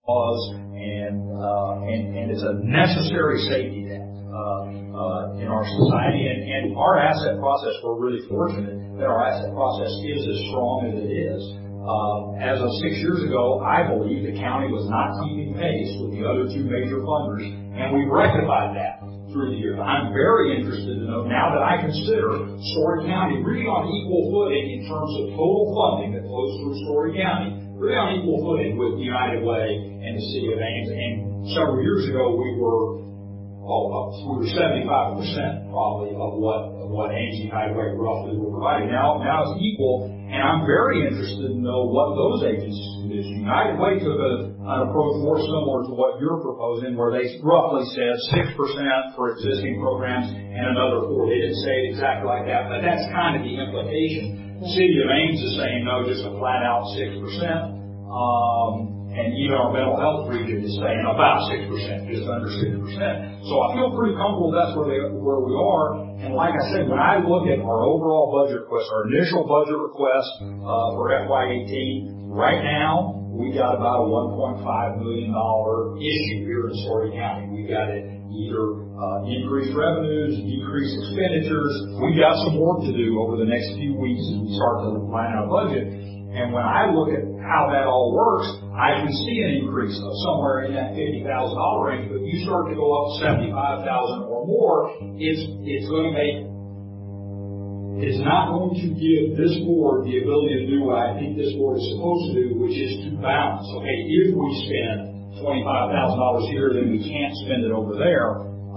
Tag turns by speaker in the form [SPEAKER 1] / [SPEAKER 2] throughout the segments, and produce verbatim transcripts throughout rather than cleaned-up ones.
[SPEAKER 1] laws, and, uh, and, and it's a necessary safety net uh, uh, in our society. And, and our asset process, we're really fortunate that our asset process is as strong as it is. Uh, as of six years ago, I believe the county was not keeping pace with the other two major funders, and we've rectified that through the years. I'm very interested to know now that I consider Story County really on equal footing in terms of total funding that flows through Story County, really on equal footing with United Way and the City of Ames. And several years ago, we were oh, we were seventy-five percent probably of what of what Ames United Way roughly were providing. Now, now it's equal, and I'm very interested to know what those agencies do. United Way took a, an approach more similar to what you're proposing, where they roughly said six percent for existing programs and another four. They didn't say it exactly like that, but that's kind of the implication. The City of Ames is saying no, just a flat out six percent. Um, And even our mental health region is saying about six percent, just under six percent. So I feel pretty comfortable that's where, they, where we are. And like I said, when I look at our overall budget request, our initial budget request uh, for F Y eighteen, right now, we got about a one point five million dollars issue here in Story County. We got it either uh, increased revenues, decreased expenditures. We've got some work to do over the next few weeks as we start to plan our budget. And when I look at how that all works, I can see an increase of somewhere in that fifty thousand dollars range. But if you start to go up seventy-five thousand dollars or more, it's it's going to make it's not going to give this board the ability to do what I think this board is supposed to do, which is to balance. Okay, if we spend twenty-five thousand dollars here, then we can't spend it over there.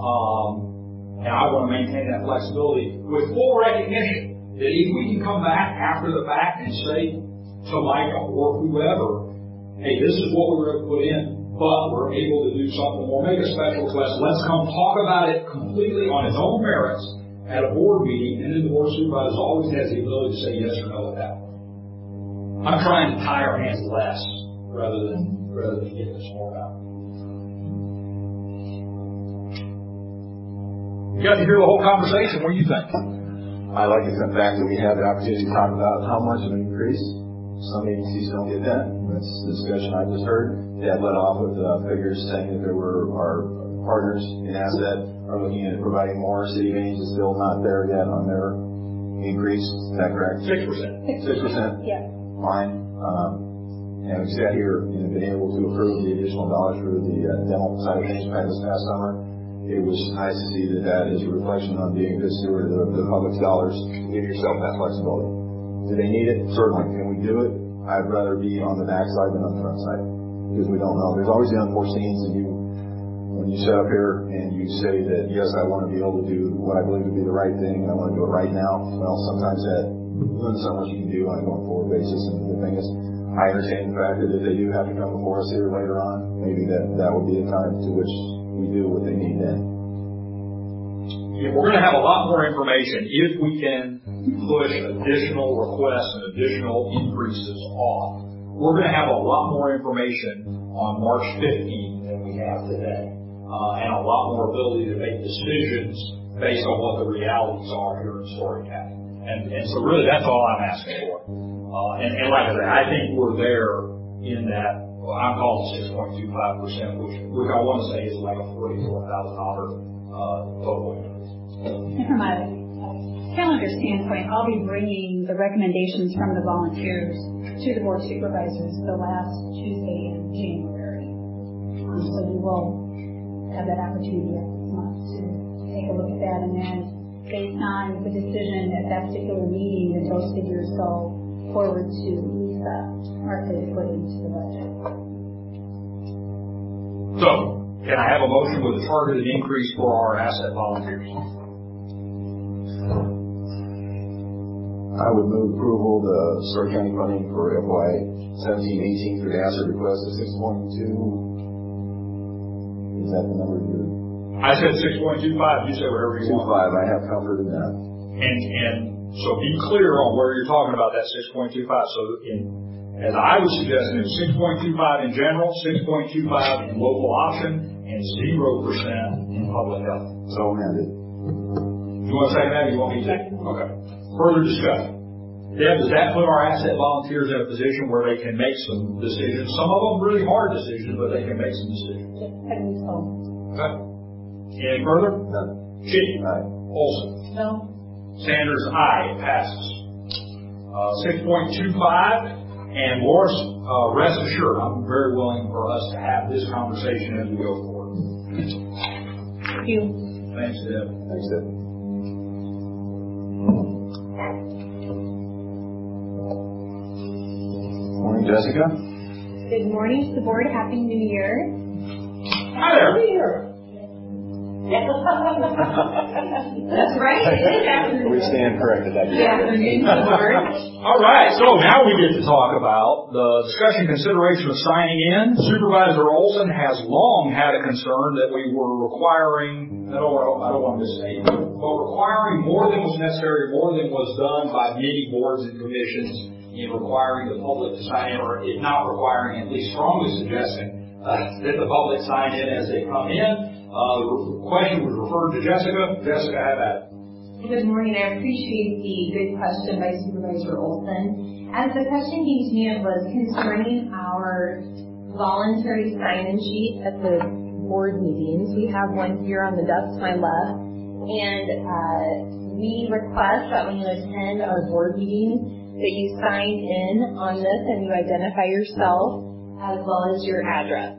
[SPEAKER 1] Um, and I want to maintain that flexibility with full recognition that if we can come back after the fact and say to Micah or whoever, hey, this is what we're going to put in, but we're able to do something more, make a special request. Let's come talk about it completely on its own merits at a board meeting, and then the board of supervisors always has the ability to say yes or no at that point. I'm trying to tie our hands less rather than rather than get this more out. You got to hear the whole conversation. What do you think?
[SPEAKER 2] I like the fact that we have the opportunity to talk about how much of an increase. Some agencies don't get that. That's the discussion I just heard. Dad led off with uh, figures saying that there were our partners in asset are looking at providing more. City of Ames is still not there yet on their increase. Is that correct?
[SPEAKER 1] Six percent.
[SPEAKER 2] Six percent.
[SPEAKER 3] Yeah.
[SPEAKER 2] Fine. Um, and we sat here and been able to approve the additional dollars for the uh, dental side of things this past summer. It was nice to see that that is a reflection on being a good steward of the public's dollars. Give yourself that flexibility. Do they need it? Certainly. Can we do it? I'd rather be on the back side than on the front side because we don't know. There's always the unforeseens, and you, when you sit up here and you say that, yes, I want to be able to do what I believe to be the right thing and I want to do it right now, well, sometimes that limits how much you can do on a going forward basis. And the thing is, I entertain the fact that if they do have to come before us here later on, maybe that, that would be the time to which we do what they need then.
[SPEAKER 1] Yeah, we're going to have a lot more information if we can push additional requests and additional increases off. We're going to have a lot more information on March fifteenth than we have today, uh, and a lot more ability to make decisions based on what the realities are here in Story County. And, and so really that's all I'm asking for. Uh, and, and like I said, I think we're there in that, well, I'm calling six point two five percent, which, which I want to say is like a forty-four thousand dollars uh, total increase.
[SPEAKER 3] And from a calendar standpoint, I'll be bringing the recommendations from the volunteers to the board of supervisors the last Tuesday in January. Um, so you will have that opportunity this month to take a look at that, and then based on the decision at that particular meeting, that those figures go forward to Lisa Markley to put into the budget.
[SPEAKER 1] So, can I have a motion with a targeted increase for our asset volunteers?
[SPEAKER 2] I would move approval of the Story County funding for F Y seventeen eighteen for the asset request of six point two. Is that the number you're?
[SPEAKER 1] I said six point two five. You said whatever you want.
[SPEAKER 2] two point two five. I have comfort in that.
[SPEAKER 1] And and so be clear on where you're talking about that six point two five. So in, as I was suggesting, it was six point two five in general, six point two five in local option, and zero percent in public health.
[SPEAKER 2] So amended.
[SPEAKER 1] You want to say that? Or you want me to? Okay. Further discussion. Deb, does that put our asset volunteers in a position where they can make some decisions? Some of them really hard decisions, but they can make some decisions.
[SPEAKER 3] I think so.
[SPEAKER 1] Okay. Any further?
[SPEAKER 2] None.
[SPEAKER 1] Chitty?
[SPEAKER 2] Aye.
[SPEAKER 1] Olson?
[SPEAKER 3] No.
[SPEAKER 1] Sanders, aye. It passes. Uh, six point two five, and Loris, uh, rest assured, I'm very willing for us to have this conversation as we go forward.
[SPEAKER 3] Thank you.
[SPEAKER 1] Thanks, Deb.
[SPEAKER 2] Thanks, Deb. Morning, Jessica.
[SPEAKER 4] Good morning to the board. Happy New Year.
[SPEAKER 1] Hi there.
[SPEAKER 4] New Year. That's right. It is afternoon.
[SPEAKER 2] We stand corrected. That
[SPEAKER 4] Yeah, afternoon to the board.
[SPEAKER 1] All right, so now we get to talk about the discussion consideration of signing in. Supervisor Olson has long had a concern that we were requiring, I don't, I don't want to misstate, but requiring more than was necessary, more than was done by many boards and commissions in requiring the public to sign in, or if not requiring, at least strongly suggesting uh, that the public sign in as they come in. Uh, the question was referred to Jessica. Jessica, have at it.
[SPEAKER 4] Good morning. I appreciate the good question by Supervisor Olson. As the question came to me, it was concerning our voluntary sign-in sheet at the board meetings. We have one here on the desk to my left, and uh, we request that when you attend our board meetings that you sign in on this and you identify yourself as well as your address.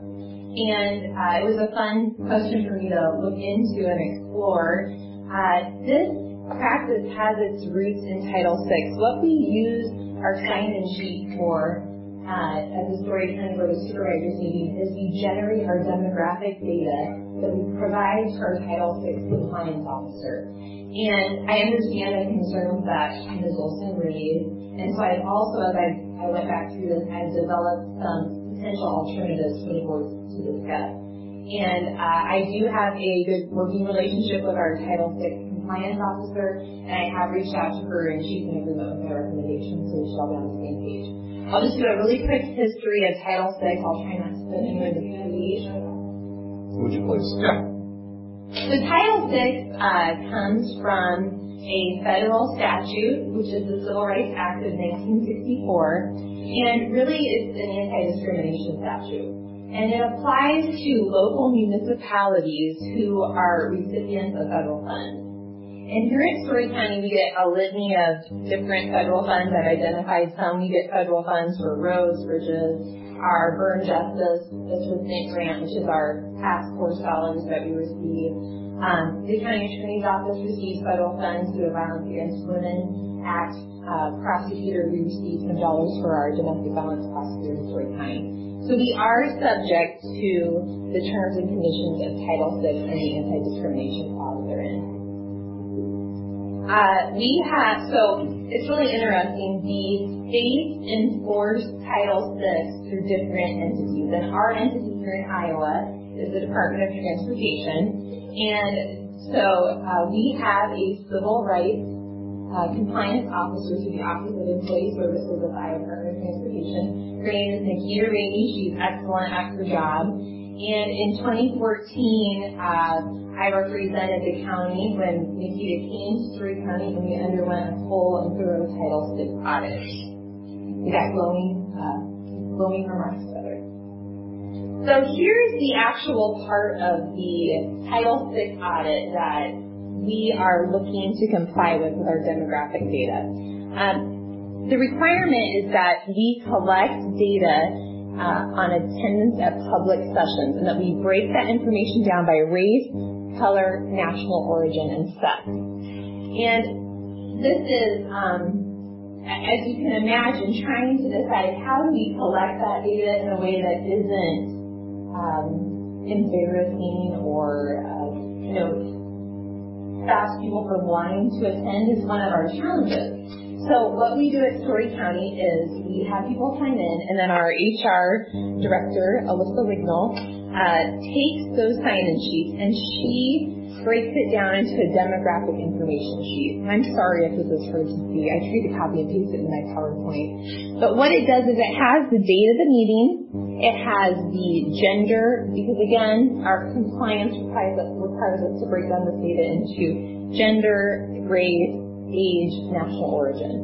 [SPEAKER 4] And uh, it was a fun question for me to look into and explore. Uh, this practice has its roots in Title six. What we use our sign-in sheet for uh, as a Story County Board of Supervisors meeting is we generate our demographic data that we provide to our Title six compliance officer. And I understand the concerns that Miz Olson raised. And so I also, as I, I went back through this, I've developed some potential alternatives for the board to discuss. And uh, I do have a good working relationship with our Title six compliance officer, and I have reached out to her, and she's in agreement with my recommendations, so we shall be on the same page. I'll just do a really quick history of Title six. I'll try not to put anyone to page.
[SPEAKER 2] Would you please?
[SPEAKER 1] Yeah.
[SPEAKER 4] So Title six uh, comes from a federal statute, which is the Civil Rights Act of nineteen sixty-four, and really it's an anti-discrimination statute. And it applies to local municipalities who are recipients of federal funds. And here at Story County, we get a litany of different federal funds. I've identified some. We get federal funds for roads, bridges, our Burn Justice Assistant Grant, which is our task force dollars that we receive. Um, the County Attorney's Office receives federal funds through the Violence Against Women Act. Uh, prosecutor, we receive some dollars for our domestic violence prosecutor in Story County. So we are subject to the terms and conditions of Title six and the anti-discrimination clause therein. Uh, we have, so it's really interesting, the states enforce Title six through different entities, and our entity here in Iowa is the Department of Transportation, and so uh, we have a civil rights uh, compliance officer through the Office of Employee Services of the Iowa Department of Transportation. Her name is Nikita Rainey. She's excellent at her job. And in twenty fourteen, uh, I represented the county when Nikita came to Story County, and we underwent a full and thorough Title six audit. We got glowing, uh, glowing remarks about it. So here's the actual part of the Title six audit that we are looking to comply with with our demographic data. Um, the requirement is that we collect data Uh, on attendance at public sessions, and that we break that information down by race, color, national origin, and sex. And this is, um, as you can imagine, trying to decide how do we collect that data in a way that isn't um, embarrassing or, uh, you know, stops people from wanting to attend is one of our challenges. So what we do at Story County is we have people sign in, and then our H R director, Alyssa Wignall, uh, takes those sign-in sheets, and she breaks it down into a demographic information sheet. And I'm sorry if this is hard to see. I tried to copy and paste it in my PowerPoint. But what it does is it has the date of the meeting. It has the gender, because again, our compliance requires us, requires us to break down this data into gender, race, age, national origin.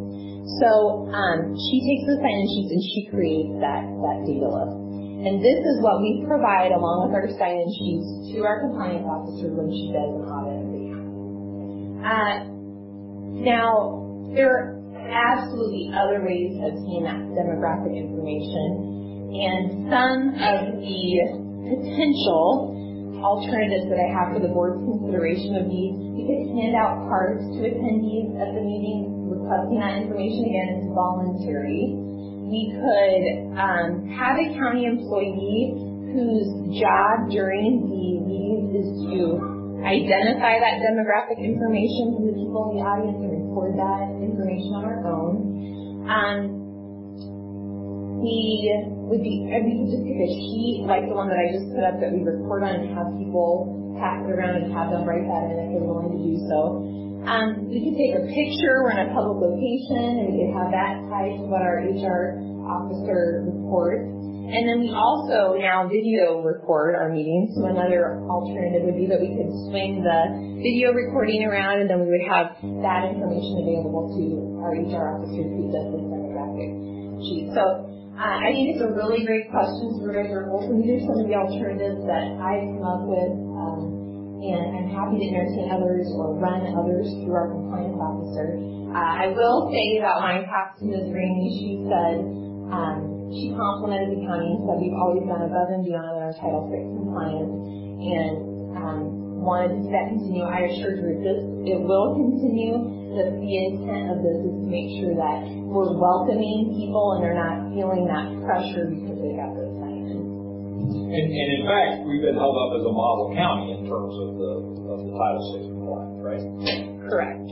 [SPEAKER 4] So um, she takes the sign-in sheets and she creates that, that data list. And this is what we provide along with our sign-in sheets to our compliance officer when she does an audit of the county. Uh, now, there are absolutely other ways of obtaining that demographic information, and some of the potential alternatives that I have for the board's consideration would be we could hand out cards to attendees at the meeting requesting that information. Again, it's voluntary. We could um, have a county employee whose job during the meetings is to identify that demographic information from the people in the audience and record that information on our phone. Um, we would be, and we could just take a sheet like the one that I just put up that we record on and have people pass it around and have them write that in if they're willing to do so. Um, we could take a picture, we're in a public location, and we could have that tied to what our H R officer reports. And then we also now video record our meetings, so another alternative would be that we could swing the video recording around and then we would have that information available to our H R officer who does this demographic sheet. So uh, I think it's a really great question for you guys are both. These are some of the alternatives that I've come up with, um, and I'm happy to entertain others or run others through our compliance officer. Uh, I will say that when I talked to Miz Rainey, she said um, she complimented the county and said we've always gone above and beyond in our Title six compliance and um, wanted to see that continue. I assured her this it will continue. The, the intent of this is to make sure that we're welcoming people and they're not feeling that pressure because they got those sign-ins.
[SPEAKER 1] And, and in fact, we've been held up as a model county in terms of the of the Title six compliance, right?
[SPEAKER 4] Correct.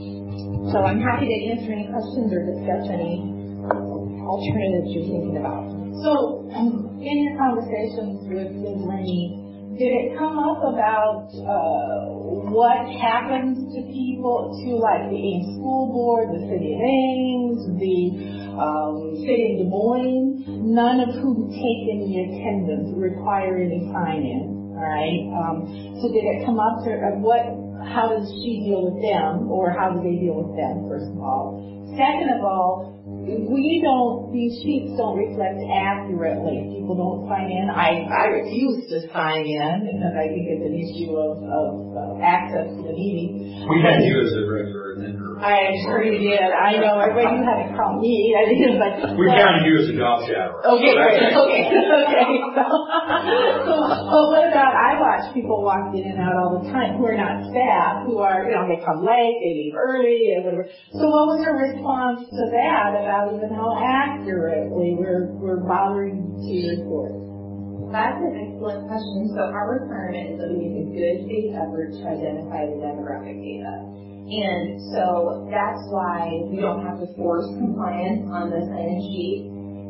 [SPEAKER 4] So I'm happy to answer any questions or discuss any alternatives you're thinking about.
[SPEAKER 5] So, um, in your conversations with Miz Rainey, did it come up about uh, what happens to people, to like the Ames School Board, the City of Ames, the um, City of Des Moines, none of whom take any attendance, require any sign-in, all right? Um, so did it come up to uh, what, how does she deal with them, or how do they deal with them, first of all? Second of all, we don't, these sheets don't reflect accurately. People don't sign in. I, I refuse to sign in because I think it's an issue of, of uh, access to the meeting.
[SPEAKER 1] We had you as a regular attender.
[SPEAKER 5] I sure you did. I know. Everybody you had to call me. I didn't, but
[SPEAKER 1] we counted you as a job shadower.
[SPEAKER 5] Okay, great. Okay, okay. So, so, but what about? I watch people walk in and out all the time who are not staff, who are, you know, they come late, they leave early, and whatever. So, what was your response to that about even how accurately we're we're bothering to report?
[SPEAKER 4] That's an excellent question. So our requirement is that we make a good faith effort to identify the demographic data. And so that's why we don't have to force compliance on the sign-in sheet.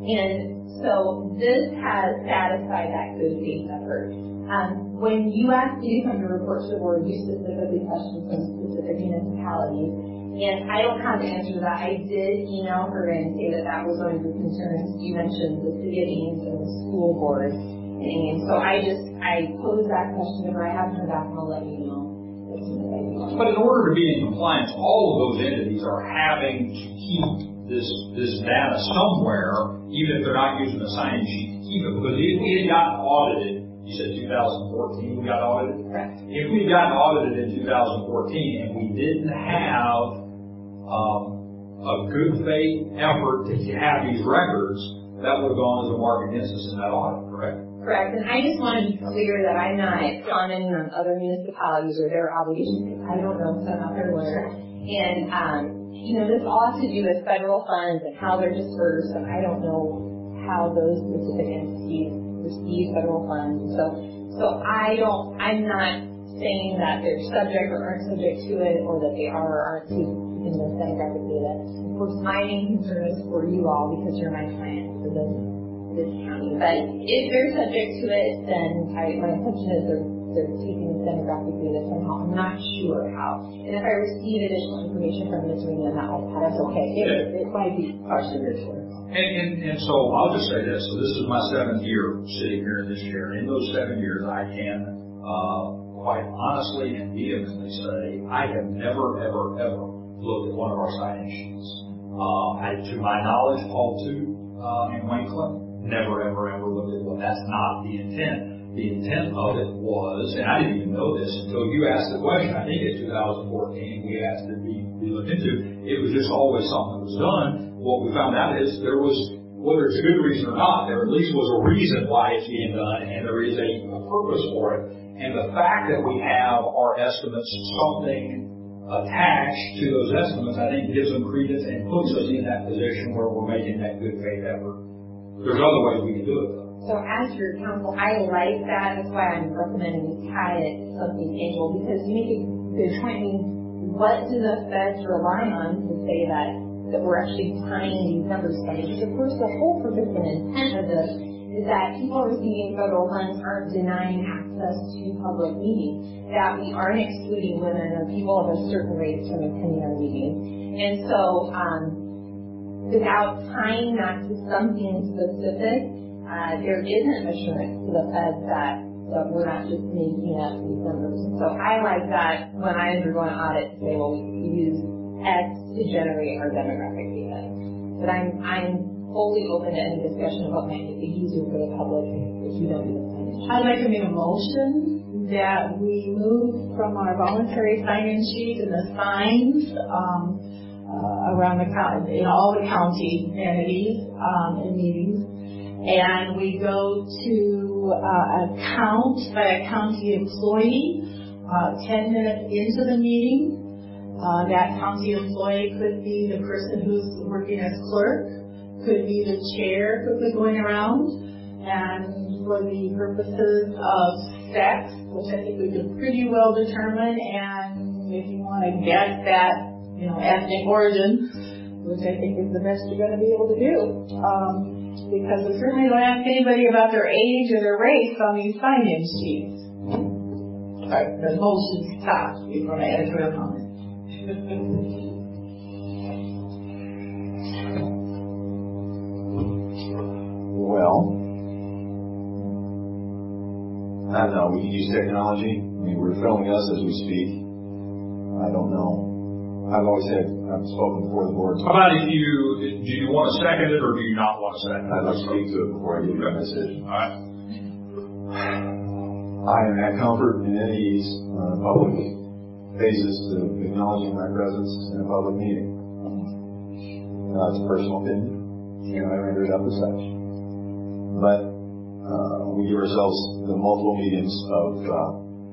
[SPEAKER 4] And so this has satisfied that good faith effort. Um, when you asked me to come to report to the board, you specifically questioned some specific municipalities. And I don't have the answer to that. I did email her and say that that was one of your concerns. You mentioned the City of Ames and the school board. And so I just, I posed that question to her. I haven't heard back, and I'll let you know as soon as I do.
[SPEAKER 1] But in order to be in compliance, all of those entities are having to keep this this data somewhere, even if they're not using the sign-in sheet to keep it. Because if we had gotten audited, you said two thousand fourteen we got audited?
[SPEAKER 4] Correct.
[SPEAKER 1] If we had gotten audited in two thousand fourteen and we didn't have um, a good faith effort to have these records, that would have gone as a mark against us in that audit, correct?
[SPEAKER 4] Correct, and I just want to be clear that I'm not commenting on other municipalities or their obligations. I don't know, because I'm not their lawyer. And, um, you know, this all has to do with federal funds and how they're dispersed, and I don't know how those specific entities receive federal funds. So, so I don't, I'm not saying that they're subject or aren't subject to it, or that they are or aren't keeping the demographic data. Of course, my main concern is for you all because you're my client for this. this county. But if they're subject to it, then I, my assumption is they're, they're taking this demographic data somehow. I'm not sure how. And if I receive additional information from Miz Rainey, that will pass.
[SPEAKER 5] That's okay. It, it might be partially this way.
[SPEAKER 1] And, and, and so I'll just say this. So this is my seventh year sitting here in this chair. In those seven years, I can uh, quite honestly and vehemently say I have never, ever, ever looked at one of our sign-in sheets Uh, I, to my knowledge, Paul too, uh, and Wayne Clinton never, ever, ever looked at, well, that's not the intent. The intent of it was, and I didn't even know this until you asked the question, I think in two thousand fourteen, we asked it to be, be looked into. It was just always something that was done. What we found out is there was, whether it's a good reason or not, there at least was a reason why it's being done, and there is a, a purpose for it. And the fact that we have our estimates something attached to those estimates, I think gives them credence and puts us in that position where we're making that good faith effort. There's other ways we can do it, though.
[SPEAKER 4] So as your counsel, I like that. That's why I'm recommending we tie it to something tangible, because you make a good point. I mean, what do the feds rely on to say that, that we're actually tying these numbers together? Because of course the whole purpose and intent of this is that people receiving federal funds aren't denying access to public meetings, that we aren't excluding women or people of a certain race from attending our meetings. And so, um, without tying that to something specific, uh, there isn't assurance to the feds that, that we're not just making up these numbers. And so I like that when I undergo an audit to say, well, we, we use X to generate our demographic data. But I'm, I'm fully open to any discussion about might make it easier for the public if you don't do the financial.
[SPEAKER 5] I'd like to make a motion that we move from our voluntary sign-in sheet and the signs um, uh, around the county, in all the county entities um, and meetings, and we go to uh, a count by a county employee uh, ten minutes into the meeting. Uh, that county employee could be the person who's working as clerk, could be the chair quickly going around, and for the purposes of sex, which I think we can pretty well determine, and if you want to guess that, you know, ethnic origin, which I think is the best you're going to be able to do, um, because we certainly don't ask anybody about their age or their race on these sign-in sheets. All right, the motion stops before my editorial comment.
[SPEAKER 2] Well, I don't know. We can use technology. I mean, we're filming us as we speak. I don't know. I've always said, I've spoken before the board.
[SPEAKER 1] How about if you, do you want to second it or do you not want to second it?
[SPEAKER 2] I'd like to speak to it before I give you a message.
[SPEAKER 1] All right.
[SPEAKER 2] I am at comfort and at ease on a public basis of acknowledging my presence in a public meeting. Now, it's a personal opinion, and I render it up as such. But uh, we give ourselves the multiple mediums of uh,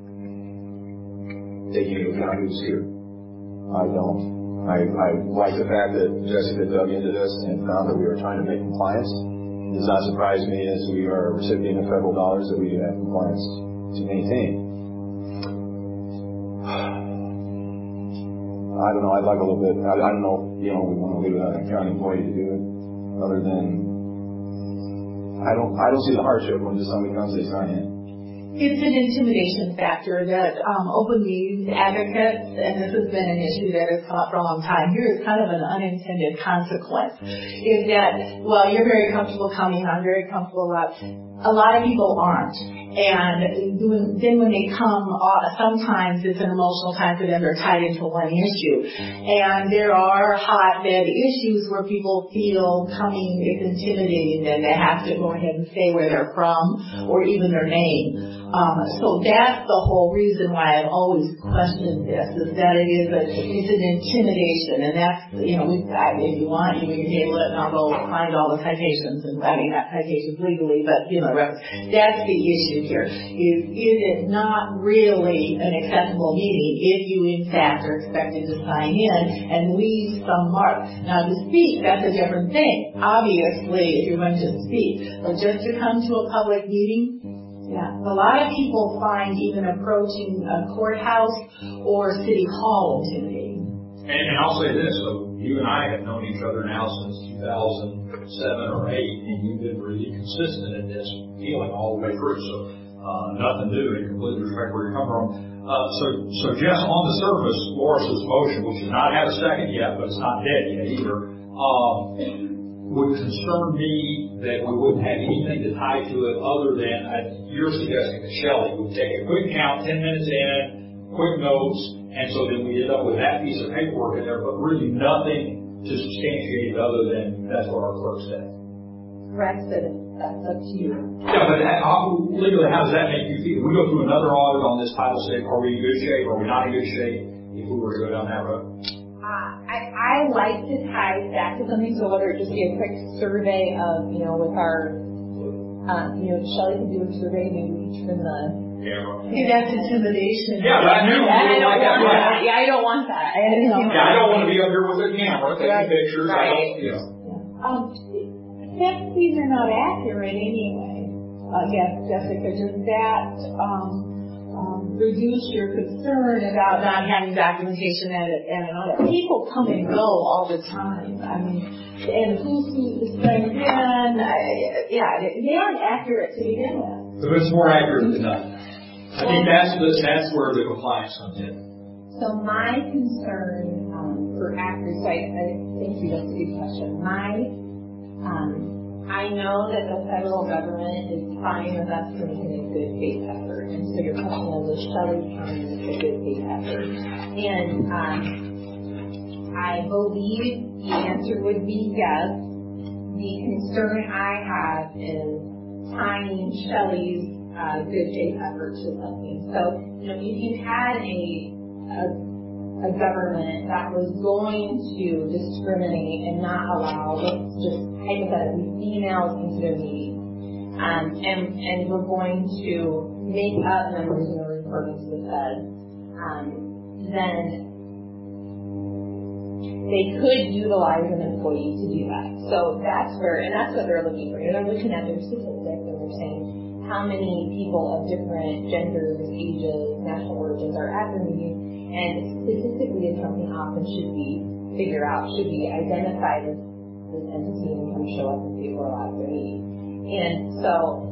[SPEAKER 2] taking into account who's here. I don't. I, I like the fact that Jessica dug into this and found that we are trying to make compliance. It does not surprise me, as we are a recipient of federal dollars, that we do have compliance to maintain. I don't know. I'd like a little bit. I, I don't know. You know, we want to leave it on a county employee to do it, other than I don't. I don't see the hardship when just somebody comes and they sign in.
[SPEAKER 5] It's an intimidation factor that um, open meetings advocates, and this has been an issue that has come up for a long time. Here is kind of an unintended consequence, is that, well, you're very comfortable coming, I'm very comfortable about, a lot of people aren't. And then when they come, sometimes it's an emotional time for them. They're tied into one issue. And there are hotbed issues where people feel coming is intimidating, and they have to go ahead and say where they're from or even their name. Um, so that's the whole reason why I've always questioned this, is that it is a, it's an intimidation. And that's, you know, we've got, if you want, you can table it and I'll go find all the citations, and I mean, not citations legally, but, you know, that's the issue here. Is, is it not really an acceptable meeting if you, in fact, are expected to sign in and leave some mark? Now, to speak, that's a different thing, obviously, if you're going to speak. But just to come to a public meeting, yeah, a lot of people find even approaching a courthouse or city hall intimidating.
[SPEAKER 1] And, and I'll say this, so you and I have known each other now since two thousand seven or eight, and you've been really consistent in this feeling all the way through. So uh, nothing new, and completely respect where you're coming from. Uh, so, so Jess, on the surface, Loris's motion, which has not had a second yet, but it's not dead yet either, um, would concern me that we wouldn't have anything to tie to it other than uh, you're suggesting that Shelley would take a quick count, ten minutes in, quick notes, and so then we end up with that piece of paperwork in there, but really nothing to substantiate it other than that's what our clerk said.
[SPEAKER 4] Correct, but that's up to you.
[SPEAKER 1] Yeah, but how, legally, how does that make you feel? We go through another audit on this Title six. Are we in good shape? Are we not in good shape if we were to go down that road?
[SPEAKER 4] Uh, I, I like to tie back to something, so whether it just be a quick survey of, you know, with our, um, you know, Shelley can do a survey, maybe we can turn the...
[SPEAKER 1] Yeah,
[SPEAKER 5] See, that's intimidation.
[SPEAKER 1] yeah, but I knew you
[SPEAKER 4] I
[SPEAKER 1] didn't
[SPEAKER 4] don't
[SPEAKER 1] like that.
[SPEAKER 4] want
[SPEAKER 1] Right.
[SPEAKER 4] that. Yeah, I don't want that. I, you know.
[SPEAKER 1] Yeah, I don't want to be up here with a camera taking
[SPEAKER 4] Right.
[SPEAKER 1] pictures. I
[SPEAKER 4] Right.
[SPEAKER 1] don't, you know.
[SPEAKER 5] Um, These are not accurate anyway, I guess, Jessica. Does that um, um, reduce your concern about not having documentation and, and all? People come and go all the time. I mean, and who's who's sent in? I, yeah, they aren't accurate to begin with.
[SPEAKER 1] But it's more accurate than nothing. I think that's the, that's where the compliance comes in.
[SPEAKER 4] So my concern um, for accuracy, I, I thank you, that's a good question. My, um, I know that the federal government is fine with us for making a good faith effort. And so your question is, is Shelley County make a good faith effort? And um, I believe the answer would be yes. The concern I have is tying Shelley's uh, good faith effort to something. So, you know, if you had a, a a government that was going to discriminate and not allow, let's just hypothetically, females into their meetings, um, and and we're going to make up members in the reporting to the Fed, um, then they could utilize an employee to do that. So that's where, and that's what they're looking for. They're looking at their statistics and they're saying how many people of different genders, ages, national origins are at their meetings. And statistically, it's something often should be figured out, should be identified as this entity and come show up if people are allowed their meeting. And so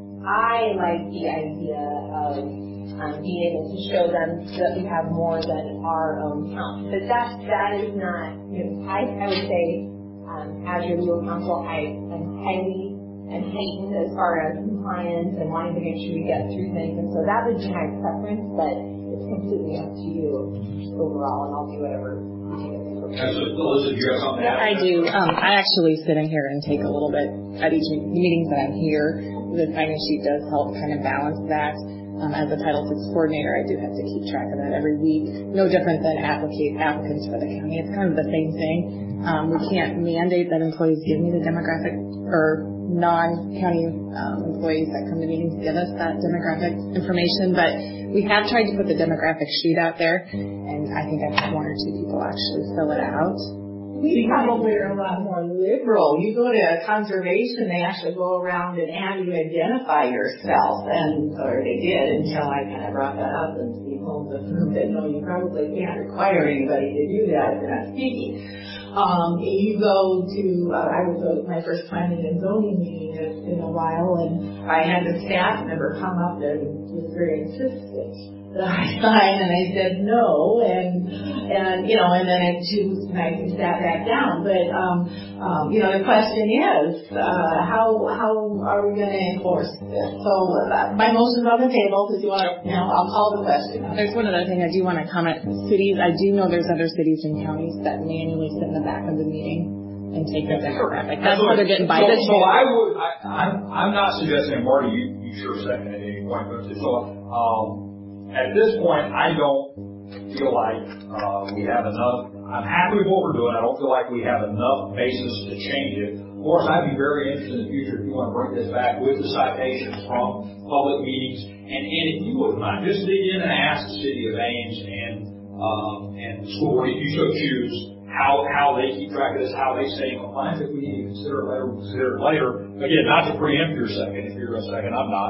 [SPEAKER 4] I like the idea of um, being able to show them that we have more than our own count. But that that is not, you know, I, I would say, um, as your legal counsel, I am highly and heightened as far as compliance and wanting to make sure we get through things. And so that would be my preference, but it's completely up to you overall, and I'll do whatever you think is appropriate.
[SPEAKER 1] Alyssa, do you have something to add?
[SPEAKER 6] I do. Um, I actually sit in here and take a little bit at each me- meetings that I'm here. The sign-in sheet does help kind of balance that. Um, as a Title six coordinator, I do have to keep track of that every week. No different than applicate, applicants for the county. It's kind of the same thing. Um, we can't mandate that employees give me the demographic, or non-county um, employees that come to meetings give us that demographic information, but we have tried to put the demographic sheet out there, and I think I've had one or two people actually fill it out.
[SPEAKER 5] We probably are a lot more liberal. You go to conservation, they actually go around and have you identify yourself, and or they did until I kind of brought that up, and Steve Holmes said, no, you probably can't require anybody to do that if they're not speaking. Um, you go to, uh, I was at my first planning and zoning meeting in a while, and I had a staff member come up and was very insistent that I sign, and I said no, and, and, you know, and then I, she was nice and sat back down, but, um, um, you know, the question is, uh, how, how are we going to enforce this? So, uh, my motion's on the table, if you want to, you know, I'll call the question.
[SPEAKER 6] There's one other thing I do want to comment. Cities, I do know there's other cities and counties that manually sit in the back of the meeting and take the demographic. That's how they're getting by
[SPEAKER 1] so,
[SPEAKER 6] the
[SPEAKER 1] so I would, I, I'm, I'm not suggesting, Marty, you, you sure second at any point, but so, um, at this point, I don't feel like uh, we have enough. I'm happy with what we're doing. I don't feel like we have enough basis to change it. Of course, I'd be very interested in the future if you want to bring this back with the citations from public meetings. And, and if you wouldn't mind, just dig in and ask the city of Ames and um, and the school board, if you so choose, how how they keep track of this, how they stay in compliance. If we need to consider it later, we'll consider it later. Again, not to preempt your second. If you're a second, I'm not.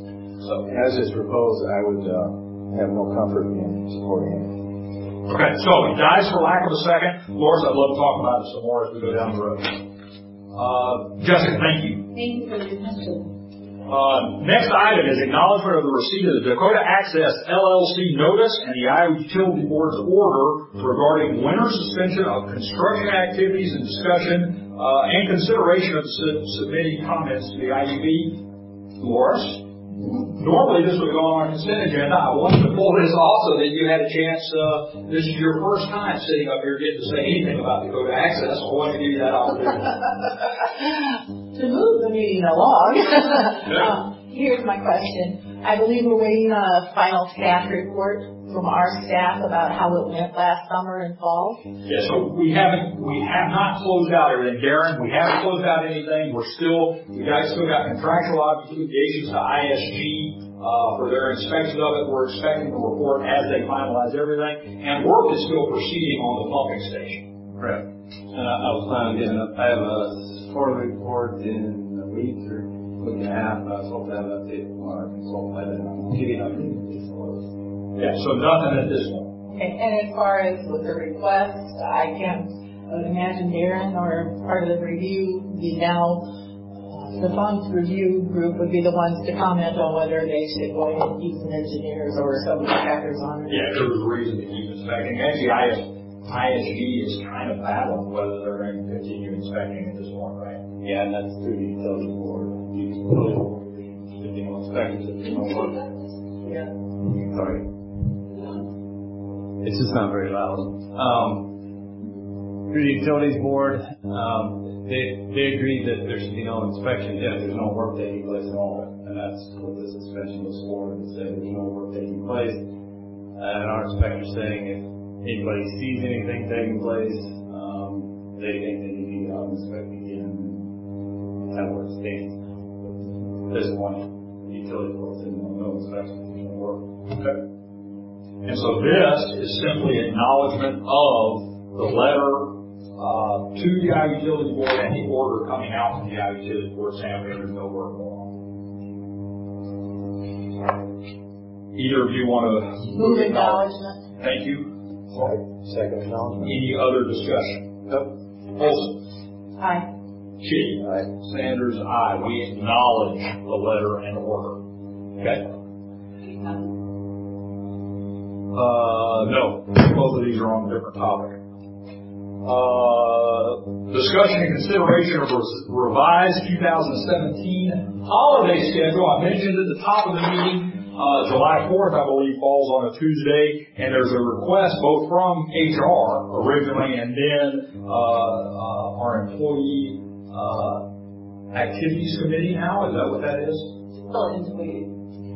[SPEAKER 1] So
[SPEAKER 2] As is proposed, I would uh, have no comfort in supporting it.
[SPEAKER 1] Okay, so it dies for lack of a second. Loris, I'd love to talk about it some more as we go down the road. Uh, Jessica, thank you.
[SPEAKER 4] Thank you for your question.
[SPEAKER 1] Uh, next item is acknowledgement of the receipt of the Dakota Access L L C notice and the Iowa Utility Board's order regarding winter suspension of construction activities and discussion uh, and consideration of su- submitting comments to the I U B. Loris? Normally this would go on our consent agenda. I wanted to pull this off so that you had a chance, uh, this is your first time sitting up here getting to say anything about Dakota Access. I wanted to give you that opportunity.
[SPEAKER 5] To move the meeting along, um, here's my question. I believe we're waiting on a final staff report from our staff about how it went last summer and fall.
[SPEAKER 1] Yeah, so we haven't, we have not closed out everything, Darren. We haven't closed out anything. We're still, we guys still got contractual obligations to I S G uh, for their inspection of it. We're expecting the report as they finalize everything, and work is still proceeding on the pumping station.
[SPEAKER 7] Correct. Uh, I was planning on getting up. I have a quarterly report in a week or a week and a half. I was hoping to have an update from our consultant by then. I'll give you an update.
[SPEAKER 1] Yeah, so nothing at this point.
[SPEAKER 5] Okay, and as far as with the request, I can't imagine Darren or part of the review, the now, uh, the funds review group would be the ones to comment on whether they should go ahead and keep some engineers or some contractors on it.
[SPEAKER 1] Yeah, there's a reason to keep inspecting. Actually, I S G is kind of battling whether they're going to continue inspecting at this point, right?
[SPEAKER 7] Yeah, and that's through the utility board. The utility board, if you know, inspectors, if you know, work.
[SPEAKER 5] Yeah.
[SPEAKER 7] Sorry. It's just not very loud. Um, through the utilities board, um, they they agreed that there should be no inspection yet. There's no work taking place at all, and that's what the suspension was for. It said there's no work taking place, and our inspector's saying if anybody sees anything taking place, um, they think they need to get out and inspect again. That's where it stands. At this point, the utility board said no, no inspection, no work.
[SPEAKER 1] Okay. And so this is simply acknowledgement of the letter uh, to the Iowa Utility Board and the order coming out from the Iowa Utility Board saying there's no work going on. Either of you want to
[SPEAKER 5] Move acknowledgement.
[SPEAKER 1] Thank you.
[SPEAKER 2] Second acknowledgement.
[SPEAKER 1] Any other discussion?
[SPEAKER 2] Nope.
[SPEAKER 1] Olson.
[SPEAKER 5] Aye.
[SPEAKER 1] Chitty.
[SPEAKER 2] Aye.
[SPEAKER 1] Sanders, aye. We acknowledge the letter and order. Okay? Uh, no. Both of these are on a different topic. Uh, discussion and consideration of revised two thousand seventeen holiday schedule. I mentioned at the top of the meeting, uh, July fourth, I believe, falls on a Tuesday, and there's a request both from H R originally and then uh, uh, our employee uh, activities committee now. Is that what that is?
[SPEAKER 5] Still into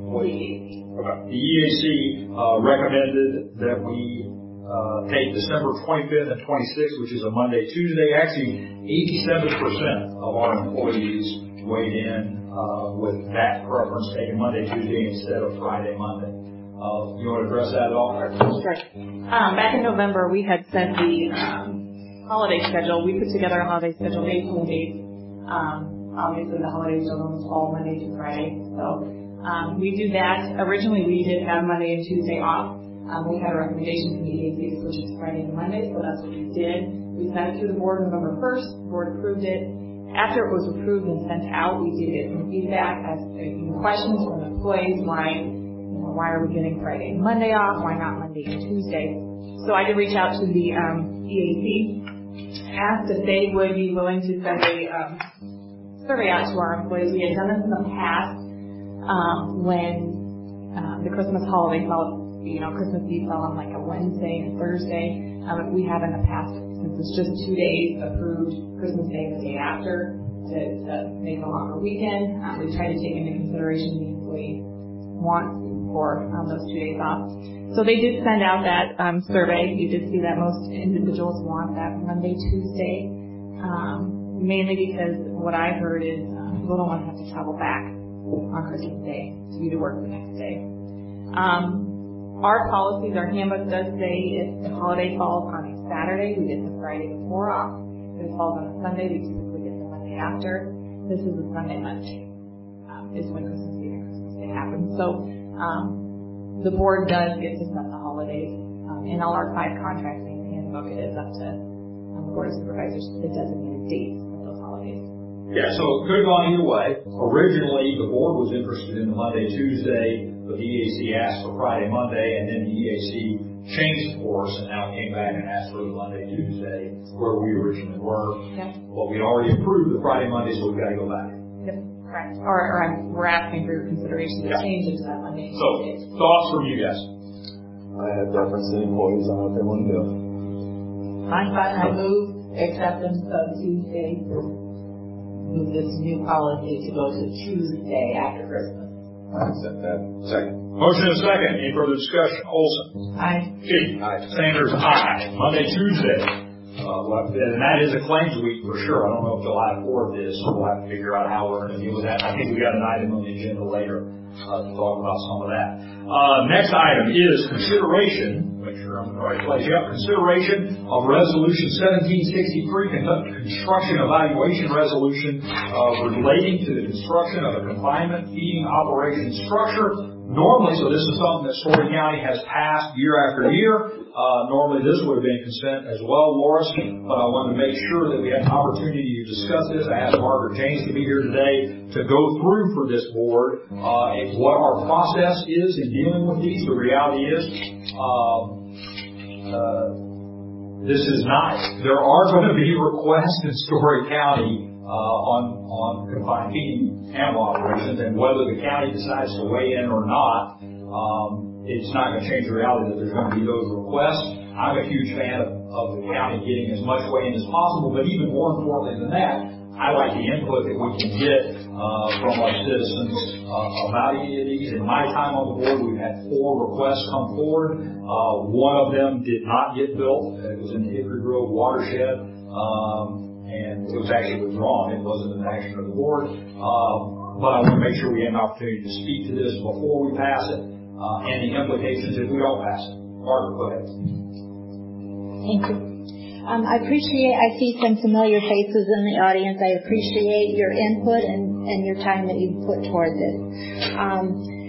[SPEAKER 1] Okay. The E A C uh, recommended that we uh, take December twenty-fifth and twenty-sixth, which is a Monday, Tuesday. Actually, eighty-seven percent of our employees weighed in uh, with that preference, taking Monday, Tuesday instead of Friday, Monday. Uh, you want to address that at all?
[SPEAKER 6] Sure. Um, back in November, we had sent the um, holiday schedule. We put together a holiday schedule based on the dates. Um, obviously, the holidays don't always fall Monday to Friday, so. Um, we do that. Originally, we did have Monday and Tuesday off. Um, we had a recommendation from the E A C to switch it to Friday and Monday, so that's what we did. We sent it to the board November first. The board approved it. After it was approved and sent out, we did get some feedback as to questions from employees, why, you know, why are we getting Friday and Monday off? Why not Monday and Tuesday? So I did reach out to the um, E A C, asked if they would be willing to send a um, survey out to our employees. We had done this in the past. Um, when um, the Christmas holiday fell, you know, Christmas Eve fell on like a Wednesday and Thursday. Um, we have in the past, since it's just two days, approved Christmas Day and the day after to, to make a longer weekend. Um, we try to take into consideration the employee wants for um, those two days off. So they did send out that um, survey. You did see that most individuals want that Monday, Tuesday, um, mainly because what I heard is um, people don't want to have to travel back on Christmas Day to be to work the next day. Um, our policies, our handbook does say if the holiday falls on a Saturday, we get the Friday before off. If it falls on a Sunday, we typically get the Monday after. This is a Sunday, Monday, um, is when Christmas Eve and Christmas Day happen. So um, the board does get to set the holidays. Um, in all our five contracts in the handbook, it is up to um, the board of supervisors the designated dates of those holidays.
[SPEAKER 1] Yeah, so it could have gone either way. Originally, the board was interested in the Monday, Tuesday, but the E A C asked for Friday, Monday, and then the E A C changed course and now came back and asked for the Monday, Tuesday, where we originally were.
[SPEAKER 6] Yep.
[SPEAKER 1] Well, we already approved the Friday, Monday, so we've got to go back.
[SPEAKER 6] Yep. Correct. Or, or I'm, we're asking for your consideration to
[SPEAKER 1] Yeah.
[SPEAKER 6] change it to that Monday.
[SPEAKER 1] So, thoughts from you guys?
[SPEAKER 2] I have deference to the employees on what they want to do.
[SPEAKER 5] I'm fine. I move acceptance of Tuesday. Move this new policy to go to Tuesday after Christmas.
[SPEAKER 2] I accept that. Second.
[SPEAKER 1] Motion and second. Any further discussion? Olson.
[SPEAKER 5] Aye.
[SPEAKER 1] Key.
[SPEAKER 2] Aye.
[SPEAKER 1] Sanders, aye. Monday, Tuesday. Uh, well, and that is a claims week for sure. I don't know if July fourth is, so we'll have to figure out how we're going to deal with that. I think we got an item on the agenda later uh, to talk about some of that. Uh, next item is consideration. Make sure I'm in the right place. Yeah, consideration of Resolution seventeen sixty-three, conduct construction evaluation resolution uh, relating to the construction of a confinement feeding operation structure. Normally, so this is something that Story County has passed year after year. Uh, normally this would have been consent as well, Loris, but I wanted to make sure that we had an opportunity to discuss this. I asked Margaret James to be here today to go through for this board uh, what our process is in dealing with these. The reality is, um, uh, this is not, there are going to be requests in Story County Uh, on on confined feeding animal operations, and whether the county decides to weigh in or not, um, it's not going to change the reality that there's going to be those requests. I'm a huge fan of, of the county getting as much weigh in as possible, but even more importantly than that, I like the input that we can get uh, from our citizens uh, about any of these. In my time on the board, we've had four requests come forward. Uh, one of them did not get built. It was in the Hickory Grove watershed. Um, And it was actually withdrawn. It wasn't an action of the board. Um, but I want to make sure we have an opportunity to speak to this before we pass it, uh, and the implications if we don't pass it. Margaret, go ahead.
[SPEAKER 8] Thank you. Um, I appreciate, I see some familiar faces in the audience. I appreciate your input and, and your time that you put towards it. Um,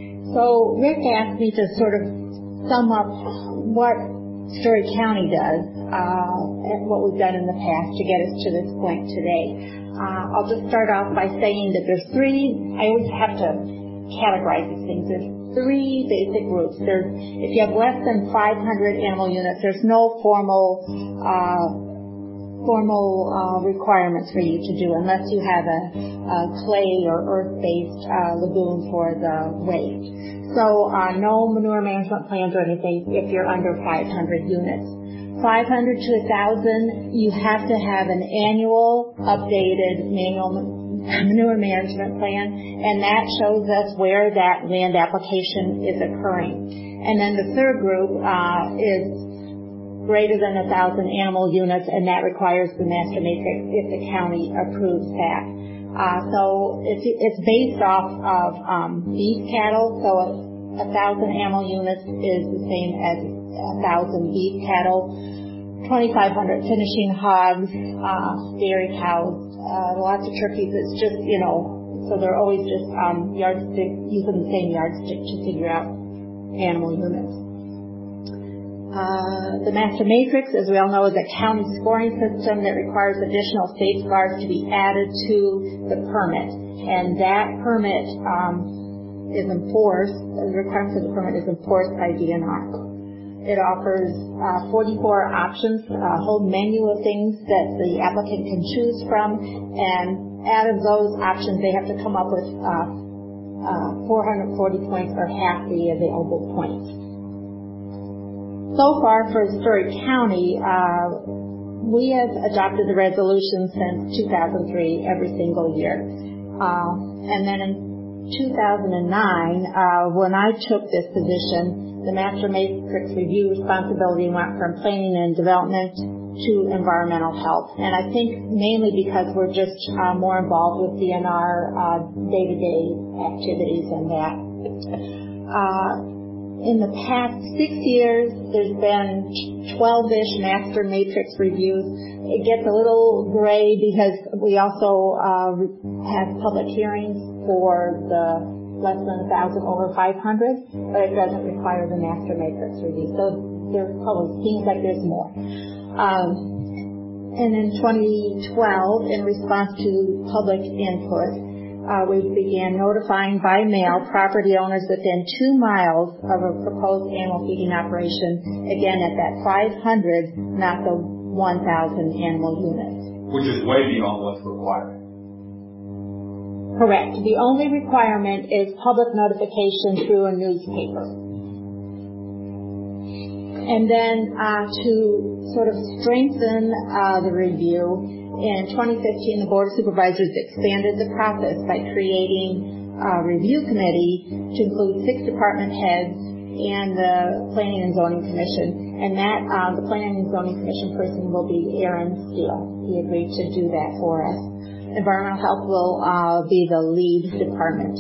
[SPEAKER 8] so Rick asked me to sort of sum up what Story County does, uh, and what we've done in the past to get us to this point today. Uh, I'll just start off by saying that there's three, I always have to categorize these things. There's three basic groups. There's, if you have less than five hundred animal units, there's no formal, uh, formal, uh, requirements for you to do unless you have a, a clay or earth-based, uh, lagoon for the waste. So, uh, no manure management plans or anything if you're under five hundred units. five hundred to one thousand, you have to have an annual updated manual manure management plan, and that shows us where that land application is occurring. And then the third group, uh, is greater than one thousand animal units, and that requires the master matrix if the county approves that. Uh, so it's, it's based off of um, beef cattle, so a thousand animal units is the same as a thousand beef cattle, twenty-five hundred finishing hogs, uh, dairy cows, uh, lots of turkeys. It's just, you know, so they're always just um, yardstick, using the same yardstick to figure out animal units. Uh, the master matrix, as we all know, is a county scoring system that requires additional safeguards to be added to the permit. And that permit um, is enforced, the requirement for the permit is enforced by D N R. It offers uh, forty-four options, a whole menu of things that the applicant can choose from. And out of those options, they have to come up with uh, uh, four hundred forty points or half the available points. So far for Story County, uh, we have adopted the resolution since two thousand three every single year. Uh, and then in two thousand nine, uh, when I took this position, the Master Matrix Review responsibility went from planning and development to environmental health. And I think mainly because we're just uh, more involved with D N R uh, day-to-day activities and that. Uh, In the past six years, there's been twelve-ish master matrix reviews. It gets a little gray because we also uh, have public hearings for the less than one thousand over five hundred, but it doesn't require the master matrix review. So there probably seems like there's more. Um, and in twenty twelve, in response to public input, Uh, we began notifying by mail property owners within two miles of a proposed animal feeding operation, again at that five hundred, not the one thousand animal units.
[SPEAKER 1] Which is way beyond what's required.
[SPEAKER 8] Correct. The only requirement is public notification through a newspaper. And then uh, to sort of strengthen uh, the review, in twenty fifteen, the Board of Supervisors expanded the process by creating a review committee to include six department heads and the Planning and Zoning Commission. And that, uh, the Planning and Zoning Commission person will be Aaron Steele. He agreed to do that for us. Environmental Health will uh, be the lead department.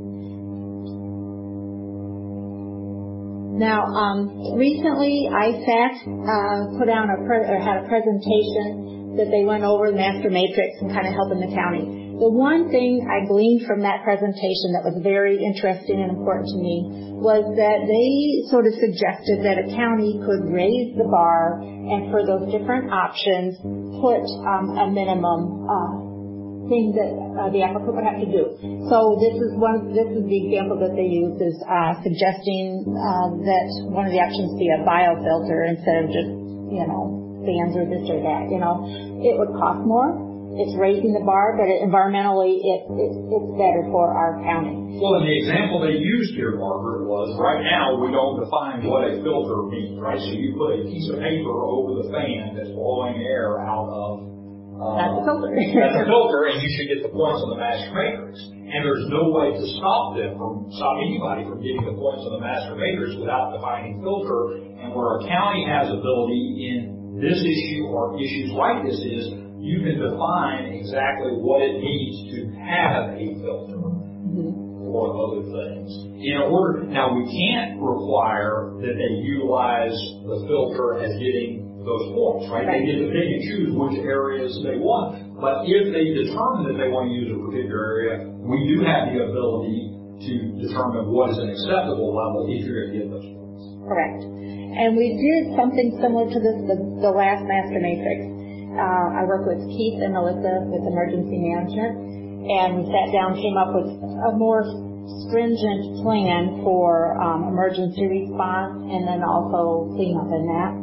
[SPEAKER 8] Now, um, recently I S A C uh, put on a pre- or had a presentation that they went over the master matrix and kind of helping the county. The one thing I gleaned from that presentation that was very interesting and important to me was that they sort of suggested that a county could raise the bar and for those different options put um, a minimum uh, thing that uh, the applicant would have to do. So this is one. This is the example that they use is uh, suggesting uh, that one of the options be a biofilter instead of just you know fans or this or that. You know, it would cost more. It's raising the bar, but it, environmentally, it, it it's better for our county.
[SPEAKER 1] Well, and the example they used here, Margaret, was right now we don't define what a filter means, right? So you put a piece of paper over the fan that's blowing air out of. Uh,
[SPEAKER 8] That's a filter.
[SPEAKER 1] That's a filter, and you should get the points on the master matrix. And there's no way to stop them from stop anybody from getting the points on the master matrix without defining filter. And where a county has ability in this issue or issues like this is, you can define exactly what it needs to have a filter mm-hmm. or other things. In order, now we can't require that they utilize the filter as getting those points, right? They get to pick and choose which areas they want. But if they determine that they want to use a particular area, we do have the ability to determine what is an acceptable level if you're going to get those points.
[SPEAKER 8] Correct. And we did something similar to this the, the last master matrix. Uh, I worked with Keith and Melissa with emergency management, and we sat down, came up with a more stringent plan for um, emergency response and then also cleanup in that.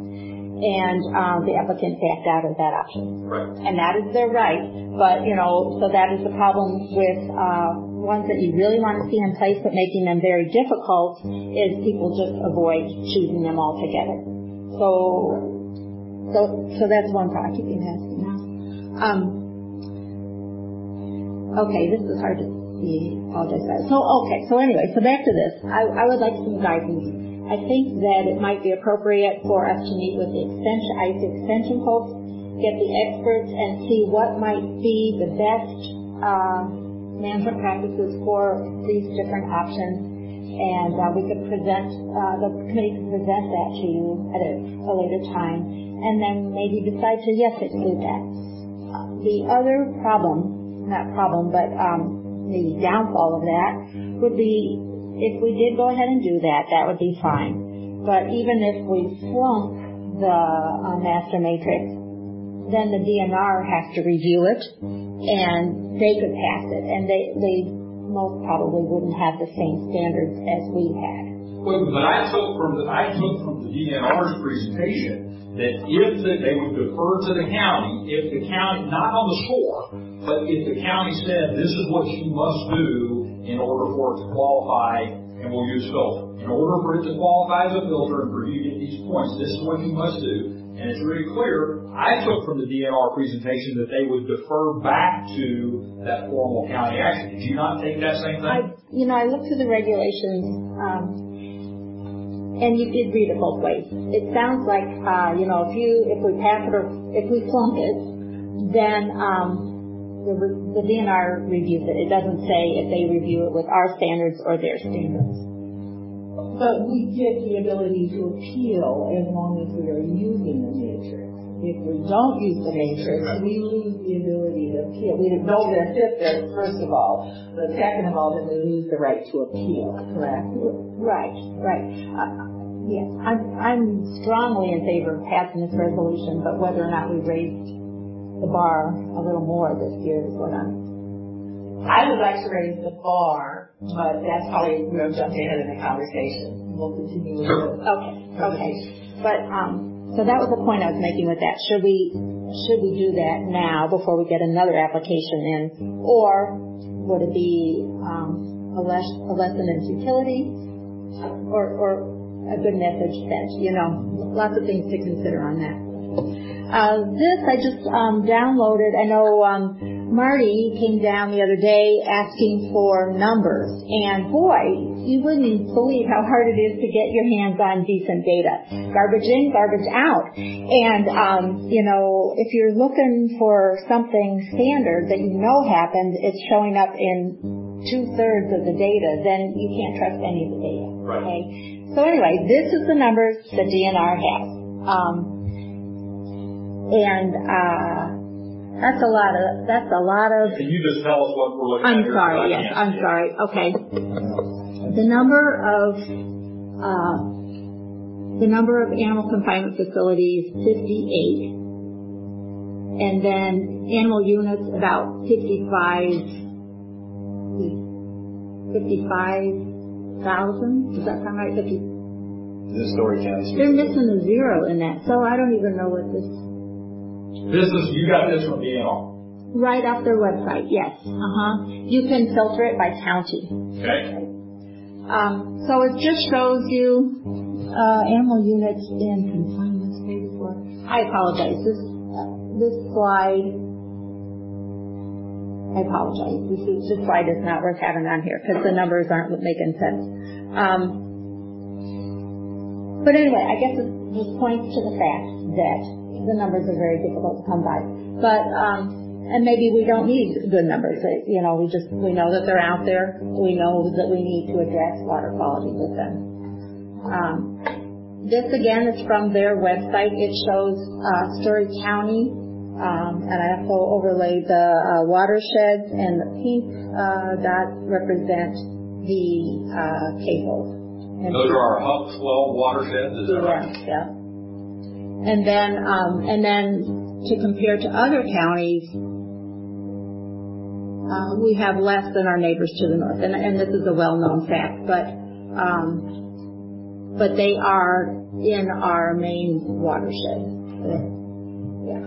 [SPEAKER 8] And um, the applicant backed out of that option.
[SPEAKER 1] Right.
[SPEAKER 8] And that is their right, but, you know, so that is the problem with uh, ones that you really want to see in place but making them very difficult is people just avoid choosing them altogether. So, so, so that's one thought. You can ask now. Um, okay, this is hard to see. Apologize. So, okay, so anyway, so back to this. I, I would like some guidance. I think that it might be appropriate for us to meet with the extension, I C extension folks, get the experts, and see what might be the best uh, management practices for these different options. And uh, we could present, uh, the committee could present that to you at a, a later time, and then maybe decide to yes exclude that. Uh, the other problem, not problem, but um, the downfall of that would be. If we did go ahead and do that, that would be fine. But even if we flunk the uh, master matrix, then the D N R has to review it, and they could pass it, and they, they most probably wouldn't have the same standards as we had.
[SPEAKER 1] Well, but I took from the I took from the D N R's presentation that if the, they would defer to the county, if the county, not on the score, but if the county said this is what you must do in order for it to qualify, and we'll use filter. In order for it to qualify as a filter and for you to get these points, this is what you must do. And it's really clear. I took from the D N R presentation that they would defer back to that formal county action. Did you not take that same thing?
[SPEAKER 8] I, you know, I looked through the regulations, um, and you did read it both ways. It sounds like, uh, you know, if you, if we pass it or if we flunk it, then, um, The, the D N R reviews it. It doesn't say if they review it with our standards or their standards.
[SPEAKER 5] But we get the ability to appeal as long as we are using the matrix. If we don't use the matrix, we lose the ability to appeal. We don't get fit there, first of all. But second of all, then we lose the right to appeal, correct?
[SPEAKER 8] Right, right. Uh, yes, I'm, I'm strongly in favor of passing this resolution, but whether or not we raise the bar a little more this year is what I'm
[SPEAKER 5] I would like to raise the bar, but that's probably, we're jumping ahead in the conversation. We'll continue with it.
[SPEAKER 8] Okay, okay. But, um, so that was the point I was making with that. Should we, should we do that now before we get another application in? Or would it be, um, a less, a lesson in futility? Or, or a good message sent, you know? Lots of things to consider on that. Uh, this I just um, downloaded. I know um, Marty came down the other day asking for numbers, and boy, you wouldn't believe how hard it is to get your hands on decent data. Garbage in, garbage out. And, um, you know, if you're looking for something standard that you know happened, it's showing up in two-thirds of the data, then you can't trust any of the data.
[SPEAKER 1] Right.
[SPEAKER 8] Okay? So anyway, this is the numbers that D N R has. Um, And, uh, that's a lot of, that's a lot of...
[SPEAKER 1] Can you just tell us what we're looking
[SPEAKER 8] I'm
[SPEAKER 1] at here?
[SPEAKER 8] sorry, yes, I'm sorry, okay. The number of, uh, the number of animal confinement facilities, fifty-eight. And then animal units, about fifty-five, fifty-five thousand? Does that sound right? fifty
[SPEAKER 2] This is Story County.
[SPEAKER 8] They're missing a zero in that, so I don't even know what this...
[SPEAKER 1] This is, you got this from D N R.
[SPEAKER 8] Right off their website, yes. Uh-huh. You can filter it by county.
[SPEAKER 1] Okay.
[SPEAKER 8] Um, so it just shows you uh, animal units in confinement space for... I apologize. This uh, this slide... I apologize. This, is, this slide is not worth having on here because the numbers aren't making sense. Um, but anyway, I guess it just points to the fact that the numbers are very difficult to come by. But, um, and maybe we don't need good numbers. You know, we just, we know that they're out there. We know that we need to address water quality with them. Um, this again is from their website. It shows, uh, Story County, um, and I also overlaid the, uh, watersheds, and the pink, uh, dots represent the, uh, cables.
[SPEAKER 1] And those are our Hub twelve watersheds, is that right?
[SPEAKER 8] Yeah, yeah. And then, um, and then to compare to other counties, uh, we have less than our neighbors to the north, and, and this is a well-known fact. But, um, but they are in our main watershed. Yeah.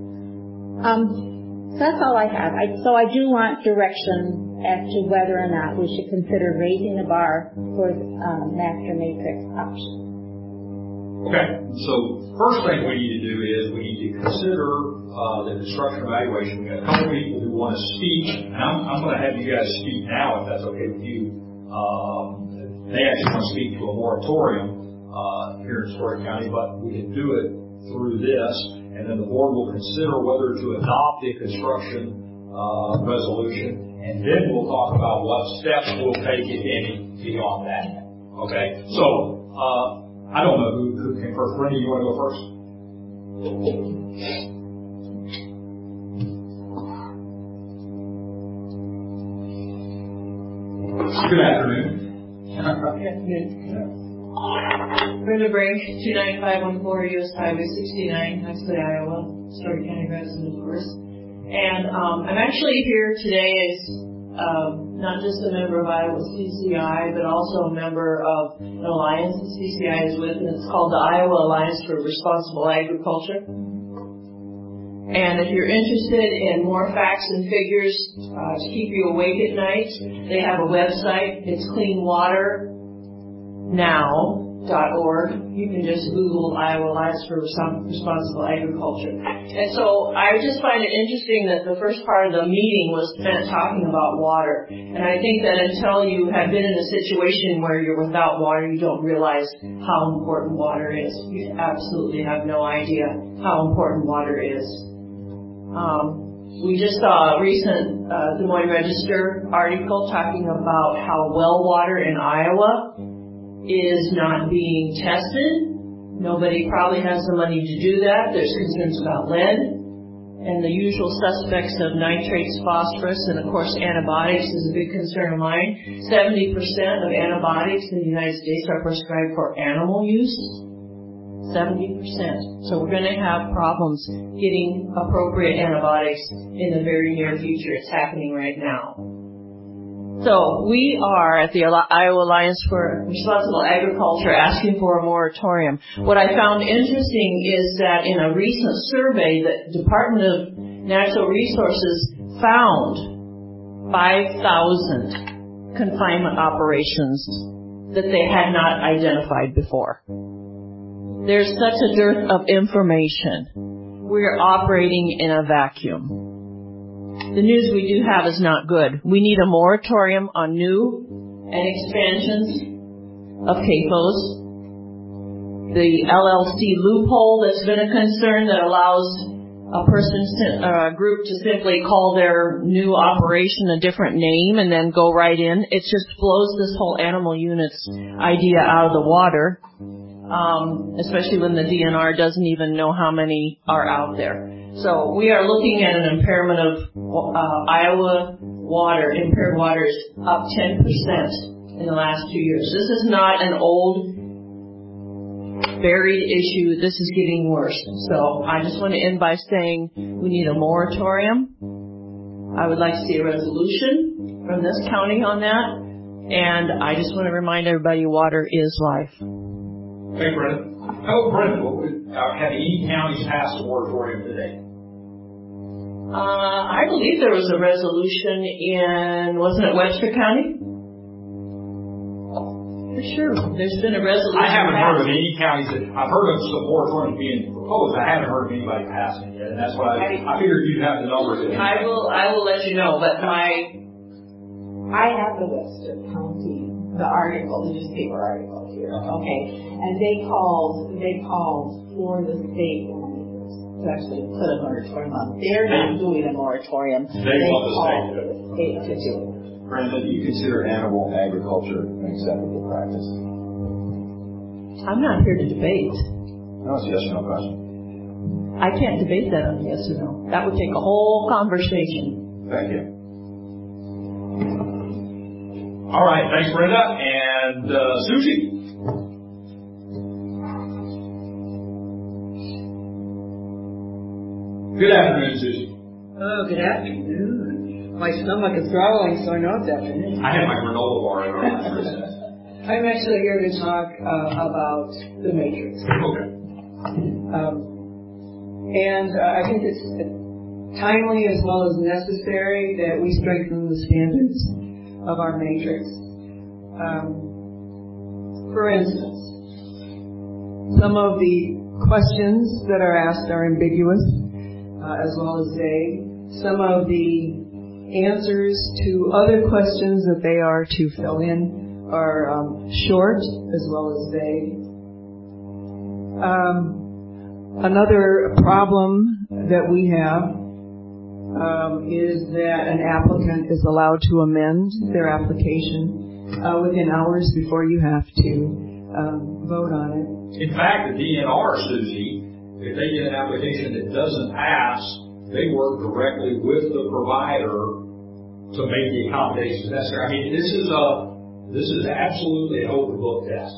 [SPEAKER 8] Um, so that's all I have. I, so I do want direction as to whether or not we should consider raising the bar for um, master matrix options.
[SPEAKER 1] Okay, so first thing we need to do is we need to consider uh, the construction evaluation. We've got a couple of people who want to speak, and I'm, I'm going to have you guys speak now if that's okay with you. Um, they actually want to speak to a moratorium uh, here in Story County, but we can do it through this, and then the board will consider whether to adopt the construction uh, resolution, and then we'll talk about what steps we'll take, if any, beyond that. Okay, so uh, I don't know who, who came first. Brenda, you want to go first? Good afternoon.
[SPEAKER 9] Good afternoon. Brenda Brink, two nine five one four U S Highway sixty-nine, Huxley, Iowa. Story County resident, of course. And um, I'm actually here today as um, not just a member of Iowa C C I, but also a member of an alliance that C C I is with, and it's called the Iowa Alliance for Responsible Agriculture. And if you're interested in more facts and figures uh, to keep you awake at night, they have a website. It's clean water now dot org. You can just Google Iowa Alliance for Responsible Agriculture. And so I just find it interesting that the first part of the meeting was spent talking about water. And I think that until you have been in a situation where you're without water, you don't realize how important water is. You absolutely have no idea how important water is. Um, we just saw a recent uh, Des Moines Register article talking about how well water in Iowa is not being tested. Nobody probably has the money to do that. There's concerns about lead and the usual suspects of nitrates, phosphorus, and of course antibiotics is a big concern of mine. seventy percent of antibiotics in the United States are prescribed for animal use. seventy percent. So we're going to have problems getting appropriate antibiotics in the very near future. It's happening right now. So we are at the Iowa Alliance for Responsible Agriculture asking for a moratorium. What I found interesting is that in a recent survey, the Department of Natural Resources found five thousand confinement operations that they had not identified before. There's such a dearth of information. We're operating in a vacuum. The news we do have is not good. We need a moratorium on new and expansions of C A F Os. The L L C loophole that's been a concern that allows a person, a group to simply call their new operation a different name and then go right in. It just blows this whole animal units idea out of the water, um, especially when the D N R doesn't even know how many are out there. So we are looking at an impairment of uh, Iowa water, impaired waters, up ten percent in the last two years. This is not an old, buried issue. This is getting worse. So I just want to end by saying we need a moratorium. I would like to see a resolution from this county on that. And I just want to remind everybody water is life.
[SPEAKER 1] Hey, Brenda. Oh, Brenda, have any counties passed a moratorium today?
[SPEAKER 9] Uh, I believe there was a resolution in, wasn't it Webster County? For sure. There's been a resolution.
[SPEAKER 1] I haven't
[SPEAKER 9] passed.
[SPEAKER 1] heard of any counties that, I've heard of some moratoriums being proposed. I haven't heard of anybody passing it yet. And that's why I, I figured you'd have the numbers.
[SPEAKER 9] I will, I will let you know, but my...
[SPEAKER 5] I have the Webster County, the article, the newspaper article here, okay? And they called, they called for the state to actually put a moratorium on. They're not doing a moratorium.
[SPEAKER 1] They, they want the state to do it.
[SPEAKER 5] State to do it.
[SPEAKER 2] Brenda, do you consider animal agriculture an acceptable practice?
[SPEAKER 9] I'm not here to debate.
[SPEAKER 2] No, it's a yes or no question.
[SPEAKER 9] I can't debate that on yes or no. That would take a whole conversation.
[SPEAKER 2] Thank you.
[SPEAKER 1] All right, thanks, Brenda. And uh, Susie. Good afternoon, Susie.
[SPEAKER 10] Oh, good afternoon. My stomach is growling, so I know it's afternoon.
[SPEAKER 1] I had my granola bar in our
[SPEAKER 10] I'm actually here to talk uh, about the Matrix.
[SPEAKER 1] Okay.
[SPEAKER 10] Um, and uh, I think it's timely as well as necessary that we strengthen the standards of our Matrix. Um, for instance, some of the questions that are asked are ambiguous. Uh, as well as vague. Some of the answers to other questions that they are to fill in are um, short as well as vague. Um, another problem that we have um, is that an applicant is allowed to amend their application uh, within hours before you have to um, vote on it.
[SPEAKER 1] In fact, the D N R, Susie, if they get an application that doesn't pass, they work directly with the provider to make the accommodations necessary. I mean, this is a this is absolutely an open book test.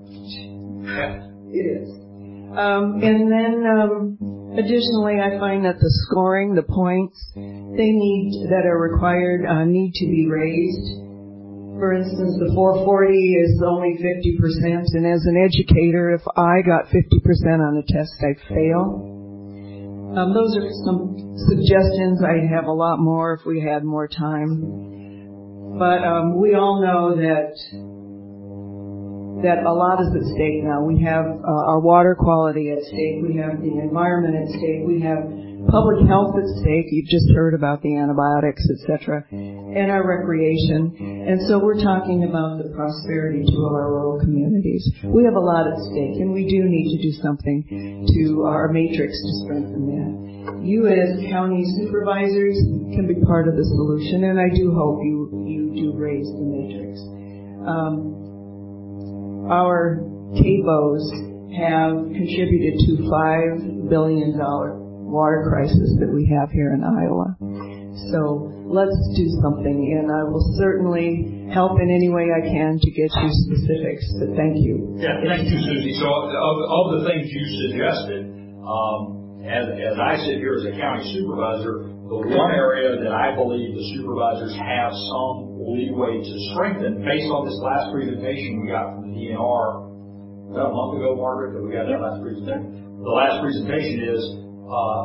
[SPEAKER 10] It is. Um, and then, um, additionally, I find that the scoring, the points, they need that are required uh, need to be raised. For instance, the four forty is only fifty percent, and as an educator, if I got fifty percent on a test, I'd fail. Um, those are some suggestions. I'd have a lot more if we had more time. But um, we all know that that a lot is at stake now. We have uh, our water quality at stake. We have the environment at stake. We have public health at stake. You've just heard about the antibiotics, et cetera, and our recreation. And so we're talking about the prosperity to our rural communities. We have a lot at stake, and we do need to do something to our matrix to strengthen that. You as county supervisors can be part of the solution, and I do hope you, you do raise the matrix. Um, our C A F Os have contributed to five billion dollars water crisis that we have here in Iowa. So let's do something, and I will certainly help in any way I can to get you specifics, but thank you.
[SPEAKER 1] Yeah, thank you, Susie. So of, of the things you suggested, um, as, as I sit here as a county supervisor, the one area that I believe the supervisors have some leeway to strengthen, based on this last presentation we got from the D N R about a month ago, Margaret, that we got that last presentation. The last presentation is uh,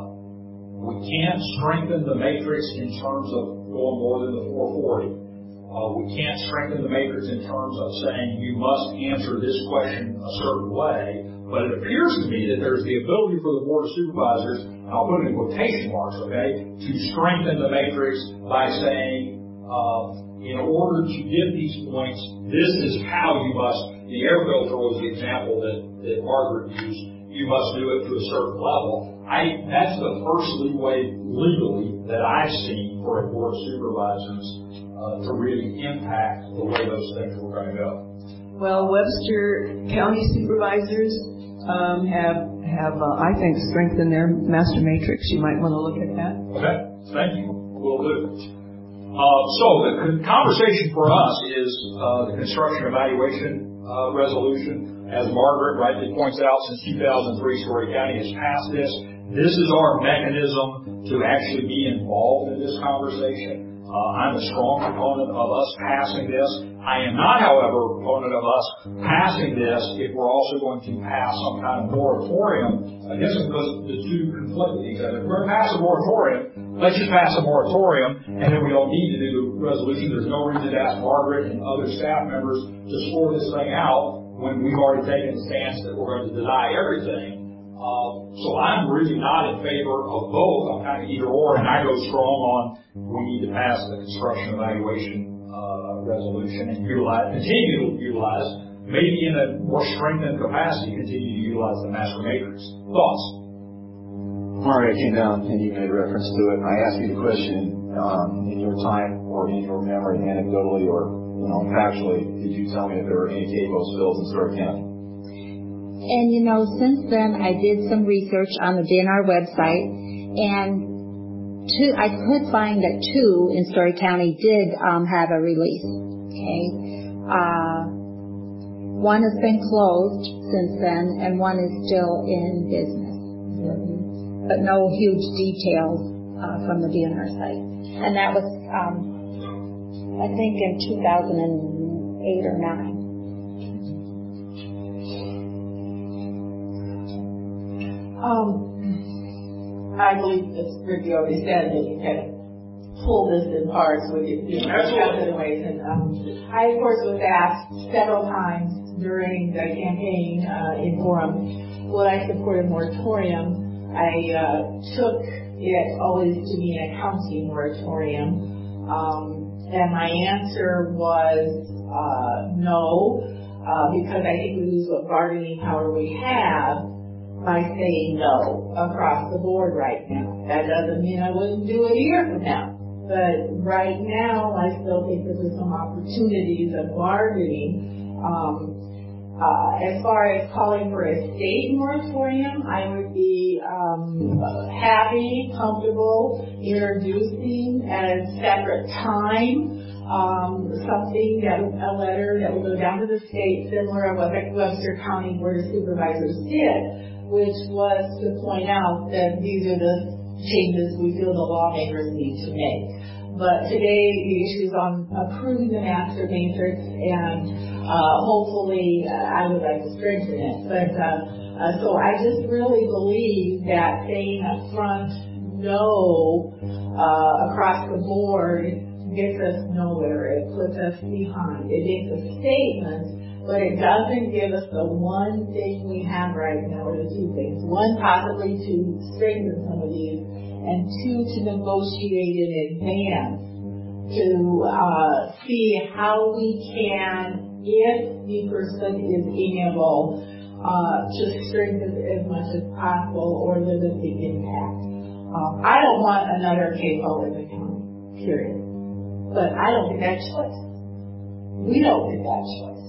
[SPEAKER 1] we can't strengthen the matrix in terms of going more than the four forty. Uh, we can't strengthen the matrix in terms of saying you must answer this question a certain way. But it appears to me that there's the ability for the Board of Supervisors, and I'll put it in quotation marks, okay, to strengthen the matrix by saying, uh, in order to get these points, this is how you must, the air filter was the example that, that Margaret used, you must do it to a certain level. I, that's the first leeway legally that I've seen for a Board of Supervisors uh, to really impact the way those things were going to go.
[SPEAKER 10] Well, Webster County Supervisors um, have, have uh, I think, strengthened their master matrix. You might want to look at that.
[SPEAKER 1] Okay, thank you. Will do. Uh, so the conversation for us is uh, the construction evaluation uh, resolution. As Margaret rightly points out, since two thousand three, Story County has passed this. This is our mechanism to actually be involved in this conversation. Uh, I'm a strong proponent of us passing this. I am not, however, a proponent of us passing this if we're also going to pass some kind of moratorium. I guess because the two conflict with each other. If we're going to pass a moratorium, let's just pass a moratorium, and then we don't need to do the resolution. There's no reason to ask Margaret and other staff members to score this thing out when we've already taken the stance that we're going to deny everything. Uh, so I'm really not in favor of both. I'm kind of either or, and I go strong on we need to pass the construction evaluation uh, resolution and utilize, continue to utilize, maybe in a more strengthened capacity, continue to utilize the master matrix. Thoughts?
[SPEAKER 2] Mario, I came down and you made reference to it. I asked you the question um, in your time or in your memory, anecdotally or you know factually. Did you tell me if there were any K P O spills in Story County?
[SPEAKER 8] And, you know, since then, I did some research on the D N R website, and two, I could find that two in Story County did um, have a release, okay? Uh, one has been closed since then, and one is still in business. But no huge details uh, from the D N R site. And that was, um, I think, in two thousand eight or nine.
[SPEAKER 5] Um, I believe, as Ricky already said, that you kind of pull this in parts with you, you know, in ways. And um, I, of course, was asked several times during the campaign uh, in forum, would I support a moratorium? I uh, took it always to be an accounting moratorium, um, and my answer was uh, no, uh, because I think we lose what bargaining power we have by saying no across the board right now. That doesn't mean I wouldn't do it a year from now. But right now, I still think that there's some opportunities of bargaining. Um, uh, as far as calling for a state moratorium, I would be um, happy, comfortable introducing at a separate time um, something, that a letter that will go down to the state similar to what the Webster County Board of Supervisors did, which was to point out that these are the changes we feel the lawmakers need to make. But today, the issue is on approving the master matrix, and uh, hopefully, uh, I would like to strengthen it. But uh, uh, so I just really believe that saying up front no uh, across the board gets us nowhere. It puts us behind. It makes a statement, but it doesn't give us the one thing we have right now, or the two things. One, possibly to strengthen some of these, and two, to negotiate in advance to uh, see how we can, if the person is amiable, uh, to strengthen as much as possible or limit the impact. Um, I don't want another K P O in the county, period. But I don't think that's choice. We don't think that's choice.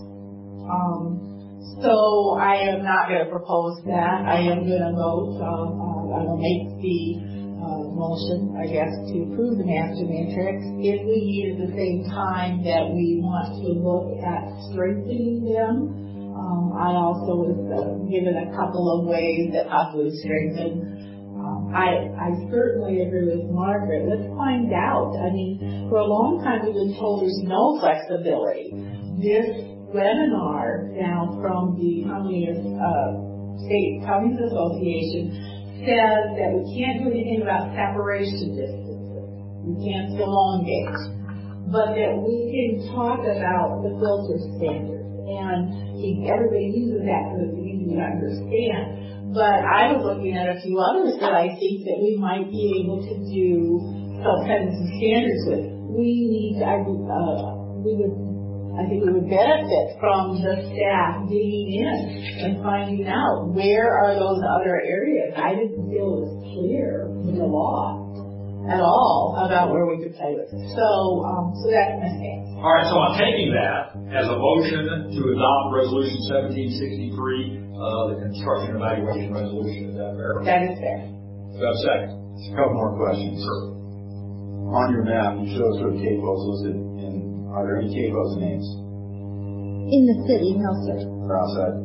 [SPEAKER 5] Um, so I am not going to propose that. I am going to vote. Um, uh, I will make the uh, motion, I guess, to approve the master matrix. If we need at the same time that we want to look at strengthening them, um, I also was uh, given a couple of ways that possibly strengthen. Um, I, I certainly agree with Margaret. Let's find out. I mean, for a long time we've been told there's no flexibility. This webinar now from the County uh, State Counties Association says that we can't do anything about separation distances. We can't elongate. But that we can talk about the filter standards. And he, everybody uses that because it's easy to understand. But I was looking at a few others that I think that we might be able to do some kind of some standards with. We need, I would, uh, we would, I think we would benefit from the staff digging in and finding out where are those other areas. I didn't feel it was clear in the law at all about where we could play with it. So, um, so that's my stance.
[SPEAKER 1] All right, so I'm taking that as a motion to adopt Resolution seventeen sixty-three, uh, the construction evaluation resolution. Is that fair?
[SPEAKER 5] That is fair.
[SPEAKER 1] Do I have a second?
[SPEAKER 2] Just a couple more questions.
[SPEAKER 1] Sure.
[SPEAKER 2] On your map, you show us where the K P Os listed. Are there any K P Os names?
[SPEAKER 8] In the city, no, sir.
[SPEAKER 2] Or outside?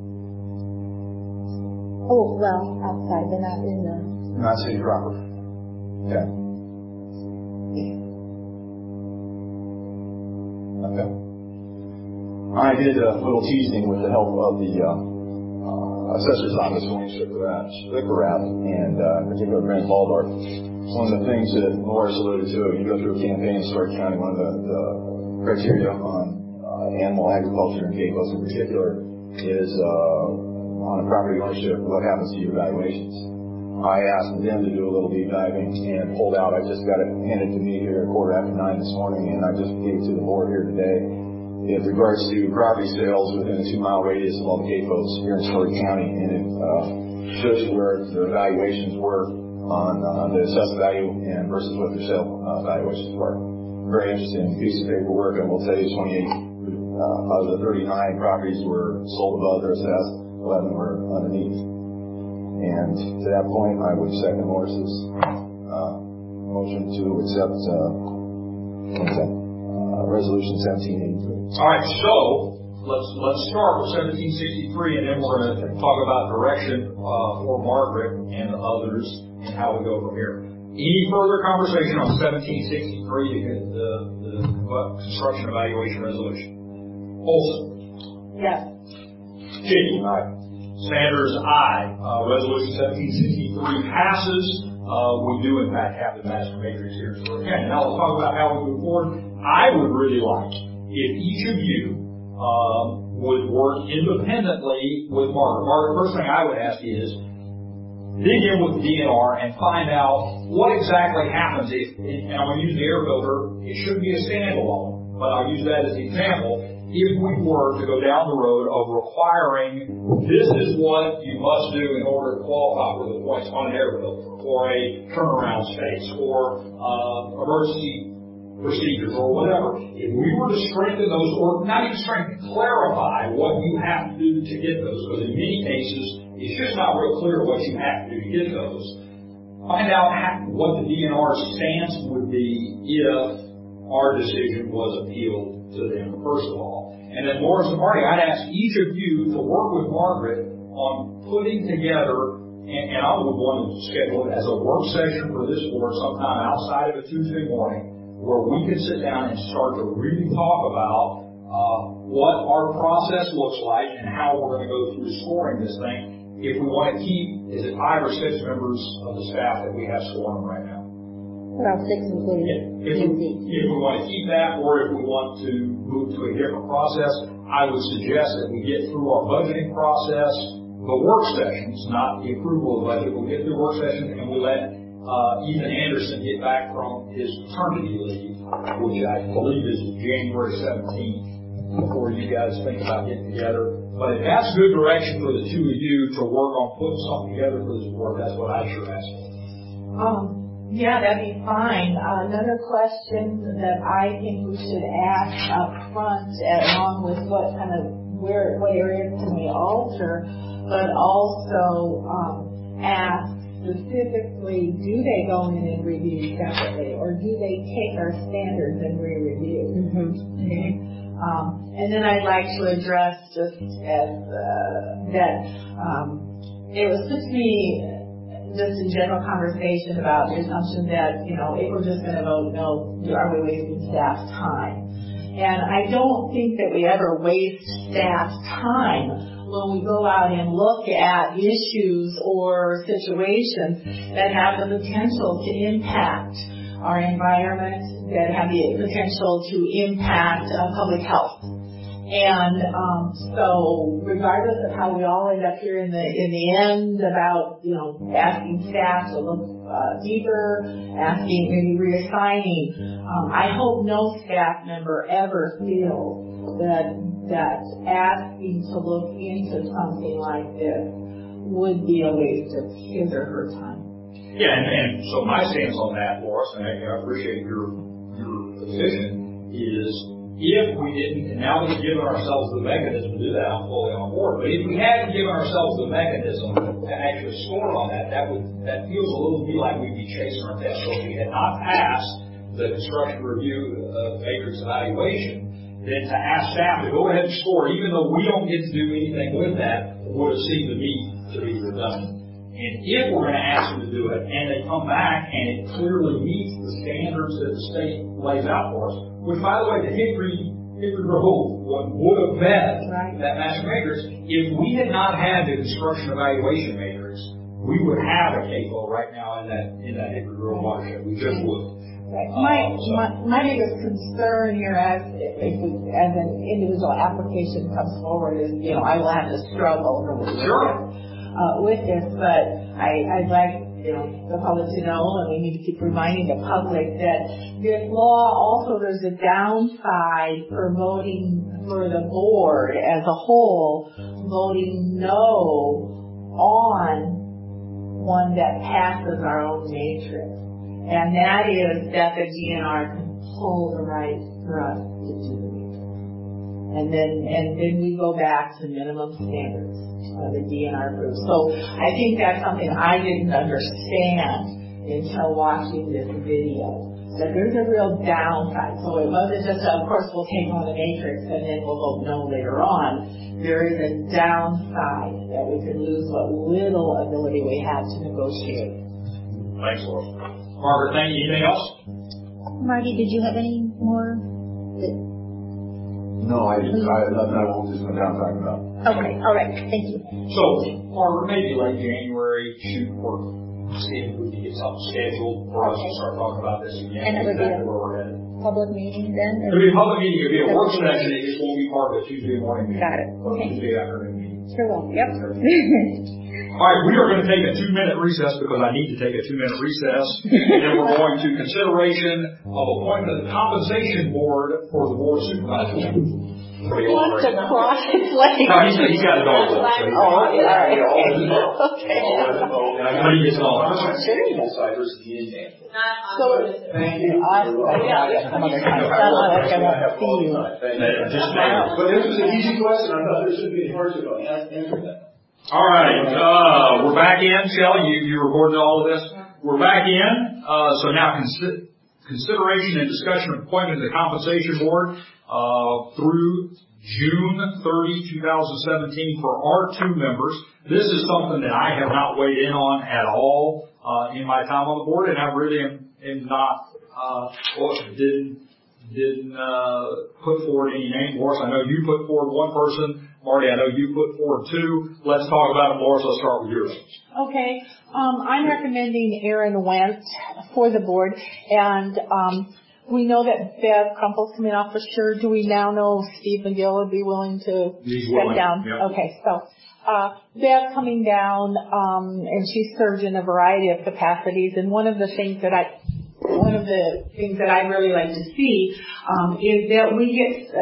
[SPEAKER 8] Oh, well, outside, but not in the...
[SPEAKER 2] Not city proper. Okay. Okay. I did a little teasing with the help of the uh, uh, assessor's office when we took the liquor app, and uh, in particular Brent Baldorf. One of the things that Morris alluded to, you go through a campaign in Stark County, one of the, the criteria on uh, animal agriculture and K P Os in particular is uh, on a property ownership, what happens to your valuations. I asked them to do a little deep diving and pulled out, I just got it handed to me here at quarter after nine this morning, and I just gave it to the board here today. In regards to property sales within a two mile radius of all the K P Os here in Story County, and it uh, shows you where the valuations were on uh, the assessed value and versus what their sale uh, valuations were. Very interesting piece of paperwork, and we'll tell you twenty-eight uh, out of the thirty-nine properties were sold above their assessed, eleven were underneath. And to that point, I would second Morris's uh, motion to accept uh, uh, Resolution seventeen eighty-three.
[SPEAKER 1] All right, so let's let's start with seventeen sixty-three, and then we're going to talk about direction uh, for Margaret and others and how we go from here. Any further conversation on seventeen sixty-three, the, the, the construction evaluation resolution? Olson?
[SPEAKER 5] Yes.
[SPEAKER 1] Kidney? Aye. Sanders, aye. Uh, resolution seventeen sixty-three passes. Uh, we do, in fact, have the master matrix here. So again, now let's talk about how we move forward. I would really like if each of you um, would work independently with Margaret. Margaret, first thing I would ask is, dig in with the D N R and find out what exactly happens if, and I'm going to use the air filter, it shouldn't be a standalone, but I'll use that as an example. If we were to go down the road of requiring this is what you must do in order to qualify for the points on an air filter, or a turnaround space, or uh, emergency procedures, or whatever, if we were to strengthen those, or not even strengthen, clarify what you have to do to get those, because in many cases, it's just not real clear what you have to do to get those. Find out how, what the D N R's stance would be if our decision was appealed to them, first of all. And then Morris and Marty, I'd ask each of you to work with Margaret on putting together, and, and I would want to schedule it as a work session for this board sometime outside of a Tuesday morning, where we can sit down and start to really talk about uh, what our process looks like and how we're going to go through scoring this thing. If we want to keep, is it five or six members of the staff that we have scoring right now?
[SPEAKER 8] About six including
[SPEAKER 1] If, if, we, if we want to keep that, or if we want to move to a different process, I would suggest that we get through our budgeting process, the work sessions, not the approval of the budget, but we get through work sessions and we let uh, Ethan Anderson get back from his paternity leave, which I believe is January seventeenth, before you guys think about getting together. But if that's good direction for the two of you to work on putting something together for this board, that's what I sure ask for.
[SPEAKER 5] Um, yeah, that'd be fine. Uh, another question that I think we should ask up front, along with what kind of, where, what areas can we alter, but also um, ask specifically, do they go in and review separately, or do they take our standards and re-review? Mm-hmm. Okay. Um, and then I'd like to address just as uh, that um, it was just me, just in general conversation about the assumption that, you know, if we're just going to vote no, are we wasting staff's time? And I don't think that we ever waste staff's time when we go out and look at issues or situations that have the potential to impact our environment, that have the potential to impact uh, public health. And um, so, regardless of how we all end up here in the in the end about, you know, asking staff to look uh, deeper, asking maybe reassigning, um, I hope no staff member ever feels that that asking to look into something like this would be a waste of his or her time.
[SPEAKER 1] Yeah, and, and so my stance on that, Loris, and I, I appreciate your your position, is if we didn't, and now we've given ourselves the mechanism to do that, I'm fully on board, but if we hadn't given ourselves the mechanism to actually score on that, that would that feels a little bit like we'd be chasing our tail. So if we had not passed the construction review of matrix evaluation, then to ask staff to go ahead and score, even though we don't get to do anything with that, would have seemed to me to be redundant. And if we're going to ask them to do it, and they come back and it clearly meets the standards that the state lays out for us, which, by the way, the Hickory, Hickory Grove one would have met right. that master matrix. If we had not had the construction evaluation matrix, we would have a C A F O right now in that in that Hickory Grove watershed. We just would.
[SPEAKER 5] Right. My, um, so. my my biggest concern here, as if we, as an individual application comes forward, is, you know, I will have to struggle with
[SPEAKER 1] sure.
[SPEAKER 5] this, uh, with this, but I, I'd like, you know, the public to know, and we need to keep reminding the public that this law also, there's a downside for voting for the board as a whole, voting no on one that passes our own matrix. And that is that the G N R can pull the right for us to do it. And then, and then we go back to minimum standards of the D N R group. So I think that's something I didn't understand until watching this video. That there's a real downside. So it wasn't just, of course, we'll take on the matrix and then we'll vote no later on. There is a downside that we could lose what little ability we have to negotiate.
[SPEAKER 1] Thanks, Laura. Margaret, thank you. Anything else?
[SPEAKER 8] Marty, did you have any more?
[SPEAKER 2] No, I just, I, nothing I won't just come down talking about.
[SPEAKER 8] Okay, all right, thank you.
[SPEAKER 1] So, Margaret, maybe late January, shoot for, see if we can get something scheduled for us to start talking about this again.
[SPEAKER 8] And it would be a
[SPEAKER 1] where we're headed.
[SPEAKER 8] Public meeting then?
[SPEAKER 1] It'll be a public meeting, it'll be a work session, it just won't be part of a Tuesday morning meeting.
[SPEAKER 8] Got it.
[SPEAKER 1] Or
[SPEAKER 8] Okay.
[SPEAKER 1] Tuesday afternoon meeting.
[SPEAKER 8] Sure will, yep.
[SPEAKER 1] All right, we are going to take a two-minute recess because I need to take a two-minute recess. And then we're going to consideration of appointment of the compensation board for the board of supervisors.
[SPEAKER 5] He wants to cross his legs.
[SPEAKER 1] No, he's, he's got a dog. So he's
[SPEAKER 5] oh, okay, all right.
[SPEAKER 1] Okay. But he gets all of it.
[SPEAKER 5] Sure he does. So, thank you. Awesome. Yeah, some other time. It's not like I want to see you.
[SPEAKER 2] But this was an easy question. I thought there shouldn't be any hardship on answering that.
[SPEAKER 1] All right, uh, we're back in. Shelley, you, you recorded all of this. We're back in. Uh, so now consi- consideration and discussion of appointment to the compensation board uh, through June thirtieth, twenty seventeen for our two members. This is something that I have not weighed in on at all uh, in my time on the board, and I really am, am not uh, well, didn't didn't uh, put forward any name. Morris, I know you put forward one person. Marty, I know you put forward two. Let's talk about it, Morris. Let's start with yours.
[SPEAKER 5] Okay. Um, I'm recommending Aaron Wentz for the board. And um, we know that Bev Crumple's coming off for sure. Do we now know Steve McGill would be willing to
[SPEAKER 1] He's
[SPEAKER 5] step
[SPEAKER 1] willing.
[SPEAKER 5] down?
[SPEAKER 1] Yep.
[SPEAKER 5] Okay. So uh, Bev coming down, um, and she served in a variety of capacities. And one of the things that I One of the things that I'd really like to see um, is that we get, uh,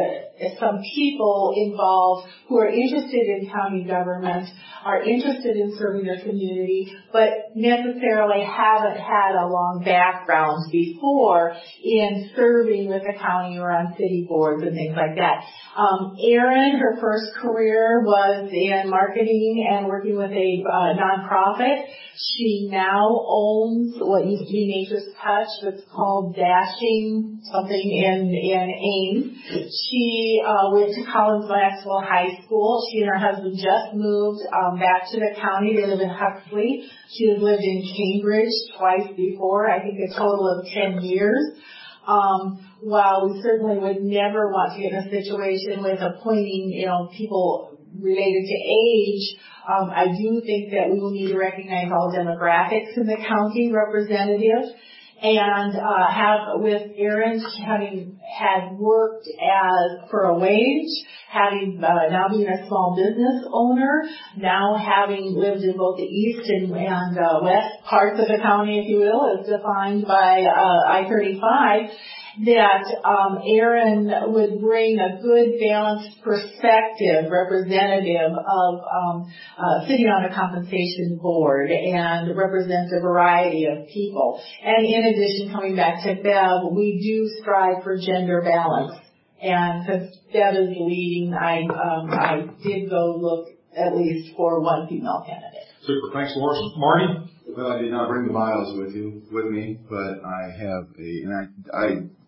[SPEAKER 5] some people involved who are interested in county government, are interested in serving their community, but necessarily haven't had a long background before in serving with the county or on city boards and things like that. Um, Erin, her first career was in marketing and working with a uh, nonprofit. She now owns what used to be Nature's Touch, that's called Dashing something in in Ames. She uh, went to Collins Maxwell High School. She and her husband just moved um, back to the county. They live in Huxley. She has lived in Cambridge twice before, I think a total of ten years. Um, while we certainly would never want to get in a situation with appointing, you know, people related to age, um, I do think that we will need to recognize all demographics in the county representative. And uh, have with Erin having had worked as for a wage, having uh, now being a small business owner, now having lived in both the east and, and uh, west parts of the county, if you will, as defined by uh, I thirty-five, that um, Erin would bring a good balanced perspective, representative of um, uh, sitting on a compensation board and represents a variety of people. And in addition, coming back to Bev, we do strive for gender balance. And since Bev is leading, I um, I did go look at least for one female candidate.
[SPEAKER 1] Super. Thanks, Loris. Marty?
[SPEAKER 2] Well, I did not bring the bios with you with me, but I have a, and I, I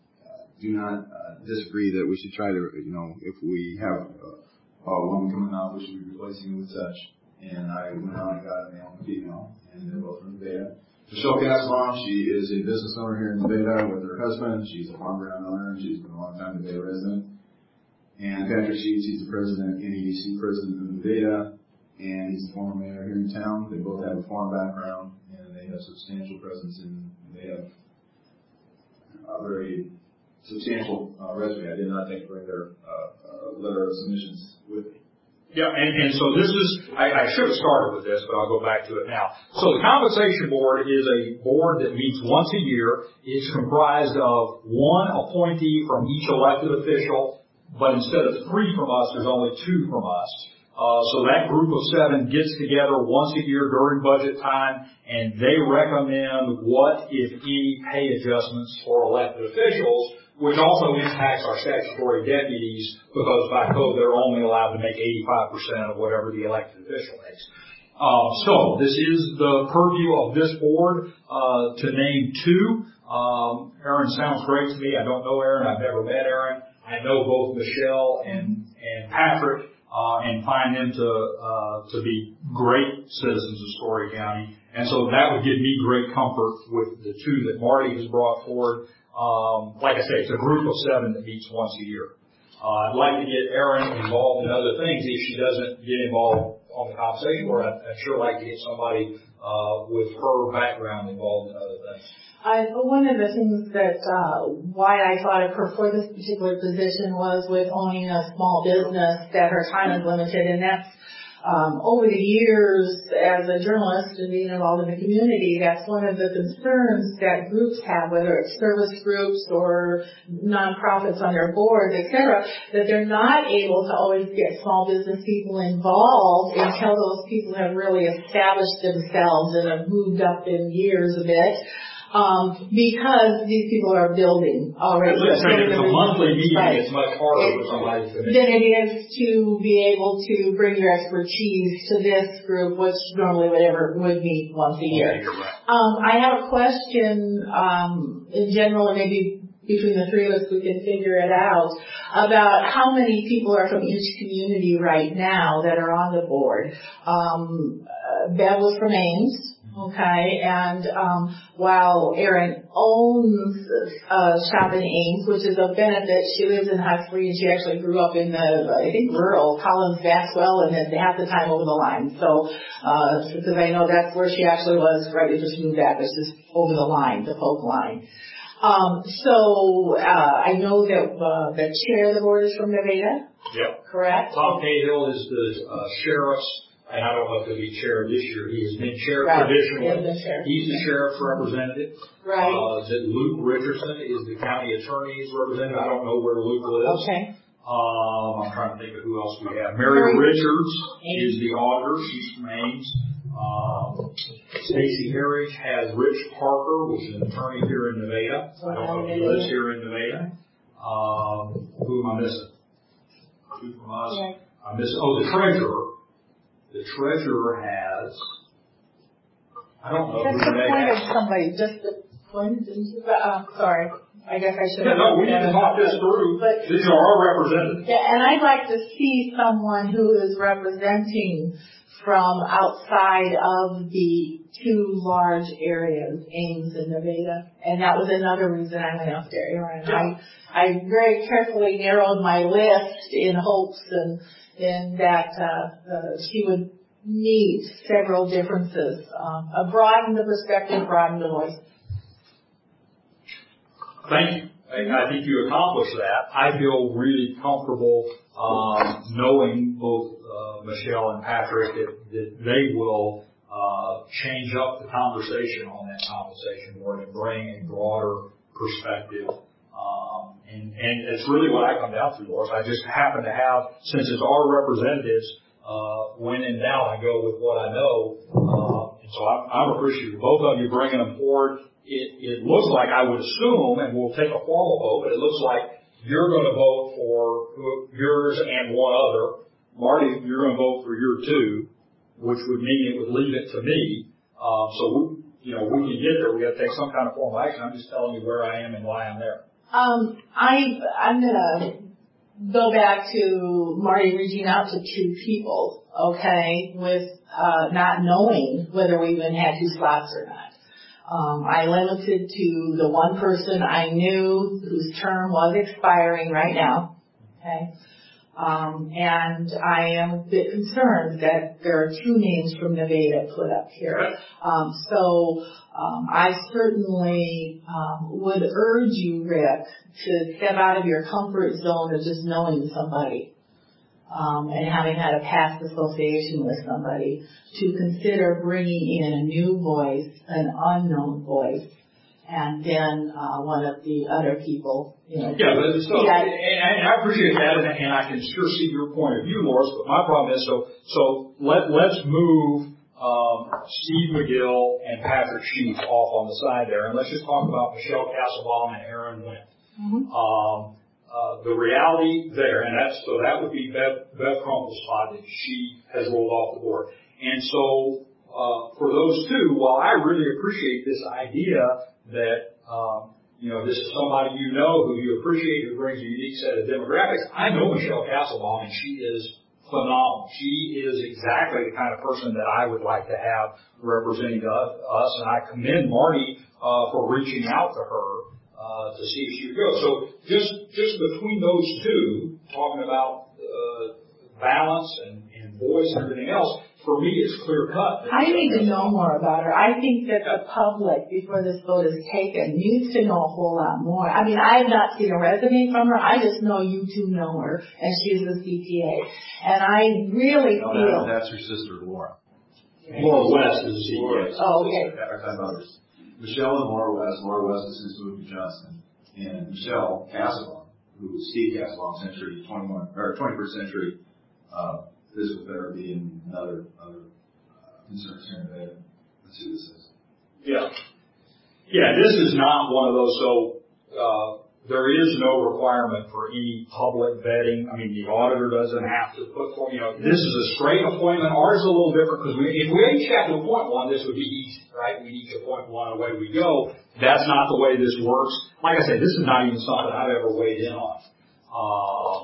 [SPEAKER 2] do not uh, disagree that we should try to, you know, if we have uh, a woman coming out, we should be replacing it with such. And I went out and got a male and a female, and they're both from Nevada. Michelle Casselbaum, she is a business owner here in Nevada with her husband. She's a farm ground owner, and she's been a long time Nevada resident. And Patrick Sheets, he's the president, N E D C president of Nevada, and he's the former mayor here in town. They both have a farm background, and they have substantial presence in, they have a very substantial uh, resume. I did not think to bring their uh, uh, letter of submissions with me.
[SPEAKER 1] Yeah, and, and so this is, I, I should have started with this, but I'll go back to it now. So the Compensation Board is a board that meets once a year. It's comprised of one appointee from each elected official, but instead of three from us, there's only two from us. Uh, so that group of seven gets together once a year during budget time, and they recommend what, if any, pay adjustments for elected officials, which also impacts our statutory deputies because by code they're only allowed to make eighty-five percent of whatever the elected official makes. Uh, so this is the purview of this board uh, to name two. Um, Erin sounds great to me. I don't know Erin. I've never met Erin. I know both Michelle and, and Patrick uh, and find them to uh, to be great citizens of Story County. And so that would give me great comfort with the two that Marty has brought forward. Um, like I say, it's a group of seven that meets once a year. Uh, I'd like to get Erin involved in other things. If she doesn't get involved on the compensation board, I'd, I'd sure like to get somebody uh, with her background involved in other things.
[SPEAKER 5] I, one of the things that uh, why I thought of her for this particular position was with owning a small business that her time is limited, and that's Um, over the years as a journalist and being involved in the community, that's one of the concerns that groups have, whether it's service groups or nonprofits on their boards, et cetera, that they're not able to always get small business people involved until those people have really established themselves and have moved up in years a bit. Um, because these people are building already.
[SPEAKER 1] Let's say it's a monthly meeting,
[SPEAKER 5] right.
[SPEAKER 1] It's much harder for somebody to
[SPEAKER 5] than it is to be able to bring your expertise to this group, which normally would ever would meet once a year. Um, I have a question um, in general, and maybe between the three of us we can figure it out, about how many people are from each community right now that are on the board. Um, uh, Bev was from Ames. Okay, and um, while Erin owns a shop in Ames, which is a benefit, she lives in Huxley, and she actually grew up in the, I think, rural Collins Maxwell, and then half the time over the line. So, uh, because I know that's where she actually was right after she moved back, it's just over the line, the Polk line. Um, so uh, I know that uh, the chair of the board is from Nevada.
[SPEAKER 1] Yep.
[SPEAKER 5] Correct.
[SPEAKER 1] Tom Cahill is the uh, sheriff's. And I don't know if he'll be chair this year. He has been chair
[SPEAKER 5] right.
[SPEAKER 1] traditionally.
[SPEAKER 5] He been chair.
[SPEAKER 1] He's the sheriff's representative.
[SPEAKER 5] Right.
[SPEAKER 1] Uh, that Luke Richardson is the county attorney's representative. I don't know where Luke lives.
[SPEAKER 5] Okay.
[SPEAKER 1] Um, I'm trying to think of who else we have. Mary Richards is the auditor. She's from Ames. Um, Stacy Herridge has Rich Parker, which is an attorney here in Nevada. I don't know if he lives here in Nevada. Um, who am I missing? Two from us. I'm missing. Oh, the treasurer. The treasurer has. I don't know
[SPEAKER 5] Just
[SPEAKER 1] who they
[SPEAKER 5] appointed
[SPEAKER 1] have.
[SPEAKER 5] somebody, just appointed, uh, sorry, I guess I should
[SPEAKER 1] Yeah,
[SPEAKER 5] have.
[SPEAKER 1] no, we need to talk this through.
[SPEAKER 5] But,
[SPEAKER 1] These are our representatives.
[SPEAKER 5] yeah, and I'd like to see someone who is representing from outside of the two large areas, Ames and Nevada. And that was another reason I went after Erin.
[SPEAKER 1] Yeah.
[SPEAKER 5] I, I very carefully narrowed my list in hopes and, in that, uh, uh, she would meet several differences, um, uh, broaden the perspective, broaden the voice.
[SPEAKER 1] Thank you. And I think you accomplished that. I feel really comfortable um, knowing both uh, Michelle and Patrick that, that they will uh, change up the conversation on that compensation board and bring a broader perspective. Um, and, and it's really what I come down to, Loris. I just happen to have, since it's our representatives, uh, when in doubt, I go with what I know. Uh, and so I'm, I'm appreciative of both of you bringing them forward. It, it looks like, I would assume, and we'll take a formal vote, but it looks like you're going to vote for yours and one other. Marty, you're going to vote for your two, which would mean it would leave it to me. Um, so, we, you know, we can get there. We got to take some kind of formal action. I'm just telling you where I am and why I'm there.
[SPEAKER 5] Um, I, I'm gonna go back to Marty reaching out to two people, okay, with, uh, not knowing whether we even had two slots or not. Um, I limited to the one person I knew whose term was expiring right now, okay? Um, and I am a bit concerned that there are two names from Nevada put up here. Um, so um, I certainly um, would urge you, Rick, to step out of your comfort zone of just knowing somebody um, and having had a past association with somebody to consider bringing in a new voice, an unknown voice, and then uh, one of the other people, you know.
[SPEAKER 1] Yeah, but so,
[SPEAKER 5] yeah.
[SPEAKER 1] and, and I appreciate that, and, and I can sure see your point of view, Loris, but my problem is, so so let, let's move um, Steve McGill and Patrick Sheets off on the side there, and let's just talk about Michelle Castlebaum and Erin Wendt.
[SPEAKER 5] Mm-hmm.
[SPEAKER 1] Um, uh, the reality there, and that's, so that would be Bev, Bev Crumple's spot that she has rolled off the board. And so, uh, for those two, while I really appreciate this idea that, um, you know, this is somebody you know who you appreciate, who brings a unique set of demographics. I know Michelle Castlebaum, and she is phenomenal. She is exactly the kind of person that I would like to have representing us, and I commend Marty uh, for reaching out to her uh, to see if she would go. So just just between those two, talking about uh, balance and, and voice and everything else, for me, it's clear cut.
[SPEAKER 5] I need to know more about her. I think that the public, before this vote is taken, needs to know a whole lot more. I mean, I have not seen a resume from her. I just know you two know her, and she's a C P A. And I really
[SPEAKER 2] No,
[SPEAKER 5] feel...
[SPEAKER 2] that, that's her sister, Laura.
[SPEAKER 1] Laura West is a C E O.
[SPEAKER 5] Oh, okay.
[SPEAKER 2] Michelle and Laura West. Laura West has since moved to Johnston. And Michelle Castlebaum, who is Steve Castlebaum, century twenty-one, or twenty-first century, uh, physical therapy and other other uh, concerns here in Nevada. Let's see what this is.
[SPEAKER 1] Yeah. Yeah, this is not one of those, so uh, there is no requirement for any public vetting. I mean, the auditor doesn't have to put, you know, this is a straight appointment. Ours is a little different because we, if we each had to appoint one, this would be easy, right? We each appoint one, away we go. That's not the way this works. Like I said, this is not even something I've ever weighed in on. Um,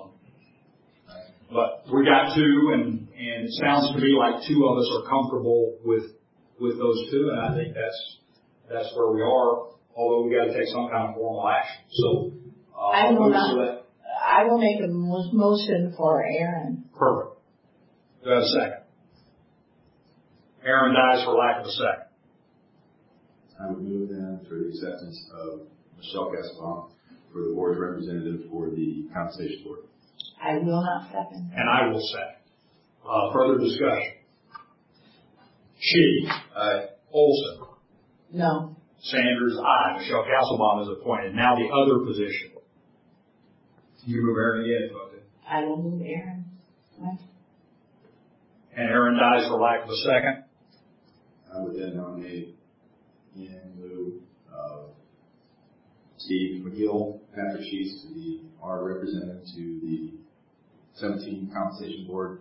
[SPEAKER 1] But we got two, and, and it sounds to me like two of us are comfortable with with those two, and I think that's that's where we are. Although we got to take some kind of formal action. So uh,
[SPEAKER 5] I will
[SPEAKER 1] I'll
[SPEAKER 5] not.
[SPEAKER 1] move to that.
[SPEAKER 5] I will make a mo- motion for Erin.
[SPEAKER 1] Perfect. Do I have a second? Erin dies for lack of a second.
[SPEAKER 2] I would move then for the acceptance of Michelle Castlebaum for the board's representative for the compensation board.
[SPEAKER 5] I will not second.
[SPEAKER 1] And I will second. Uh, further discussion. She,
[SPEAKER 2] Aye.
[SPEAKER 1] Olson,
[SPEAKER 5] No.
[SPEAKER 1] Sanders, aye. Michelle Castlebaum is appointed. Now the other position. You move Erin again, folks.
[SPEAKER 5] I will move Aaron.
[SPEAKER 1] And Aaron dies for lack of a second.
[SPEAKER 2] I would then nominate in lieu of Steve McGill, Patrick Sheets to be our representative to the seventeen Compensation Board.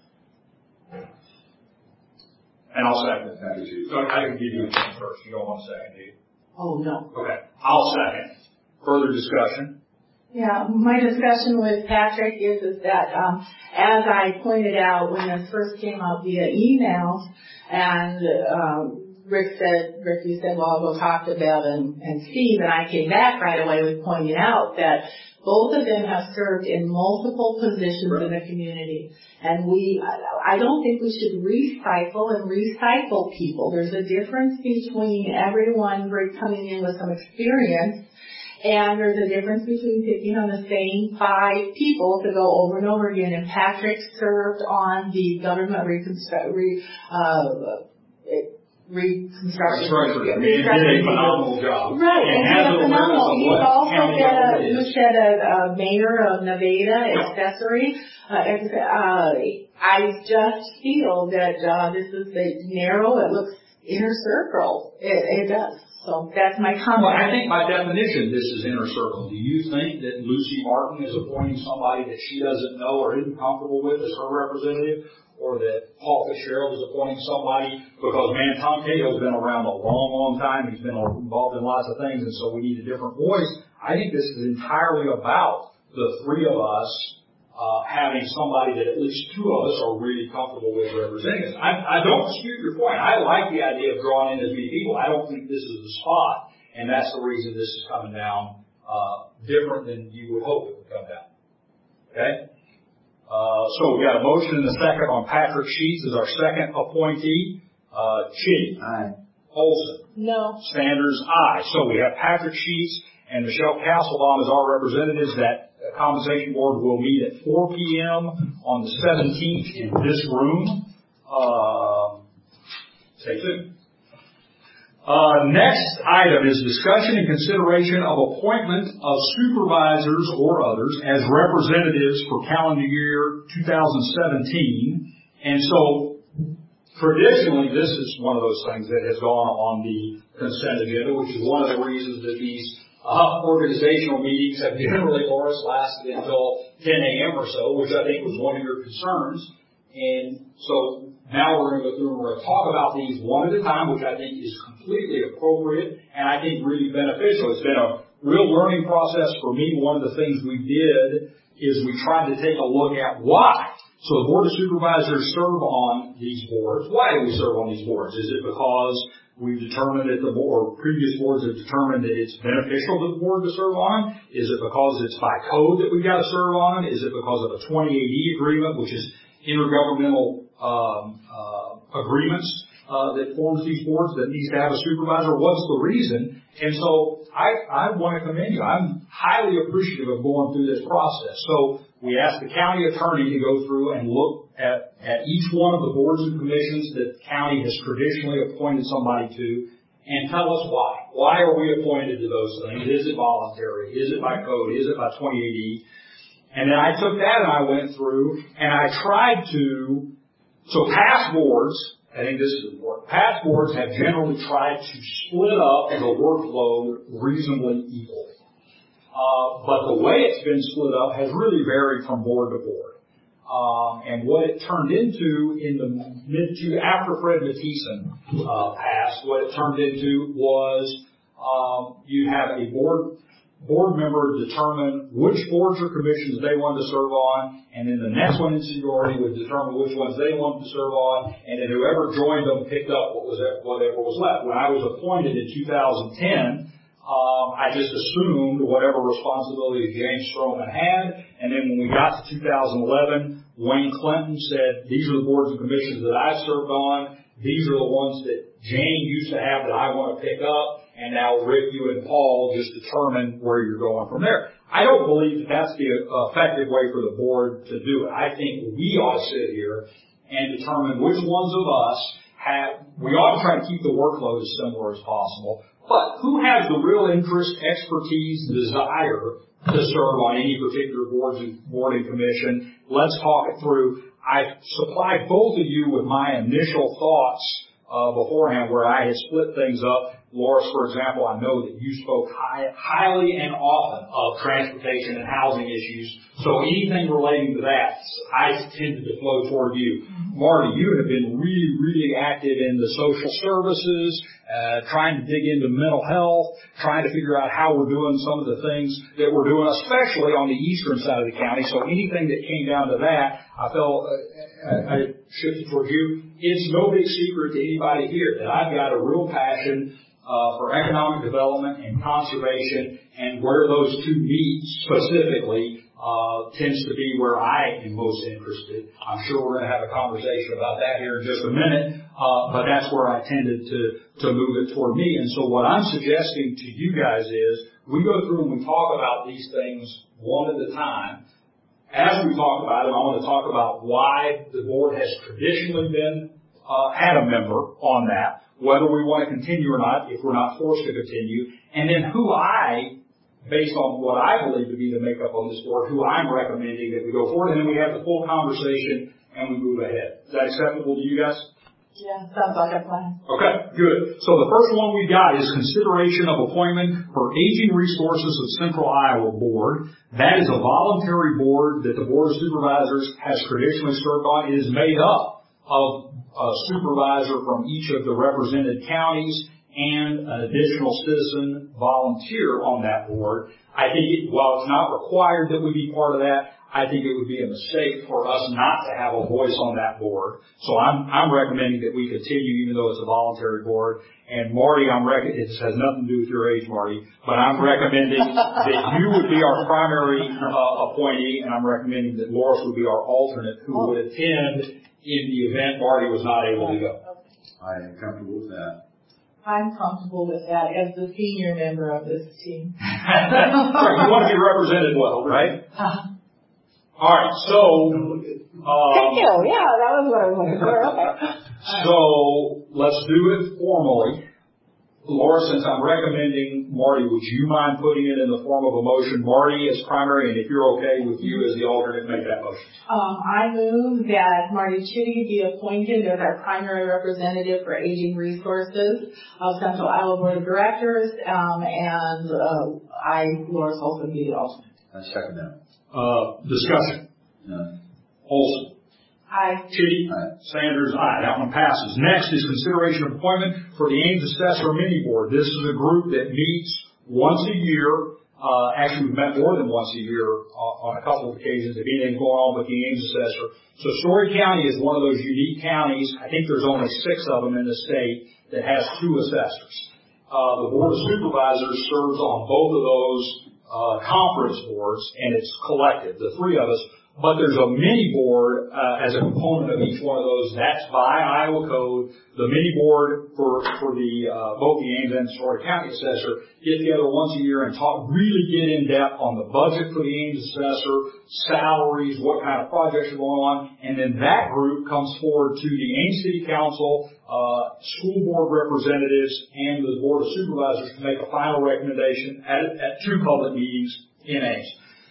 [SPEAKER 1] And I'll second Patrick Sheets. So I can give you a second first. You don't want a second, do you?
[SPEAKER 5] Oh, no.
[SPEAKER 1] Okay. I'll second. Further discussion?
[SPEAKER 5] Yeah, my discussion with Patrick is, is that, um, as I pointed out when this first came out via email, and, um, Rick said, Rick, you said, well, I'll go talk to Bev and, and Steve, and I came back right away with pointing out that both of them have served in multiple positions right. in the community. And we, I don't think we should recycle and recycle people. There's a difference between everyone coming in with some experience, and there's a difference between picking on the same five people to go over and over again. And Patrick served on the government reconstruction, re, uh, reconstruction.
[SPEAKER 1] Right, right. He did a phenomenal job.
[SPEAKER 5] Right, and, and he did a phenomenal. He's also been a, you said a, a mayor of Nevada, accessory. Uh, uh, I just feel that uh, this is a narrow, it looks inner circle. It, it does. So that's my comment.
[SPEAKER 1] Well, I think by definition this is inner circle. Do you think that Lucy Martin is appointing somebody that she doesn't know or isn't comfortable with as her representative? Or that Paul Fitzgerald is appointing somebody because, man, Tom Cato's been around a long, long time. He's been involved in lots of things, and so we need a different voice. I think this is entirely about the three of us uh, having somebody that at least two of us are really comfortable with representing us. I, I don't dispute your point. I like the idea of drawing in as many people. I don't think this is the spot, and that's the reason this is coming down uh, different than you would hope it would come down. Okay? Uh, so we got a motion and a second on Patrick Sheets as our second appointee. Uh, Chitty.
[SPEAKER 2] Aye.
[SPEAKER 1] Olson.
[SPEAKER 5] No.
[SPEAKER 1] Sanders, aye. So we have Patrick Sheets and Michelle Castlebaum as our representatives. That compensation board will meet at four p.m. on the seventeenth in this room. Uh, stay tuned. Uh, next item is discussion and consideration of appointment of supervisors or others as representatives for calendar year two thousand seventeen. And so, traditionally, this is one of those things that has gone on the consent agenda, which is one of the reasons that these uh, organizational meetings have generally, Morris, lasted until ten a.m. or so, which I think was one of your concerns. And so now we're going to go through and we're going to talk about these one at a time, which I think is completely appropriate and I think really beneficial. It's been a real learning process for me. One of the things we did is we tried to take a look at why. So the Board of Supervisors serve on these boards. Why do we serve on these boards? Is it because we've determined that the board, or previous boards have determined that it's beneficial to the board to serve on? Is it because it's by code that we've got to serve on? Is it because of a twenty-eight E agreement, which is intergovernmental um, uh, agreements uh, that forms these boards that needs to have a supervisor? What's the reason? And so I, I want to commend you. I'm highly appreciative of going through this process. So we asked the county attorney to go through and look at, at each one of the boards and commissions that the county has traditionally appointed somebody to and tell us why. Why are we appointed to those things? Is it voluntary? Is it by code? Is it by twenty-eight E? And then I took that and I went through and I tried to, so past boards, I think this is important, past boards have generally tried to split up the workload reasonably equally. Uh, but the way it's been split up has really varied from board to board. Um, and what it turned into in the mid to after Fred Mathieson uh, passed, what it turned into was um, you have a board board member determine which boards or commissions they wanted to serve on, and then the next one in seniority would determine which ones they wanted to serve on, and then whoever joined them picked up what was that, whatever was left. When I was appointed in two thousand ten, um, I just assumed whatever responsibilities James Stroman had, and then when we got to two thousand eleven, Wayne Clinton said, these are the boards and commissions that I've served on, these are the ones that Jane used to have that I want to pick up, and now Rick, you and Paul just determine where you're going from there. I don't believe that that's the effective way for the board to do it. I think we ought to sit here and determine which ones of us have, we ought to try to keep the workload as similar as possible, but who has the real interest, expertise, desire to serve on any particular board and, board and commission. Let's talk it through. I supplied both of you with my initial thoughts uh, beforehand where I had split things up. Loris, for example, I know that you spoke high, highly and often of transportation and housing issues. So anything relating to that, I tended to flow toward you. Marty, you have been really, really active in the social services, uh, trying to dig into mental health, trying to figure out how we're doing some of the things that we're doing, especially on the eastern side of the county. So anything that came down to that, I felt uh, I, I shifted toward you. It's no big secret to anybody here that I've got a real passion Uh, for economic development and conservation, and where those two meet specifically uh, tends to be where I am most interested. I'm sure we're going to have a conversation about that here in just a minute, uh, but that's where I tended to, to move it toward me. And so what I'm suggesting to you guys is we go through and we talk about these things one at a time. As we talk about them, I want to talk about why the board has traditionally been uh, had a member on that, whether we want to continue or not, if we're not forced to continue, and then who I, based on what I believe to be the makeup on this board, who I'm recommending that we go forward, and then we have the full conversation and we move ahead. Is that acceptable to you guys?
[SPEAKER 5] Yeah, sounds like a plan.
[SPEAKER 1] Okay, good. So the first one we got is consideration of appointment for Aging Resources of Central Iowa Board. That is a voluntary board that the Board of Supervisors has traditionally served on. It is made up of a supervisor from each of the represented counties and an additional citizen volunteer on that board. I think it, while it's not required that we be part of that, I think it would be a mistake for us not to have a voice on that board. So I'm, I'm recommending that we continue even though it's a voluntary board. And Marty, I'm rec- it has nothing to do with your age, Marty, but I'm recommending that you would be our primary uh, appointee, and I'm recommending that Loris would be our alternate who would attend in the event Marty was not able to go.
[SPEAKER 2] I am comfortable with that.
[SPEAKER 5] I'm comfortable with that as the senior member of this team.
[SPEAKER 1] Right, you want to be represented well, right?
[SPEAKER 5] Uh,
[SPEAKER 1] All right, so... Um,
[SPEAKER 8] Thank you. Yeah, that was what I was looking for. Okay.
[SPEAKER 1] So let's do it formally. Laura, since I'm recommending Marty, would you mind putting it in the form of a motion? Marty as primary, and if you're okay with you as the alternate, make that motion.
[SPEAKER 5] Um, I move that Marty Chitty be appointed as our primary representative for Aging Resources of Central Iowa Board of Directors, um, and uh, I, Loris Olson, be the alternate.
[SPEAKER 2] I second that.
[SPEAKER 1] Uh, discussion.
[SPEAKER 2] No.
[SPEAKER 1] Olson.
[SPEAKER 5] Aye.
[SPEAKER 1] Chitty.
[SPEAKER 2] Aye.
[SPEAKER 1] Sanders. Aye. That one passes. Next is consideration of appointment for the Ames Assessor Mini Board. This is a group that meets once a year. Uh, actually, we've met more than once a year on, on a couple of occasions if anything's going on with the Ames Assessor. So Story County is one of those unique counties. I think there's only six of them in the state that has two assessors. Uh, the Board of Supervisors serves on both of those uh, conference boards, and it's collective, the three of us. But there's a mini board uh, as a component of each one of those. That's by Iowa code. The mini board for for the uh, both the Ames and Story County Assessor get together once a year and talk, really get in depth on the budget for the Ames Assessor, salaries, what kind of projects are going on, and then that group comes forward to the Ames City Council, uh, school board representatives, and the Board of Supervisors to make a final recommendation at, at two public meetings in Ames.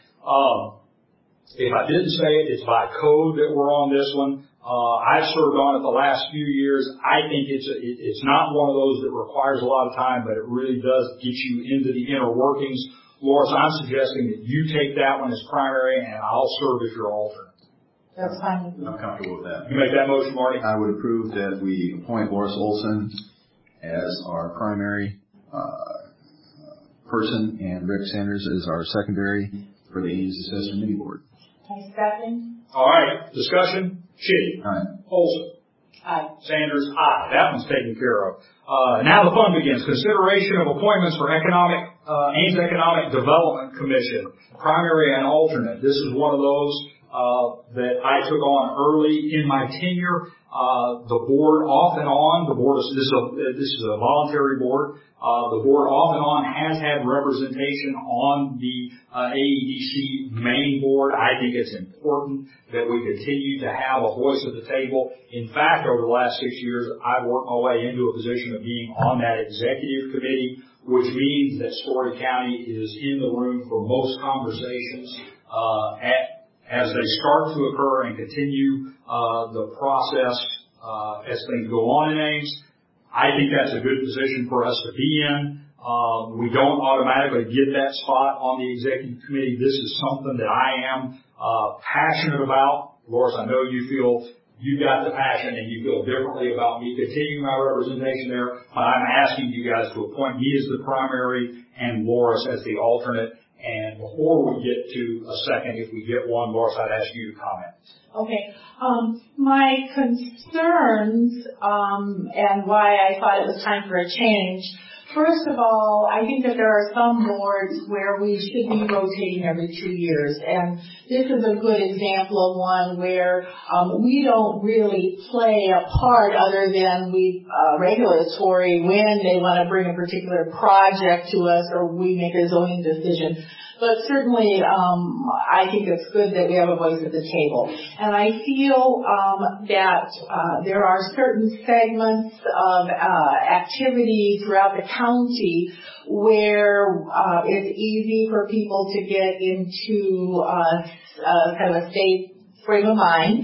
[SPEAKER 1] Um, If I didn't say it, it's by code that we're on this one. Uh, I've served on it the last few years. I think it's a, it, it's not one of those that requires a lot of time, but it really does get you into the inner workings. Loris, I'm suggesting that you take that one as primary, and I'll serve as your alternate.
[SPEAKER 5] That's fine with me.
[SPEAKER 2] I'm comfortable with that.
[SPEAKER 1] You make that motion, Marty?
[SPEAKER 2] I would approve that we appoint Loris Olson as our primary uh, person and Rick Sanders as our secondary for the Ames Assessor Mini Board.
[SPEAKER 5] I second.
[SPEAKER 1] All right. Discussion? Chitty.
[SPEAKER 2] Aye.
[SPEAKER 1] Olson.
[SPEAKER 5] Aye.
[SPEAKER 1] Sanders. Aye. That one's taken care of. Uh, now the fun begins. Consideration of appointments for economic, uh, Ames Economic Development Commission, primary and alternate. This is one of those, uh, that I took on early in my tenure. Uh, the board off and on, the board is, this is a, this is a voluntary board. Uh, the board off and on has had representation on the uh, A E D C main board. I think it's important that we continue to have a voice at the table. In fact, over the last six years, I've worked my way into a position of being on that executive committee, which means that Story County is in the room for most conversations uh, at, as they start to occur and continue uh, the process uh, as things go on in Ames. I think that's a good position for us to be in. Uh, we don't automatically get that spot on the executive committee. This is something that I am uh, passionate about. Loris, I know you feel you got the passion and you feel differently about me continuing my representation there, but I'm asking you guys to appoint me as the primary and Loris as the alternate. And before we get to a second, if we get one, Loris, I'd ask you to comment.
[SPEAKER 5] Okay. Um, my concerns um, and why I thought it was time for a change. First of all, I think that there are some boards where we should be rotating every two years, and this is a good example of one where um, we don't really play a part other than we uh, regulatory when they want to bring a particular project to us or we make a zoning decision. But certainly, um, I think it's good that we have a voice at the table. And I feel um, that uh, there are certain segments of uh, activity throughout the county where uh, it's easy for people to get into uh, uh, kind of a state frame of mind.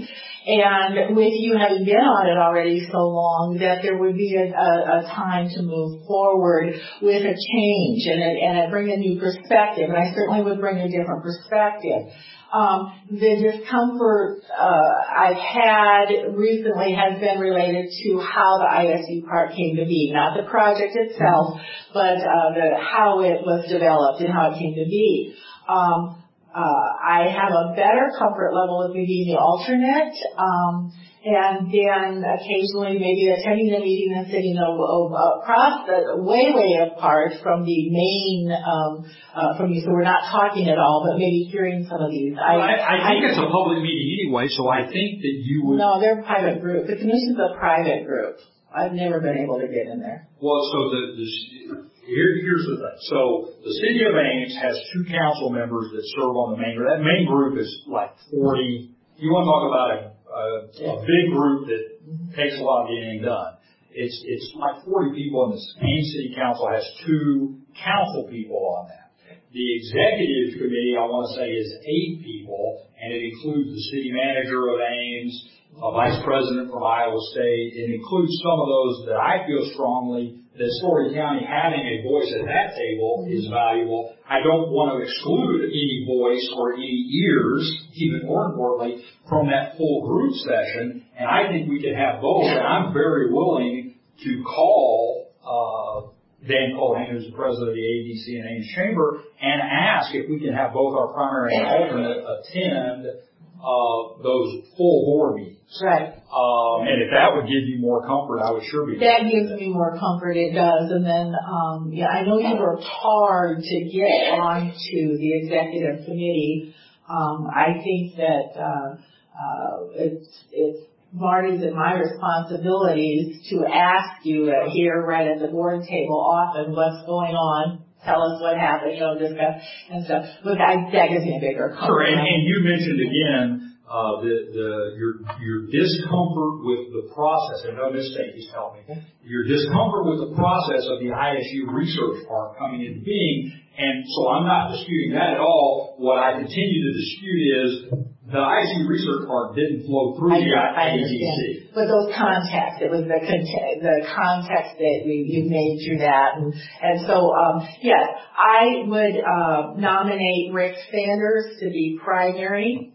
[SPEAKER 5] And with you having been on it already so long, that there would be a, a, a time to move forward with a change and, a, and a bring a new perspective. And I certainly would bring a different perspective. Um, the discomfort uh, I've had recently has been related to how the I S U part came to be, not the project itself, but uh, the how it was developed and how it came to be. Um, Uh, I have a better comfort level with me being the alternate, um, and then occasionally maybe attending the meeting and sitting across, the, way, way apart from the main, um, uh, from you, so we're not talking at all, but maybe hearing some of these.
[SPEAKER 1] I, well, I, I think I, it's a public meeting anyway, so I think that you would...
[SPEAKER 5] No, they're a private group. The commission's a private group. I've never been able to get in there.
[SPEAKER 1] Well, so the... the Here, here's the thing. So the city of Ames has two council members that serve on the main group. That main group is like forty. You want to talk about a, a, a big group that takes a lot of getting done. It's it's like forty people, and the Ames City Council has two council people on that. The executive committee, I want to say, is eight people, and it includes the city manager of Ames, a vice president from Iowa State. It includes some of those that I feel strongly that Story County having a voice at that table is valuable. I don't want to exclude any voice or any ears, even more importantly, from that full group session. And I think we can have both. And I'm very willing to call uh, Dan Culhane, who's the president of the A D C and Ames Chamber, and ask if we can have both our primary and alternate attend uh, those full board meetings.
[SPEAKER 5] Right.
[SPEAKER 1] Um, and if that would give you more comfort, I would sure be.
[SPEAKER 5] That gives me more comfort. It does. And then, um, yeah, I know you worked hard to get onto the executive committee. Um, I think that uh, uh, it's it's Marty's and my responsibilities to ask you uh, here, right at the board table, often what's going on. Tell us what happened, you know, discuss and stuff. But I, that gives me a bigger comfort.
[SPEAKER 1] Sure. And, and you mentioned again. Uh, the, the, your, your discomfort with the process, and no mistake, he's telling me, your discomfort with the process of the I S U research park coming into being, and so I'm not disputing that at all. What I continue to dispute is the I S U research park didn't flow through
[SPEAKER 5] I,
[SPEAKER 1] the
[SPEAKER 5] I
[SPEAKER 1] A D C.
[SPEAKER 5] understand. But those contacts, it was the the context that you, you made through that, and and so um, yes, I would uh, nominate Rick Sanders to be primary.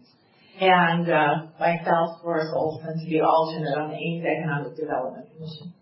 [SPEAKER 5] And uh, myself, Loris Olson, to be alternate on the Ames Economic Development Commission.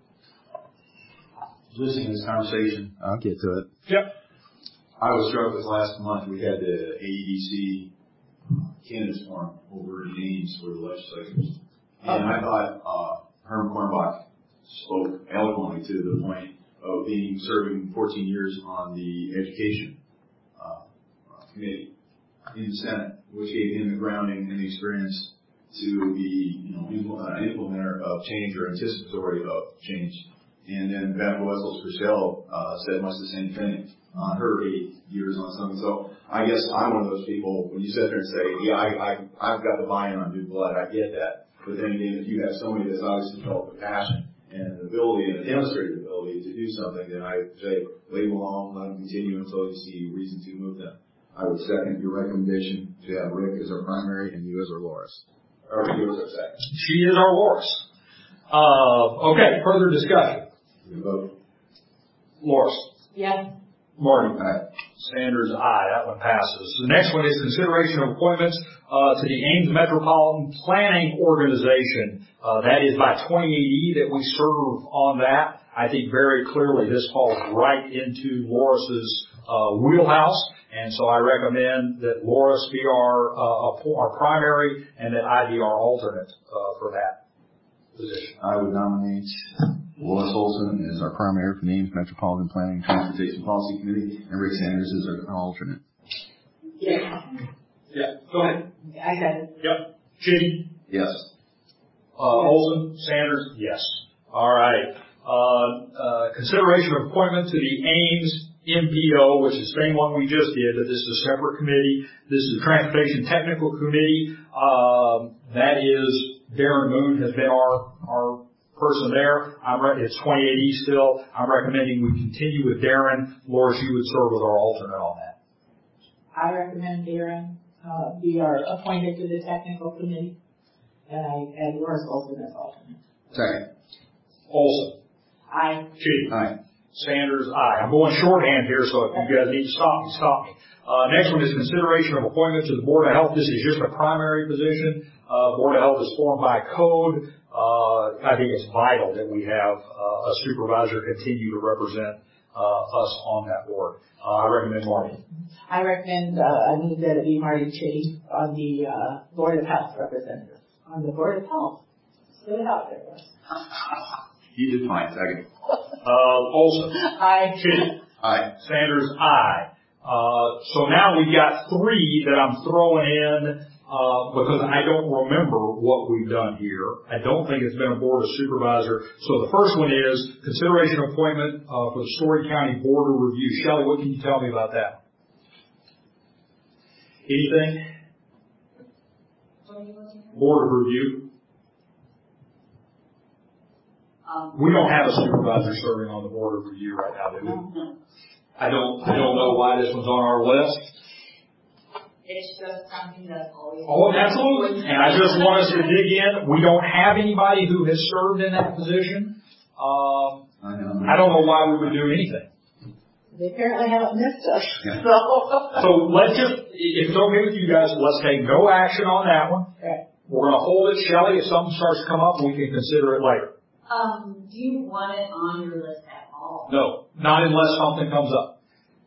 [SPEAKER 2] Listening to this conversation, I'll get to it.
[SPEAKER 1] Yep.
[SPEAKER 2] I was struck this last month. We had the A E D C candidates forum over in Ames for the legislators. And I thought uh, Herm Kornbach spoke eloquently to the point of being serving fourteen years on the education uh, committee in the Senate, which gave him the grounding and the experience to be, you know, an implementer of change or anticipatory of change. And then Beth Wessels-Christel uh, said much the same thing on her eight years on something. So I guess I'm one of those people, when you sit there and say, yeah, I, I, I've got the buy-in on new blood, I get that. But then again, if you have somebody that's obviously developed the passion and the ability and the demonstrated ability to do something, then I say, leave them alone, let them continue until you see reason to move them. I would second your recommendation to have Rick as our primary and you as our Loris. Or you as our second.
[SPEAKER 1] She is our Loris. Uh, okay, further discussion.
[SPEAKER 2] Vote.
[SPEAKER 1] Loris.
[SPEAKER 5] Yes.
[SPEAKER 1] Marty. Aye. Sanders, aye. That one passes. The next one is consideration of appointments uh, to the Ames Metropolitan Planning Organization. Uh, that is by twenty eighty that we serve on that. I think very clearly this falls right into Loris's uh, wheelhouse, and so I recommend that Loris be our uh, our primary and that I be our alternate uh, for that position.
[SPEAKER 2] I would nominate Lois Olson is our primary for the Ames Metropolitan Planning and Transportation Policy Committee, and Rick Sanders is our alternate.
[SPEAKER 5] Yeah.
[SPEAKER 1] Yeah, go ahead.
[SPEAKER 5] I got it.
[SPEAKER 1] Yep. Chitty?
[SPEAKER 2] Yes.
[SPEAKER 1] Uh, Olson? Sanders? Yes. All right. Uh, uh, consideration of appointment to the Ames M P O, which is the same one we just did, but this is a separate committee. This is the Transportation Technical Committee. Um, that is, Darren Moon has been our, our person there. I'm re- it's twenty eighty still. I'm recommending we continue with Darren. Loris, you would serve as our alternate on that.
[SPEAKER 5] I recommend Darren uh, be our appointed to the technical committee, and I and Loris Olson as alternate.
[SPEAKER 2] Second.
[SPEAKER 1] Olson.
[SPEAKER 5] Aye.
[SPEAKER 1] Chitty.
[SPEAKER 2] Aye.
[SPEAKER 1] Sanders, aye. I'm going shorthand here, so if you guys need to stop me, stop me. Uh, next one is consideration of appointment to the Board of Health. This is just a primary position. Uh, Board of Health is formed by code. Uh, I think it's vital that we have uh, a supervisor continue to represent uh, us on that board. Uh, I recommend Marty.
[SPEAKER 5] I recommend, uh, I move that it be Marty Chitty on the uh, Board of Health representative. On the Board of Health. Put it out there.
[SPEAKER 2] You did fine. Second.
[SPEAKER 1] Uh, Olson.
[SPEAKER 5] Aye.
[SPEAKER 1] Chitty.
[SPEAKER 2] Aye.
[SPEAKER 1] Sanders, aye. Uh, so now we've got three that I'm throwing in uh, because I don't remember what we've done here. I don't think it's been a board of supervisor. So the first one is consideration of appointment uh, for the Story County Board of Review. Shelley, what can you tell me about that? Anything? Board of Review.
[SPEAKER 11] Um,
[SPEAKER 1] we don't have a supervisor serving on the Board of Review right now, do we?
[SPEAKER 11] No.
[SPEAKER 1] I don't, I don't know why this one's on our list.
[SPEAKER 11] It's just something that's always...
[SPEAKER 1] Oh, absolutely. And I just want us to dig in. We don't have anybody who has served in that position. Um,
[SPEAKER 2] I know.
[SPEAKER 1] I don't know why we would do anything.
[SPEAKER 5] They apparently haven't missed us.
[SPEAKER 2] Yeah.
[SPEAKER 5] So.
[SPEAKER 1] So let's just, if it's okay with you guys, let's take no action on that one.
[SPEAKER 5] Right.
[SPEAKER 1] We're going to hold it, Shelley. If something starts to come up, we can consider it later.
[SPEAKER 11] Um, do you want it on your list at all?
[SPEAKER 1] No, not unless something comes up.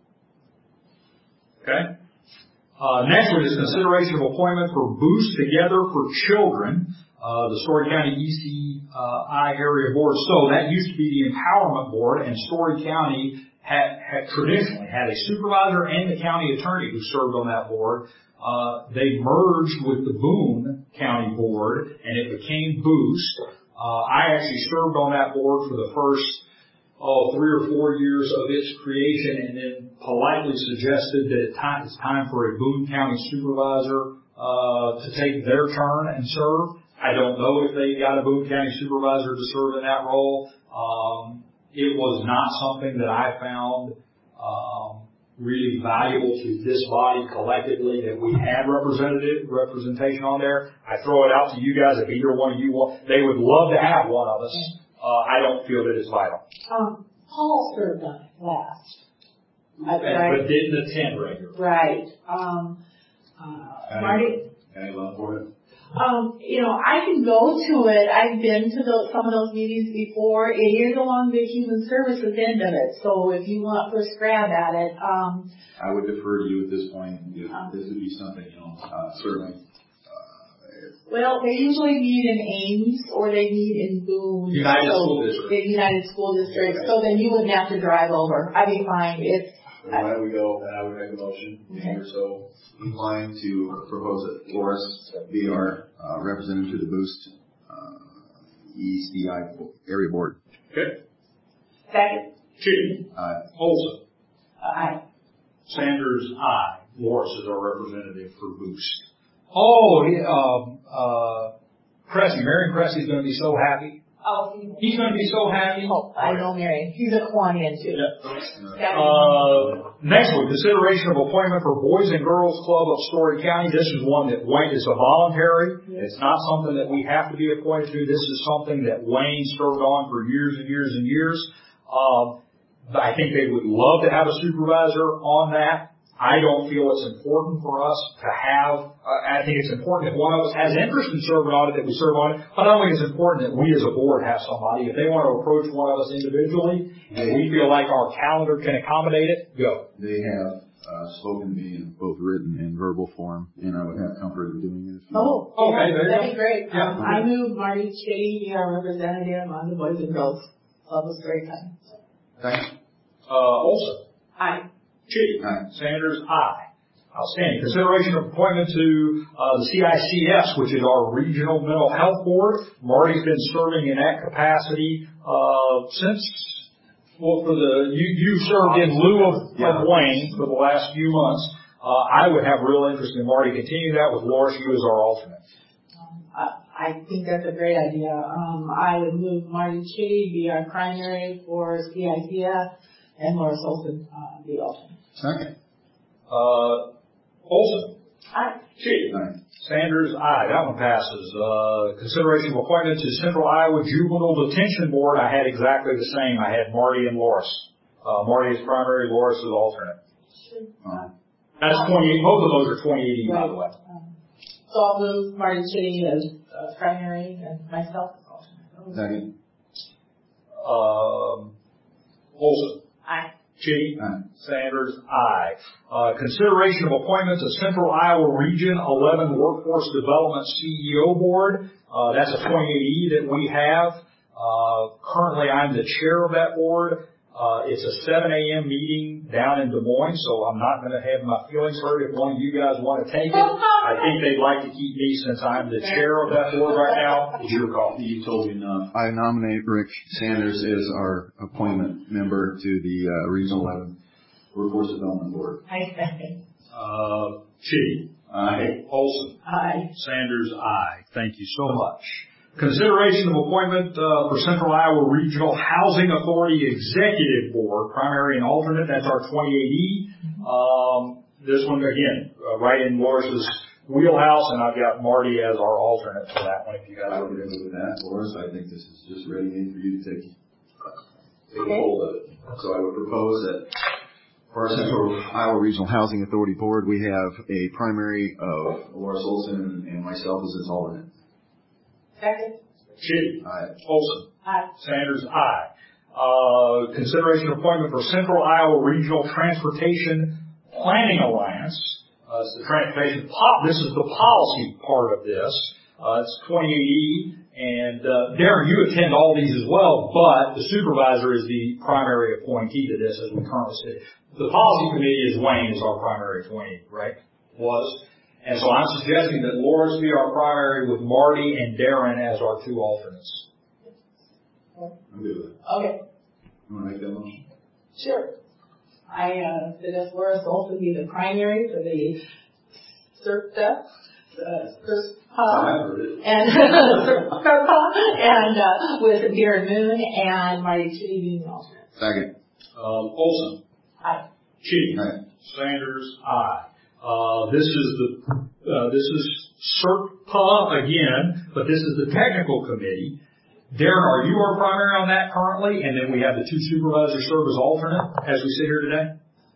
[SPEAKER 1] Okay? Uh, next one is consideration of appointment for Boost Together for Children, uh, the Story County E C I area board. So that used to be the Empowerment Board, and Story County had, had traditionally had a supervisor and the county attorney who served on that board. Uh, they merged with the Boone County Board, and it became Boost. Uh, I actually served on that board for the first, oh, three or four years of its creation, and then politely suggested that it's time, it's time for a Boone County supervisor uh, to take their turn and serve. I don't know if they got a Boone County supervisor to serve in that role. Um, it was not something that I found um, really valuable to this body collectively that we had representative representation on there. I throw it out to you guys if either one of you want. They would love to have one of us. Uh, I don't feel that it's vital.
[SPEAKER 5] Um, Paul served on it last.
[SPEAKER 1] Uh,
[SPEAKER 5] right.
[SPEAKER 1] But didn't attend regularly.
[SPEAKER 5] Right. Um, uh, Marty?
[SPEAKER 2] Any love for it?
[SPEAKER 5] Um, you know, I can go to it. I've been to those, some of those meetings before. It is along the human services end of it. So if you want first grab at it, um,
[SPEAKER 2] I would defer to you at this point. If this would be something, you know, uh, certainly.
[SPEAKER 5] Well, they usually meet in Ames or they meet in Boone.
[SPEAKER 1] United
[SPEAKER 5] so,
[SPEAKER 1] School District.
[SPEAKER 5] In United School District. So then you wouldn't have to drive over. I'd be fine. It's
[SPEAKER 2] So why don't we go, and I would make a motion, if you're so inclined to propose that Loris be our uh, representative to the Boost uh, E C I area board.
[SPEAKER 1] Okay.
[SPEAKER 5] Second.
[SPEAKER 1] Chitty.
[SPEAKER 2] Aye.
[SPEAKER 1] Olson.
[SPEAKER 5] Aye.
[SPEAKER 1] Sanders, aye. Morris is our representative for Boost. Oh, yeah, um, uh, Cressy, Marion Cressy's going to be so happy.
[SPEAKER 5] Oh,
[SPEAKER 1] He's going to be so happy.
[SPEAKER 5] oh, I know Mary. He's a Kiwanian too.
[SPEAKER 1] Yeah. Uh, next one, consideration of appointment for Boys and Girls Club of Story County. This is one that Wayne, it's a voluntary. It's not something that we have to be appointed to. This is something that Wayne served on for years and years and years. Uh, I think they would love to have a supervisor on that. I don't feel it's important for us to have, uh, I think it's important that one of us has interest in serving on it, that we serve on it, but I don't think it's important that we as a board have somebody. If they want to approach one of us individually, and we feel like our calendar can accommodate it, go.
[SPEAKER 2] They have uh, spoken to me in both written and verbal form, and I would have comfort in doing it.
[SPEAKER 5] Oh,
[SPEAKER 1] okay, there you
[SPEAKER 5] that'd
[SPEAKER 1] go.
[SPEAKER 5] be great.
[SPEAKER 1] Yeah.
[SPEAKER 5] Um, I move Marty Chitty be our representative on the Boys and Girls Club of Story County.
[SPEAKER 2] Thanks.
[SPEAKER 1] Uh, Olson.
[SPEAKER 5] Aye.
[SPEAKER 1] Chitty.
[SPEAKER 2] Aye.
[SPEAKER 1] Sanders, aye. Outstanding. Consideration of appointment to uh, the C I C S, which is our Regional Mental Health Board. Marty's been serving in that capacity uh, since, well, for the, you, you served in lieu of,
[SPEAKER 2] Yeah.
[SPEAKER 1] of Wayne for the last few months. Uh, I would have real interest in Marty continuing that with Loris, you as our alternate.
[SPEAKER 5] Um, I, I think that's a great idea. Um, I would move Marty Chitty be our primary for C I C S and Loris Olson uh, the alternate.
[SPEAKER 2] Second.
[SPEAKER 1] Uh, Olson.
[SPEAKER 5] Aye.
[SPEAKER 1] Chitty.
[SPEAKER 2] Aye.
[SPEAKER 1] Sanders, aye. That one passes. Uh, consideration of appointment to Central Iowa Juvenile Detention Board. I had exactly the same. I had Marty and Loris. Uh, Marty is primary, Loris is alternate.
[SPEAKER 2] Aye.
[SPEAKER 1] That's twenty-eight. Both of those are twenty eighty, by the way.
[SPEAKER 5] Um, so I'll move Marty Chitty as uh, primary and myself as alternate.
[SPEAKER 2] Second.
[SPEAKER 1] Um, Olson.
[SPEAKER 5] Aye.
[SPEAKER 1] Chitty.
[SPEAKER 2] Aye.
[SPEAKER 1] Sanders, aye. Uh, consideration of appointment to Central Iowa Region eleven Workforce Development C E O Board. Uh, that's a twenty-eight E that we have. Uh, currently I'm the chair of that board. Uh, it's a seven a.m. meeting down in Des Moines, so I'm not going to have my feelings hurt if one of you guys want to take it. I think they'd like to keep me since I'm the chair of that board right now. It's your call.
[SPEAKER 2] You told me enough. I nominate Rick Sanders as our appointment member to the uh, Regional eleven Workforce Development Board.
[SPEAKER 5] I second.
[SPEAKER 1] Uh, Chitty.
[SPEAKER 2] Aye.
[SPEAKER 1] Olson.
[SPEAKER 5] Aye.
[SPEAKER 1] Sanders, aye. Thank you so much. Consideration of appointment uh, for Central Iowa Regional Housing Authority Executive Board, primary and alternate. That's our twenty-eight E. Um, this one, again, uh, right in Loris's wheelhouse, and I've got Marty as our alternate for that one if you guys
[SPEAKER 2] I
[SPEAKER 1] are
[SPEAKER 2] would agree with that, Loris. I think this is just ready made for you to take, take
[SPEAKER 5] Okay.
[SPEAKER 2] hold of it. So I would propose that for our Central Iowa Regional Housing Authority Board, we have a primary of Loris Olson and myself as its alternate.
[SPEAKER 5] Second.
[SPEAKER 1] Chitty.
[SPEAKER 2] Aye.
[SPEAKER 1] Olson.
[SPEAKER 5] Aye.
[SPEAKER 1] Sanders, aye. Uh, consideration of appointment for Central Iowa Regional Transportation Planning Alliance. Uh, it's the transportation pop. This is the policy part of this. Uh, it's twenty-eight E. And, uh, Darren, you attend all these as well, but the supervisor is the primary appointee to this as we currently sit. The policy committee is Wayne is our primary appointee, right? Was. And so I'm suggesting that Loris be our primary with Marty and Darren as our two alternates.
[SPEAKER 2] I'm good with it.
[SPEAKER 5] Okay.
[SPEAKER 2] You want to make that motion?
[SPEAKER 5] Sure. I uh, suggest Loris Olson be the primary for the C E R P T A, uh, C E R P T A,
[SPEAKER 2] I heard it.
[SPEAKER 5] and C E R P T A, and uh, with Darren Moon and Marty Chitty being the alternate.
[SPEAKER 2] Second.
[SPEAKER 1] Um, Olson.
[SPEAKER 5] Aye.
[SPEAKER 1] Chitty.
[SPEAKER 2] Aye.
[SPEAKER 1] Sanders. Aye. Uh, this is the uh, this is C E R P T A again, but this is the technical committee. Darren, are you our primary on that currently? And then we have the two supervisors serve as alternate as we sit here today?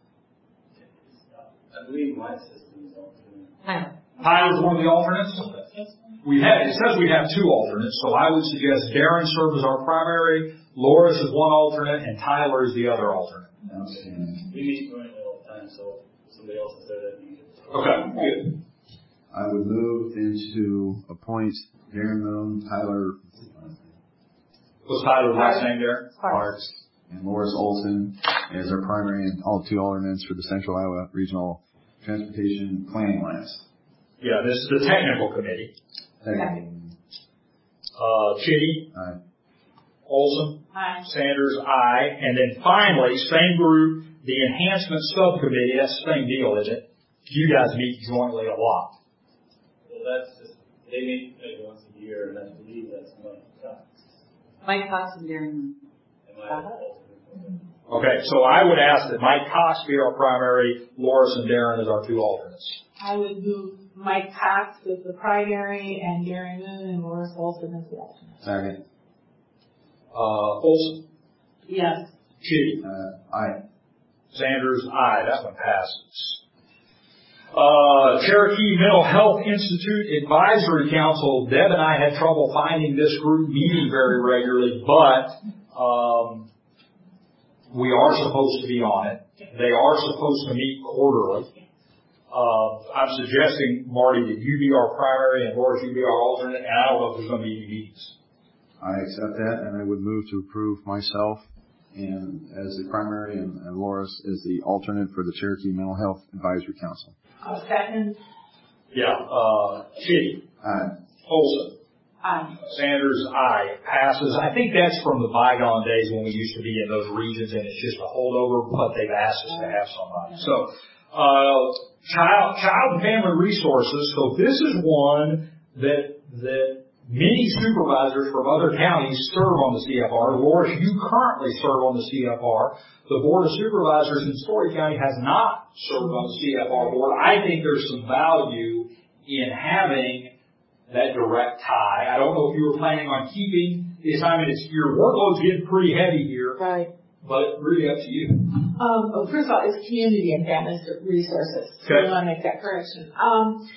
[SPEAKER 7] I believe my system is alternate.
[SPEAKER 1] Tyler's one of the alternates? We have, it says we have two alternates, so I would suggest Darren serves as our primary, Loris is one alternate, and Tyler is the other alternate.
[SPEAKER 2] Outstanding.
[SPEAKER 7] We meet jointly all the time, so if somebody else is there, that'd be good.
[SPEAKER 1] Okay, good.
[SPEAKER 2] I would move into appoint Darren Moon, Tyler
[SPEAKER 1] What's Tyler's last name, Darren?
[SPEAKER 2] Parks and Loris Olson as our primary and all two alternates for the Central Iowa Regional Transportation Planning Alliance.
[SPEAKER 1] Yeah, this is the technical committee.
[SPEAKER 2] Second.
[SPEAKER 1] Uh, Chitty.
[SPEAKER 2] Aye.
[SPEAKER 1] Olson.
[SPEAKER 5] Aye.
[SPEAKER 1] Sanders, aye. And then finally, same group, the enhancement subcommittee. That's the same deal, isn't it? You guys meet jointly a lot.
[SPEAKER 7] Well, that's just, they meet maybe once a year, and I believe that's Mike Cox.
[SPEAKER 11] Mike Cox and Darren.
[SPEAKER 7] Am I uh-huh.
[SPEAKER 1] Okay, so I would ask that Mike Cox be our primary, Loris and Darren as our two alternates.
[SPEAKER 5] I would move Mike Cox as the primary and Darren Moon and Loris Olson as the alternate.
[SPEAKER 2] Second.
[SPEAKER 1] Uh, Olson.
[SPEAKER 5] Yes.
[SPEAKER 1] Chitty.
[SPEAKER 2] Uh, aye.
[SPEAKER 1] Sanders, aye. That one passes. Uh, Cherokee Mental Health Institute Advisory Council. Deb and I had trouble finding this group meeting very regularly, but um, we are supposed to be on it. They are supposed to meet quarterly. Uh, I'm suggesting, Marty, that you be our primary and Loris, you be our alternate, and I don't know if there's going to be any meetings.
[SPEAKER 2] I accept that, and I would move to approve myself and as the primary and, and Loris as the alternate for the Cherokee Mental Health Advisory Council.
[SPEAKER 5] Uh, second.
[SPEAKER 1] Yeah, uh, Chitty.
[SPEAKER 2] Aye.
[SPEAKER 1] Olson.
[SPEAKER 5] Aye.
[SPEAKER 1] Sanders, aye. Passes. I think that's from the bygone days when we used to be in those regions and it's just a holdover, but they've asked us to have somebody. So, uh, child, child and family resources. So this is one that, that many supervisors from other counties serve on the C F R. Loris, you currently serve on the C F R. The Board of Supervisors in Story County has not served on the C F R board. I think there's some value in having that direct tie. I don't know if you were planning on keeping the assignment. It's, your workload's getting pretty heavy here.
[SPEAKER 5] Right.
[SPEAKER 1] But really up to you.
[SPEAKER 5] Um, well, first of all, it's community and family resources. So
[SPEAKER 1] Okay.
[SPEAKER 5] I want to make that correction. Um,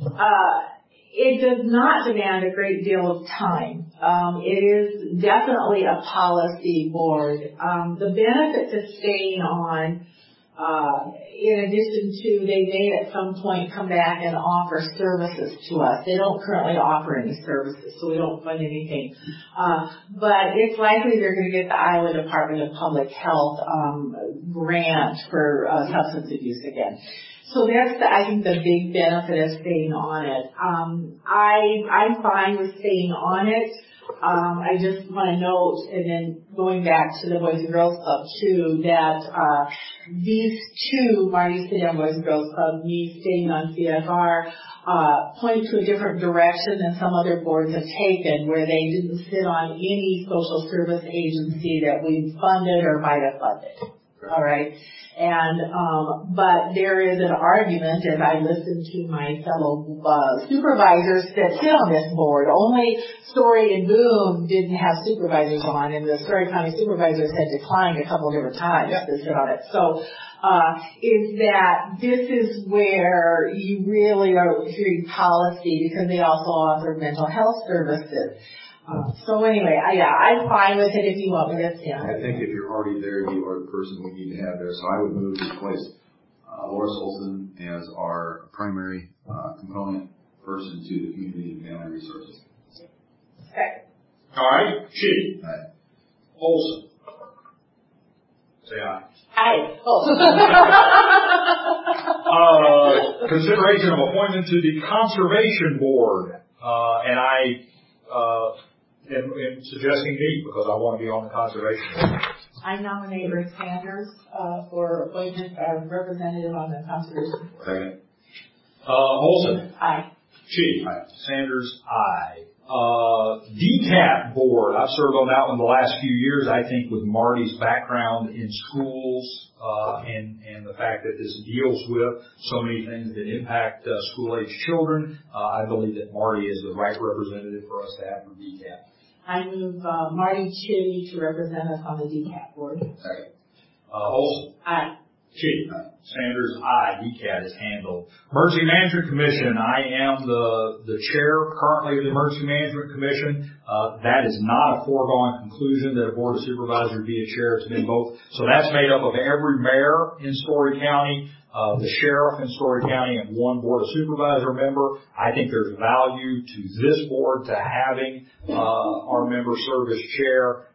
[SPEAKER 5] uh, It does not demand a great deal of time. Um, it is definitely a policy board. Um, the benefit to staying on, uh, in addition to they may at some point come back and offer services to us. They don't currently offer any services, so we don't fund anything. Uh, but it's likely they're going to get the Iowa Department of Public Health um, grant for uh, substance abuse again. So that's, the, I think, the big benefit of staying on it. Um, I, I'm fine with staying on it. Um, I just want to note, and then going back to the Boys and Girls Club too, that uh, these two, Marty City and Boys and Girls Club, me staying on C F R, uh, point to a different direction than some other boards have taken, where they didn't sit on any social service agency that we funded or might have funded. All right. And, um, but there is an argument, as I listened to my fellow uh, supervisors that sit on this board. Only Story and Boone didn't have supervisors on, and the Story County supervisors had declined a couple of different times to sit on it. So, uh, is that this is where you really are hearing policy, because they also offer mental health services. Uh, so anyway, I, yeah, I'm fine with it if you want me to stand.
[SPEAKER 2] I think if you're already there, you are the person we need to have there. So I would move to replace uh, Loris Olson as our primary uh, component person to the community and family resources.
[SPEAKER 5] Okay.
[SPEAKER 1] All right. Chitty.
[SPEAKER 2] Aye.
[SPEAKER 1] Olson. Say aye.
[SPEAKER 5] Aye. Oh.
[SPEAKER 1] uh, consideration of appointment to the Conservation Board. Uh, and I, uh, am, am suggesting me because I want to be on the Conservation Board.
[SPEAKER 5] I nominate Rick Sanders uh, for appointment as representative on the Conservation Board.
[SPEAKER 2] Second.
[SPEAKER 1] Uh, Olson.
[SPEAKER 5] Aye.
[SPEAKER 1] Chitty. Aye. Sanders, aye. Uh, D CAT board. I've served on that one the last few years. I think with Marty's background in schools, uh, and, and the fact that this deals with so many things that impact, uh, school-age children, uh, I believe that Marty is the right representative for us to have for D CAT.
[SPEAKER 5] I move, uh, Marty Chitty to represent us on the D CAT board.
[SPEAKER 2] Second.
[SPEAKER 1] Uh, Olson.
[SPEAKER 5] Aye.
[SPEAKER 1] Chitty. Sanders, aye. D CAT is handled. Emergency Management Commission. I am the the chair currently of the Emergency Management Commission. Uh, that is not a foregone conclusion that a board of supervisors be a chair. It's been both. So that's made up of every mayor in Story County, uh, the sheriff in Story County, and one board of supervisor member. I think there's value to this board to having uh, our member serve as chair.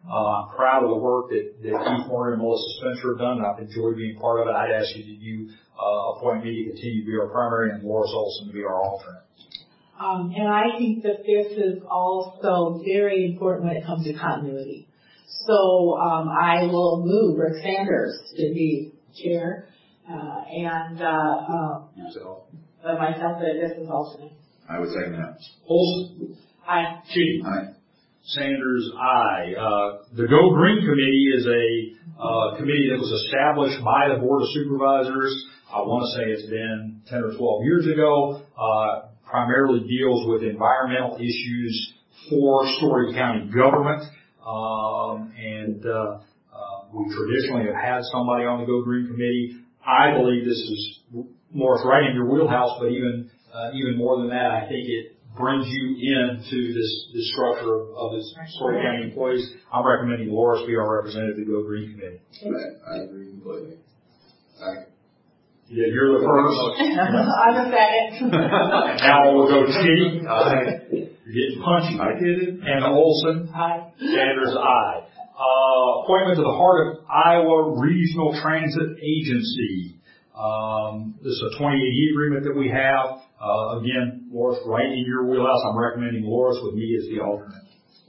[SPEAKER 1] Uh, I'm proud of the work that, that Keith Moore and Melissa Spencer have done, and I've enjoyed being part of it. I'd ask you that you uh, appoint me to continue to be our primary and Loris Olson to be our alternate.
[SPEAKER 5] Um, and I think that this is also very important when it comes to continuity. So um, I will move Rick Sanders to be chair, uh, and uh, uh,
[SPEAKER 2] Yourself.
[SPEAKER 5] uh, myself as this is alternate.
[SPEAKER 2] I would second that.
[SPEAKER 1] Olson.
[SPEAKER 5] Aye.
[SPEAKER 1] Chitty.
[SPEAKER 2] Aye.
[SPEAKER 1] Sanders, aye. Uh, the Go Green Committee is a uh, committee that was established by the Board of Supervisors. I want to say it's been ten or twelve years ago. Uh, primarily deals with environmental issues for Story County government. Um, and uh, uh, we traditionally have had somebody on the Go Green Committee. I believe this is more right in your wheelhouse, but even uh, even more than that, I think it brings you into this, this structure of, of this Story County employees. I'm recommending Loris be our representative to the Go Green Committee.
[SPEAKER 2] I agree completely. Second.
[SPEAKER 1] Yeah, you're the first.
[SPEAKER 5] I'm a second.
[SPEAKER 1] Now we'll go Chitty. Aye. You're getting punchy.
[SPEAKER 2] I did it.
[SPEAKER 1] And Olson.
[SPEAKER 5] Aye.
[SPEAKER 1] Sanders, aye. Uh, appointment to the Heart of Iowa Regional Transit Agency. Um, this is a twenty eighty agreement that we have. Uh, again, Loris, right in your wheelhouse. I'm recommending Loris with me as the alternate.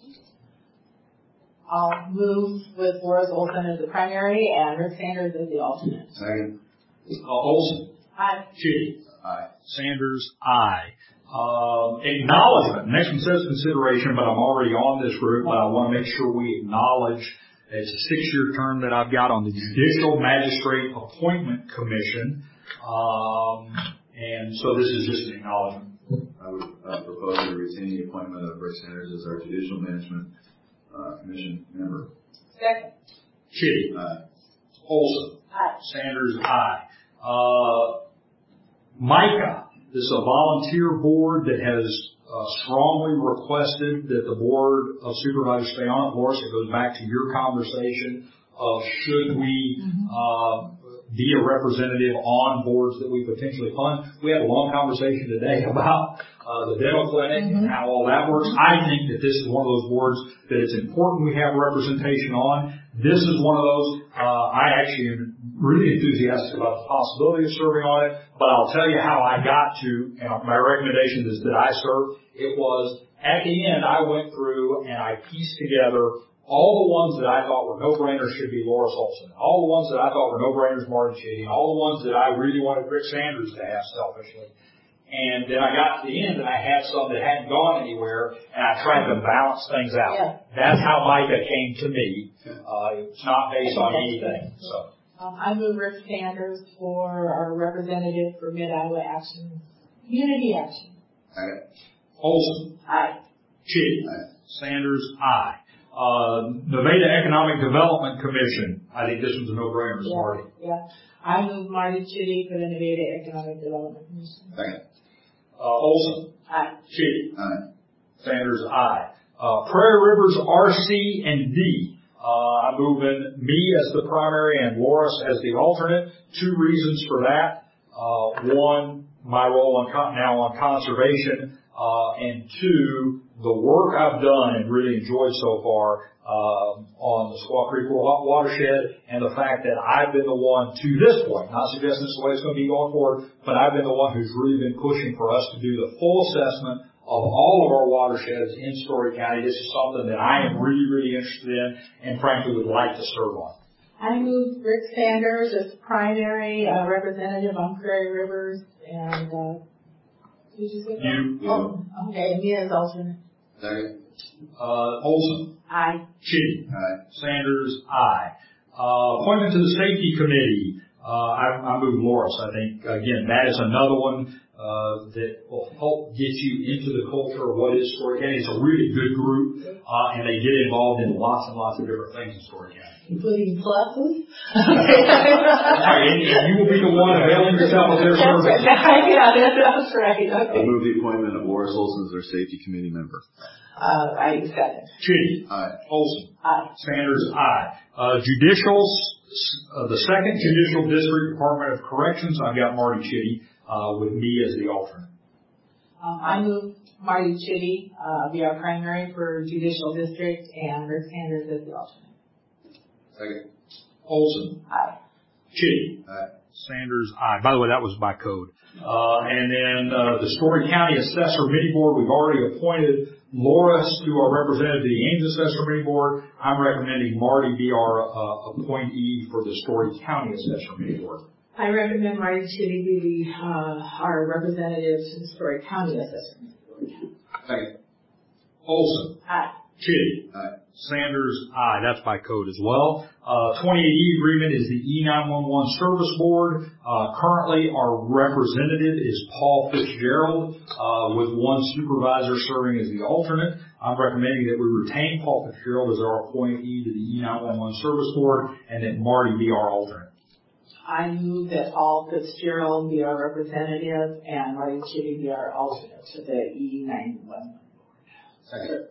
[SPEAKER 5] I'll move with Loris Olson as the primary and Rick Sanders as the alternate.
[SPEAKER 2] Second.
[SPEAKER 1] Uh, Olson.
[SPEAKER 5] Aye.
[SPEAKER 1] Chitty.
[SPEAKER 2] Aye.
[SPEAKER 1] Sanders, aye. Um, acknowledgement. Next one says consideration, but I'm already on this group, but I want to make sure we acknowledge it's a six-year term that I've got on the Judicial Magistrate Appointment Commission. Um, and so this is just an acknowledgement.
[SPEAKER 2] I would uh, propose to retain the appointment of Rick Sanders as our Judicial Management uh, Commission member.
[SPEAKER 5] Second.
[SPEAKER 1] Chitty.
[SPEAKER 2] Aye.
[SPEAKER 1] Olson.
[SPEAKER 5] Aye.
[SPEAKER 1] Sanders, aye. Uh, Micah. This is a volunteer board that has uh, strongly requested that the Board of Supervisors stay on it. Loris, it goes back to your conversation of should we uh, be a representative on boards that we potentially fund. We had a long conversation today about uh, the dental clinic mm-hmm. and how all that works. I think that this is one of those boards that it's important we have representation on. This is one of those, uh, I actually am really enthusiastic about the possibility of serving on it, but I'll tell you how I got to, and my recommendation is that I serve. It was, at the end, I went through and I pieced together all the ones that I thought were no-brainers should be Loris Olson. All the ones that I thought were no-brainers, Marty Chitty. And all the ones that I really wanted Rick Sanders to have selfishly. And then I got to the end and I had some that hadn't gone anywhere and I tried to balance things out. Yeah. That's how Micah came to me. Uh, it's not based on anything. So.
[SPEAKER 5] Um, I move Rick Sanders for our representative for Mid-Iowa Action, Community Action.
[SPEAKER 2] Aye.
[SPEAKER 1] Olson.
[SPEAKER 5] Aye.
[SPEAKER 1] Chitty. Aye. Sanders, aye. Uh, Nevada Economic Development Commission. I think this one's a no-brainer,
[SPEAKER 5] yeah,
[SPEAKER 1] Marty.
[SPEAKER 5] Yeah. I move Marty Chitty for the Nevada Economic Development Commission.
[SPEAKER 2] Second.
[SPEAKER 1] Uh, Olson.
[SPEAKER 5] Aye.
[SPEAKER 1] Chitty.
[SPEAKER 2] Aye.
[SPEAKER 1] Sanders, aye. Uh, Prairie Rivers R C and D. Uh, I'm moving me as the primary and Loris as the alternate. Two reasons for that. Uh, one, my role on con- now on conservation, uh, and two, the work I've done and really enjoyed so far um, on the Squaw Creek watershed, and the fact that I've been the one to this point, not suggesting this is the way it's going to be going forward, but I've been the one who's really been pushing for us to do the full assessment of all of our watersheds in Story County. This is something that I am really, really interested in and frankly would like to serve on.
[SPEAKER 5] I move Rick Sanders as primary uh, representative on Prairie Rivers and uh, did you say that?
[SPEAKER 1] You.
[SPEAKER 5] Oh, okay, and me as alternate.
[SPEAKER 2] Second.
[SPEAKER 1] Uh, Olson.
[SPEAKER 5] Aye.
[SPEAKER 1] Chitty.
[SPEAKER 2] Aye.
[SPEAKER 1] Sanders, aye. Uh, appointment to the Safety Committee. Uh, I, I move Loris. I think, again, that is another one uh, that will help get you into the culture of what is Story County. It's a really good group, uh, and they get involved in lots and lots of different things in Story County.
[SPEAKER 5] Including pluses?
[SPEAKER 1] Right, and, and you will be the one availing yourself of their service.
[SPEAKER 5] Yeah, that's right. Okay.
[SPEAKER 2] I move the appointment of Loris Olson as our Safety Committee member.
[SPEAKER 5] Uh, I second.
[SPEAKER 1] Chitty.
[SPEAKER 2] Aye.
[SPEAKER 1] Olson.
[SPEAKER 5] Aye.
[SPEAKER 1] Sanders, aye. Uh, judicial, uh, the second Judicial District Department of Corrections, I've got Marty Chitty, uh, with me as the alternate.
[SPEAKER 5] Um, I move Marty Chitty, uh, be our primary for judicial district, and Rick Sanders as the alternate.
[SPEAKER 2] Second.
[SPEAKER 1] Olson.
[SPEAKER 5] Aye.
[SPEAKER 1] Chitty.
[SPEAKER 2] Aye.
[SPEAKER 1] Sanders, aye. By the way, that was by code. Uh, and then, uh, the Story County Assessor Mini Board, we've already appointed Loris to our representative to the Ames Assessor Mini Board. I'm recommending Marty be our, uh, appointee for the Story County Assessor Mini Board.
[SPEAKER 5] I recommend Marty Chitty be the, uh, our representative to the Story County Assessor Board.
[SPEAKER 2] Second.
[SPEAKER 1] Olson.
[SPEAKER 5] Aye.
[SPEAKER 1] Chitty.
[SPEAKER 2] Aye.
[SPEAKER 1] Sanders, aye. That's by code as well. Uh, twenty-eight E agreement is the E nine one one Service Board. Uh, currently our representative is Paul Fitzgerald, uh, with one supervisor serving as the alternate. I'm recommending that we retain Paul Fitzgerald as our appointee to the E nine one one Service Board and that Marty be our alternate.
[SPEAKER 5] I move that Paul Fitzgerald be our representative and Marty Chitty be our alternate to the E nine one one board.
[SPEAKER 2] Second.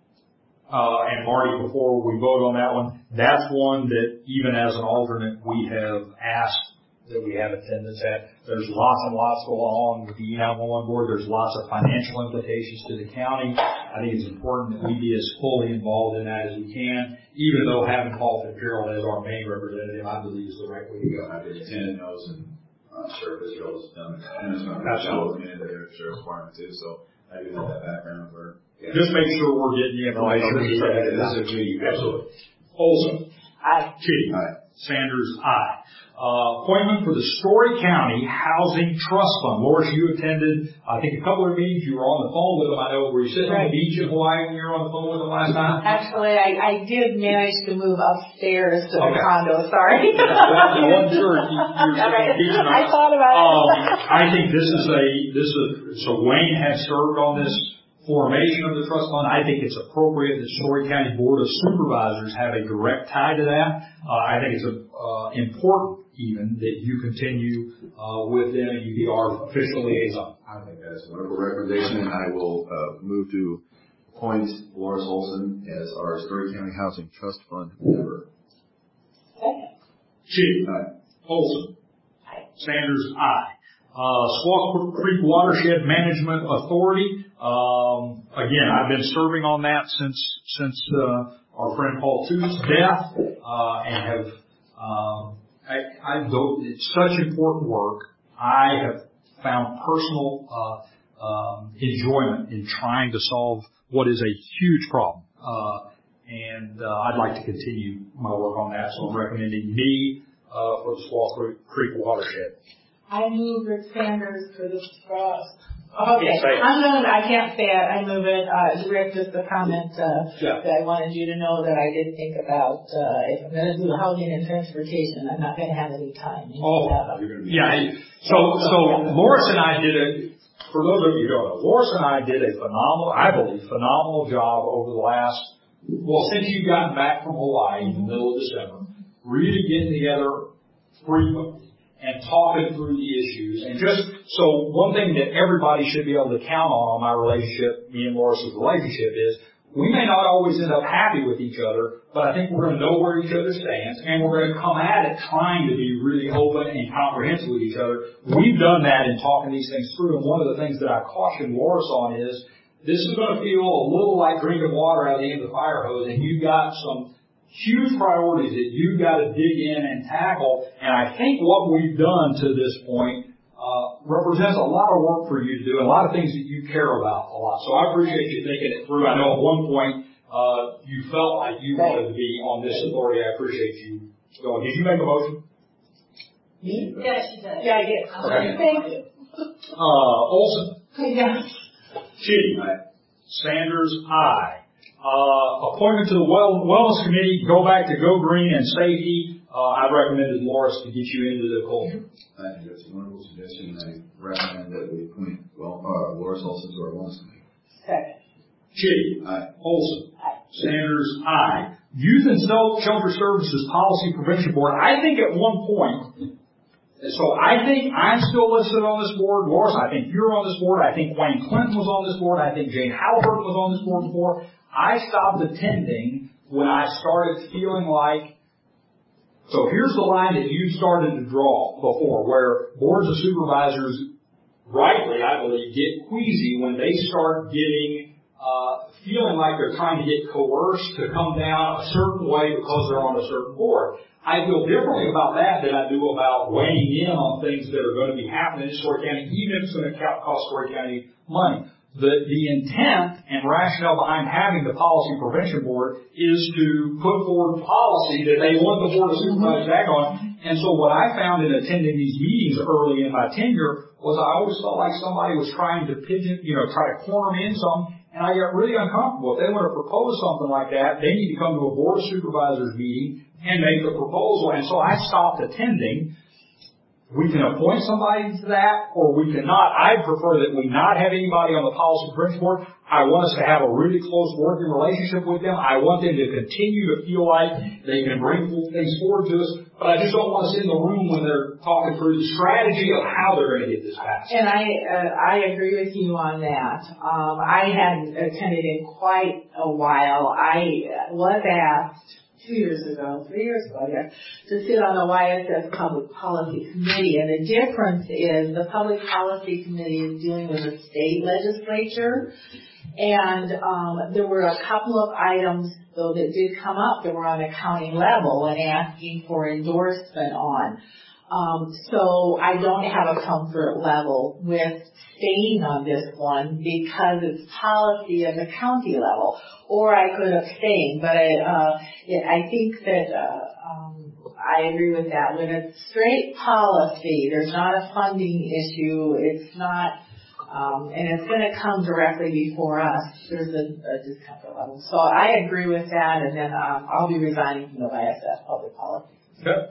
[SPEAKER 1] Uh, and Marty, before we vote on that one, that's one that even as an alternate we have asked that we have attendance at. There's lots and lots going on with the E nine one one board. There's lots of financial implications to the county. I think it's important that we be as fully involved in that as we can, even though having Paul Fitzgerald as our main representative, I believe is the right way to go.
[SPEAKER 2] I did attend those, and I'm sure Fitzgerald has done it. And it's not
[SPEAKER 1] Absolutely.
[SPEAKER 2] in their sheriff's department too, so I do have that background for. Yeah.
[SPEAKER 1] Just make sure we're getting the information.
[SPEAKER 2] No, I don't think so.
[SPEAKER 1] Absolutely. Olson.
[SPEAKER 5] Aye.
[SPEAKER 1] Chitty.
[SPEAKER 2] Aye.
[SPEAKER 1] Sanders, aye. Uh, appointment for the Story County Housing Trust Fund. Loris, you attended, I think, a couple of meetings. You were on the phone with them. I know. Were you sitting on the beach in Hawaii when you were on the phone with them last time?
[SPEAKER 5] Actually, I, I did manage to move upstairs to the
[SPEAKER 1] Okay.
[SPEAKER 5] condo. Sorry.
[SPEAKER 1] I wasn't sure if you, you were sitting on the beach or not.
[SPEAKER 5] I thought about it.
[SPEAKER 1] Um, I think this is a, this is, so Wayne has served on this formation of the trust fund. I think it's appropriate that Story County Board of Supervisors have a direct tie to that. Uh, I think it's a, uh, important even that you continue uh, with them and you be our official liaison.
[SPEAKER 2] I think that's a wonderful recommendation, and I will uh, move to appoint Loris Olson as our Story County Housing Trust Fund member.
[SPEAKER 1] Chitty.
[SPEAKER 2] Aye.
[SPEAKER 1] Olson. Sanders, aye. Uh, Squaw Creek Watershed Management Authority. Um, again, I've been serving on that since since uh, our friend Paul Tooth's death, uh, and have um, I, I don't, it's such important work. I have found personal uh, um, enjoyment in trying to solve what is a huge problem, uh, and uh, I'd like to continue my work on that. So I'm recommending me uh, for the Squaw Creek, Creek Watershed.
[SPEAKER 5] I move Rick Sanders for the trust. Okay,
[SPEAKER 1] Yes, I-
[SPEAKER 5] I'm gonna, I can't say it, I move it, uh, Rick, just a comment, uh,
[SPEAKER 1] Yeah.
[SPEAKER 5] that I wanted you to know that I did think about, uh, if I'm gonna do housing and transportation, I'm not gonna have any time.
[SPEAKER 1] Oh,
[SPEAKER 5] Uh,
[SPEAKER 1] yeah. So, so Loris and I did a, for those of you who don't know, Loris and I did a phenomenal, I believe, phenomenal job over the last, well, since you've gotten back from Hawaii in the middle of December, really getting together frequently and talking through the issues. And just, so one thing that everybody should be able to count on on my relationship, me and Loris's relationship, is we may not always end up happy with each other, but I think we're going to know where each other stands, and we're going to come at it trying to be really open and comprehensive with each other. We've done that in talking these things through, and one of the things that I caution Loris on is this is going to feel a little like drinking water out of the end of the fire hose, and you've got some huge priorities that you've got to dig in and tackle. And I think what we've done to this point uh, represents a lot of work for you to do, and a lot of things that you care about a lot. So I appreciate you thinking it through. I know at one point uh, you felt like you wanted to be on this authority. I appreciate you going. Did you make a motion?
[SPEAKER 5] Me?
[SPEAKER 11] Yeah, she does.
[SPEAKER 5] Yeah, I did.
[SPEAKER 1] Okay.
[SPEAKER 5] Thank you.
[SPEAKER 1] Uh, Olson.
[SPEAKER 5] Yes.
[SPEAKER 1] Chitty. Sanders, aye. Uh, appointment to the well, Wellness Committee, go back to Go Green and Safety. Uh, I recommended Loris to get you into the culture.
[SPEAKER 2] I think that's a wonderful suggestion, and I recommend that we appoint well, uh, Loris Olson to our Wellness Committee.
[SPEAKER 5] Second.
[SPEAKER 1] Chitty.
[SPEAKER 2] Aye.
[SPEAKER 1] Olson.
[SPEAKER 5] Aye.
[SPEAKER 1] Sanders, aye. Youth and Shelter Services Policy Prevention Board. I think at one point, so I think I'm still listed on this board. Loris, I think you're on this board. I think Wayne Clinton was on this board. I think Jane Halliburton was on this board before. I stopped attending when I started feeling like, so here's the line that you started to draw before, where boards of supervisors rightly, I believe, get queasy when they start getting, uh, feeling like they're trying to get coerced to come down a certain way because they're on a certain board. I feel differently about that than I do about weighing in on things that are going to be happening in Story County, even if it's going to cost Story County money. The, the intent and rationale behind having the Policy Prevention Board is to put forward policy that they want the Board of Supervisors to act on. And so what I found in attending these meetings early in my tenure was I always felt like somebody was trying to pigeon, you know, try to corner me in something, and I got really uncomfortable. If they want to propose something like that, they need to come to a Board of Supervisors meeting and make the proposal. And so I stopped attending. We can appoint somebody to that, or we cannot. I prefer that we not have anybody on the Policy Prevention Board. I want us to have a really close working relationship with them. I want them to continue to feel like they can bring things forward to us, but I just don't want us in the room when they're talking through the strategy of how they're going to get this passed.
[SPEAKER 5] And I uh, I agree with you on that. Um, I hadn't attended in quite a while. I was asked two years ago, three years ago, I guess, to sit on the Y S S Public Policy Committee. And the difference is the Public Policy Committee is dealing with the state legislature. And um, there were a couple of items, though, that did come up that were on a county level and asking for endorsement on. Um, so I don't have a comfort level with staying on this one because it's policy at the county level. Or I could abstain, but I, uh, I think that uh, um, I agree with that. When it's straight policy, there's not a funding issue. It's not, um, and it's going to come directly before us. There's a, a discomfort level. So I agree with that, and then um, I'll be resigning from the Y S S Public Policy.
[SPEAKER 1] Okay.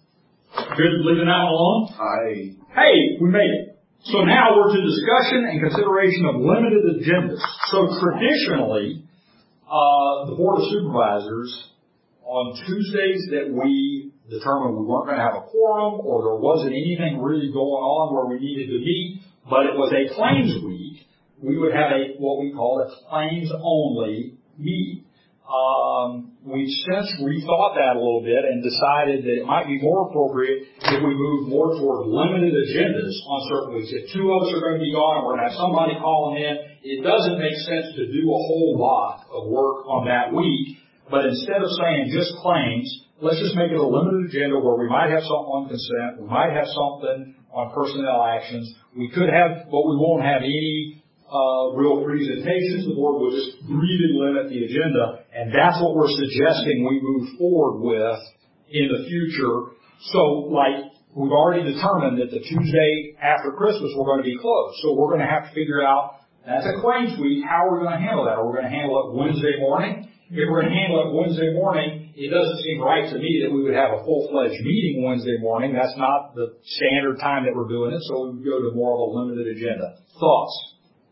[SPEAKER 1] Good leaving that one alone?
[SPEAKER 2] I...
[SPEAKER 1] Hey, we made it. So now we're to discussion and consideration of limited agendas. So traditionally, uh, the Board of Supervisors, on Tuesdays that we determined we weren't going to have a quorum or there wasn't anything really going on where we needed to meet, but it was a claims week, we would have a what we call a claims-only meeting. Um, we've since rethought that a little bit and decided that it might be more appropriate if we move more toward limited agendas on certain weeks. If two of us are going to be gone and we're going to have somebody calling in, it doesn't make sense to do a whole lot of work on that week. But instead of saying just claims, let's just make it a limited agenda where we might have something on consent, we might have something on personnel actions. We could have, but we won't have any Uh, real presentations. The board will just really limit the agenda, and that's what we're suggesting we move forward with in the future. So, like, we've already determined that the Tuesday after Christmas we're going to be closed. So we're going to have to figure out, that's a claims week, how are we going to handle that? Are we going to handle it Wednesday morning? If we're going to handle it Wednesday morning, it doesn't seem right to me that we would have a full-fledged meeting Wednesday morning. That's not the standard time that we're doing it, so we would go to more of a limited agenda. Thoughts?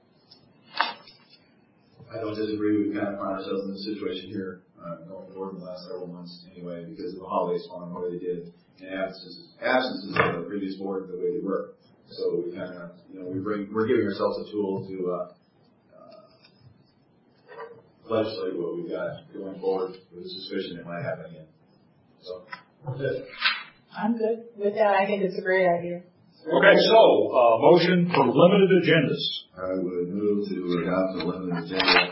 [SPEAKER 2] I don't disagree. We've kind of found ourselves in this situation here uh, going forward in the last several months anyway because of the holidays falling the way they did and absences, absences of the previous board the way they were. So we kind of, you know, we bring, we're giving ourselves a tool to uh, uh, legislate what we've got going forward with the suspicion it might happen again. So, that's it.
[SPEAKER 5] I'm good with that. I think it's a great idea.
[SPEAKER 1] Okay, so, uh, motion for limited agendas.
[SPEAKER 2] I would move to adopt a limited agenda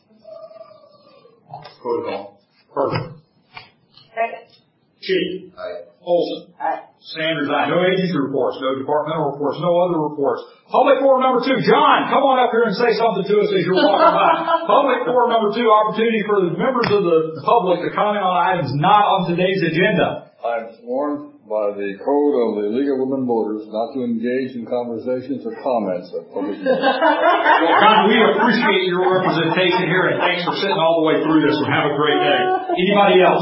[SPEAKER 2] uh, protocol.
[SPEAKER 1] Perfect.
[SPEAKER 5] Second.
[SPEAKER 1] Chitty.
[SPEAKER 2] Aye.
[SPEAKER 1] Olson.
[SPEAKER 5] Aye.
[SPEAKER 1] Sanders, aye. No agency reports, no departmental reports, no other reports. Public forum number two. John, come on up here and say something to us as you're walking by. Public forum number two, opportunity for the members of the public to comment on items not on today's agenda.
[SPEAKER 12] I'm sworn by the Code of the League of Women Voters not to engage in conversations or comments at public meetings.
[SPEAKER 1] Well, John, we appreciate your representation here, and thanks for sitting all the way through this, and have a great day. Anybody else?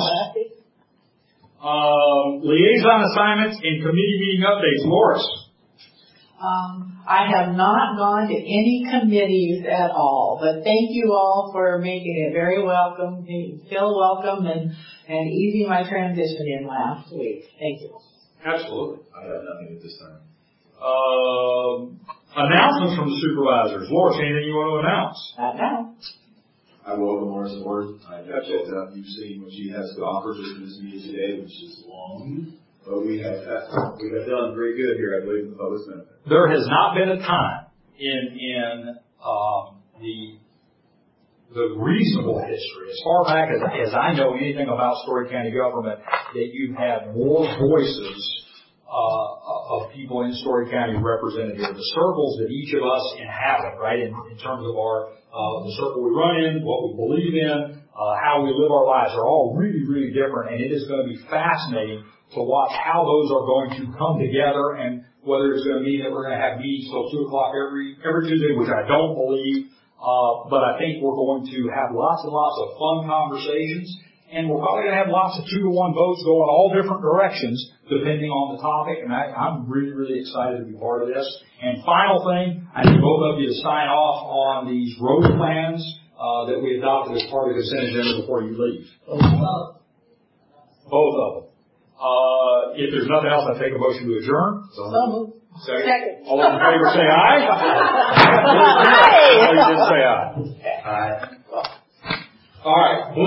[SPEAKER 1] Um, liaison assignments and committee meeting updates. Loris.
[SPEAKER 5] Um, I have not gone to any committees at all, but thank you all for making it very welcome, feel welcome, and, and easing my transition in last week. Thank you.
[SPEAKER 1] Absolutely.
[SPEAKER 2] I have nothing at this time.
[SPEAKER 1] Um, announcements from the supervisors. Loris, anything you want to announce?
[SPEAKER 5] Not now.
[SPEAKER 2] I welcome Laura's support. I have checked out. You've seen what she has to offer just in this meeting today, which is long.
[SPEAKER 13] But we have, we have done very good here, I believe, in the public benefit.
[SPEAKER 1] There has not been a time in, in, um, the, the reasonable history, as far back as, as I know anything about Story County government, that you've had more voices, uh, of people in Story County represented here. The circles that each of us inhabit, right, in, in terms of our, uh, the circle we run in, what we believe in, uh, how we live our lives are all really, really different, and it is going to be fascinating to watch how those are going to come together, and whether it's going to mean that we're going to have meetings till two o'clock every every Tuesday, which I don't believe, uh, but I think we're going to have lots and lots of fun conversations, and we're probably going to have lots of two to one votes going all different directions depending on the topic, and I, I'm really, really excited to be part of this. And final thing, I need both of you to sign off on these road plans uh, that we adopted as part of the consent agenda before you leave. Both of them. Uh, if there's nothing else, I take a motion to adjourn.
[SPEAKER 5] So moved.
[SPEAKER 1] Second.
[SPEAKER 5] Second.
[SPEAKER 1] All those in favor say aye.
[SPEAKER 8] Aye.
[SPEAKER 1] Oh, you didn't say aye. Aye. All right.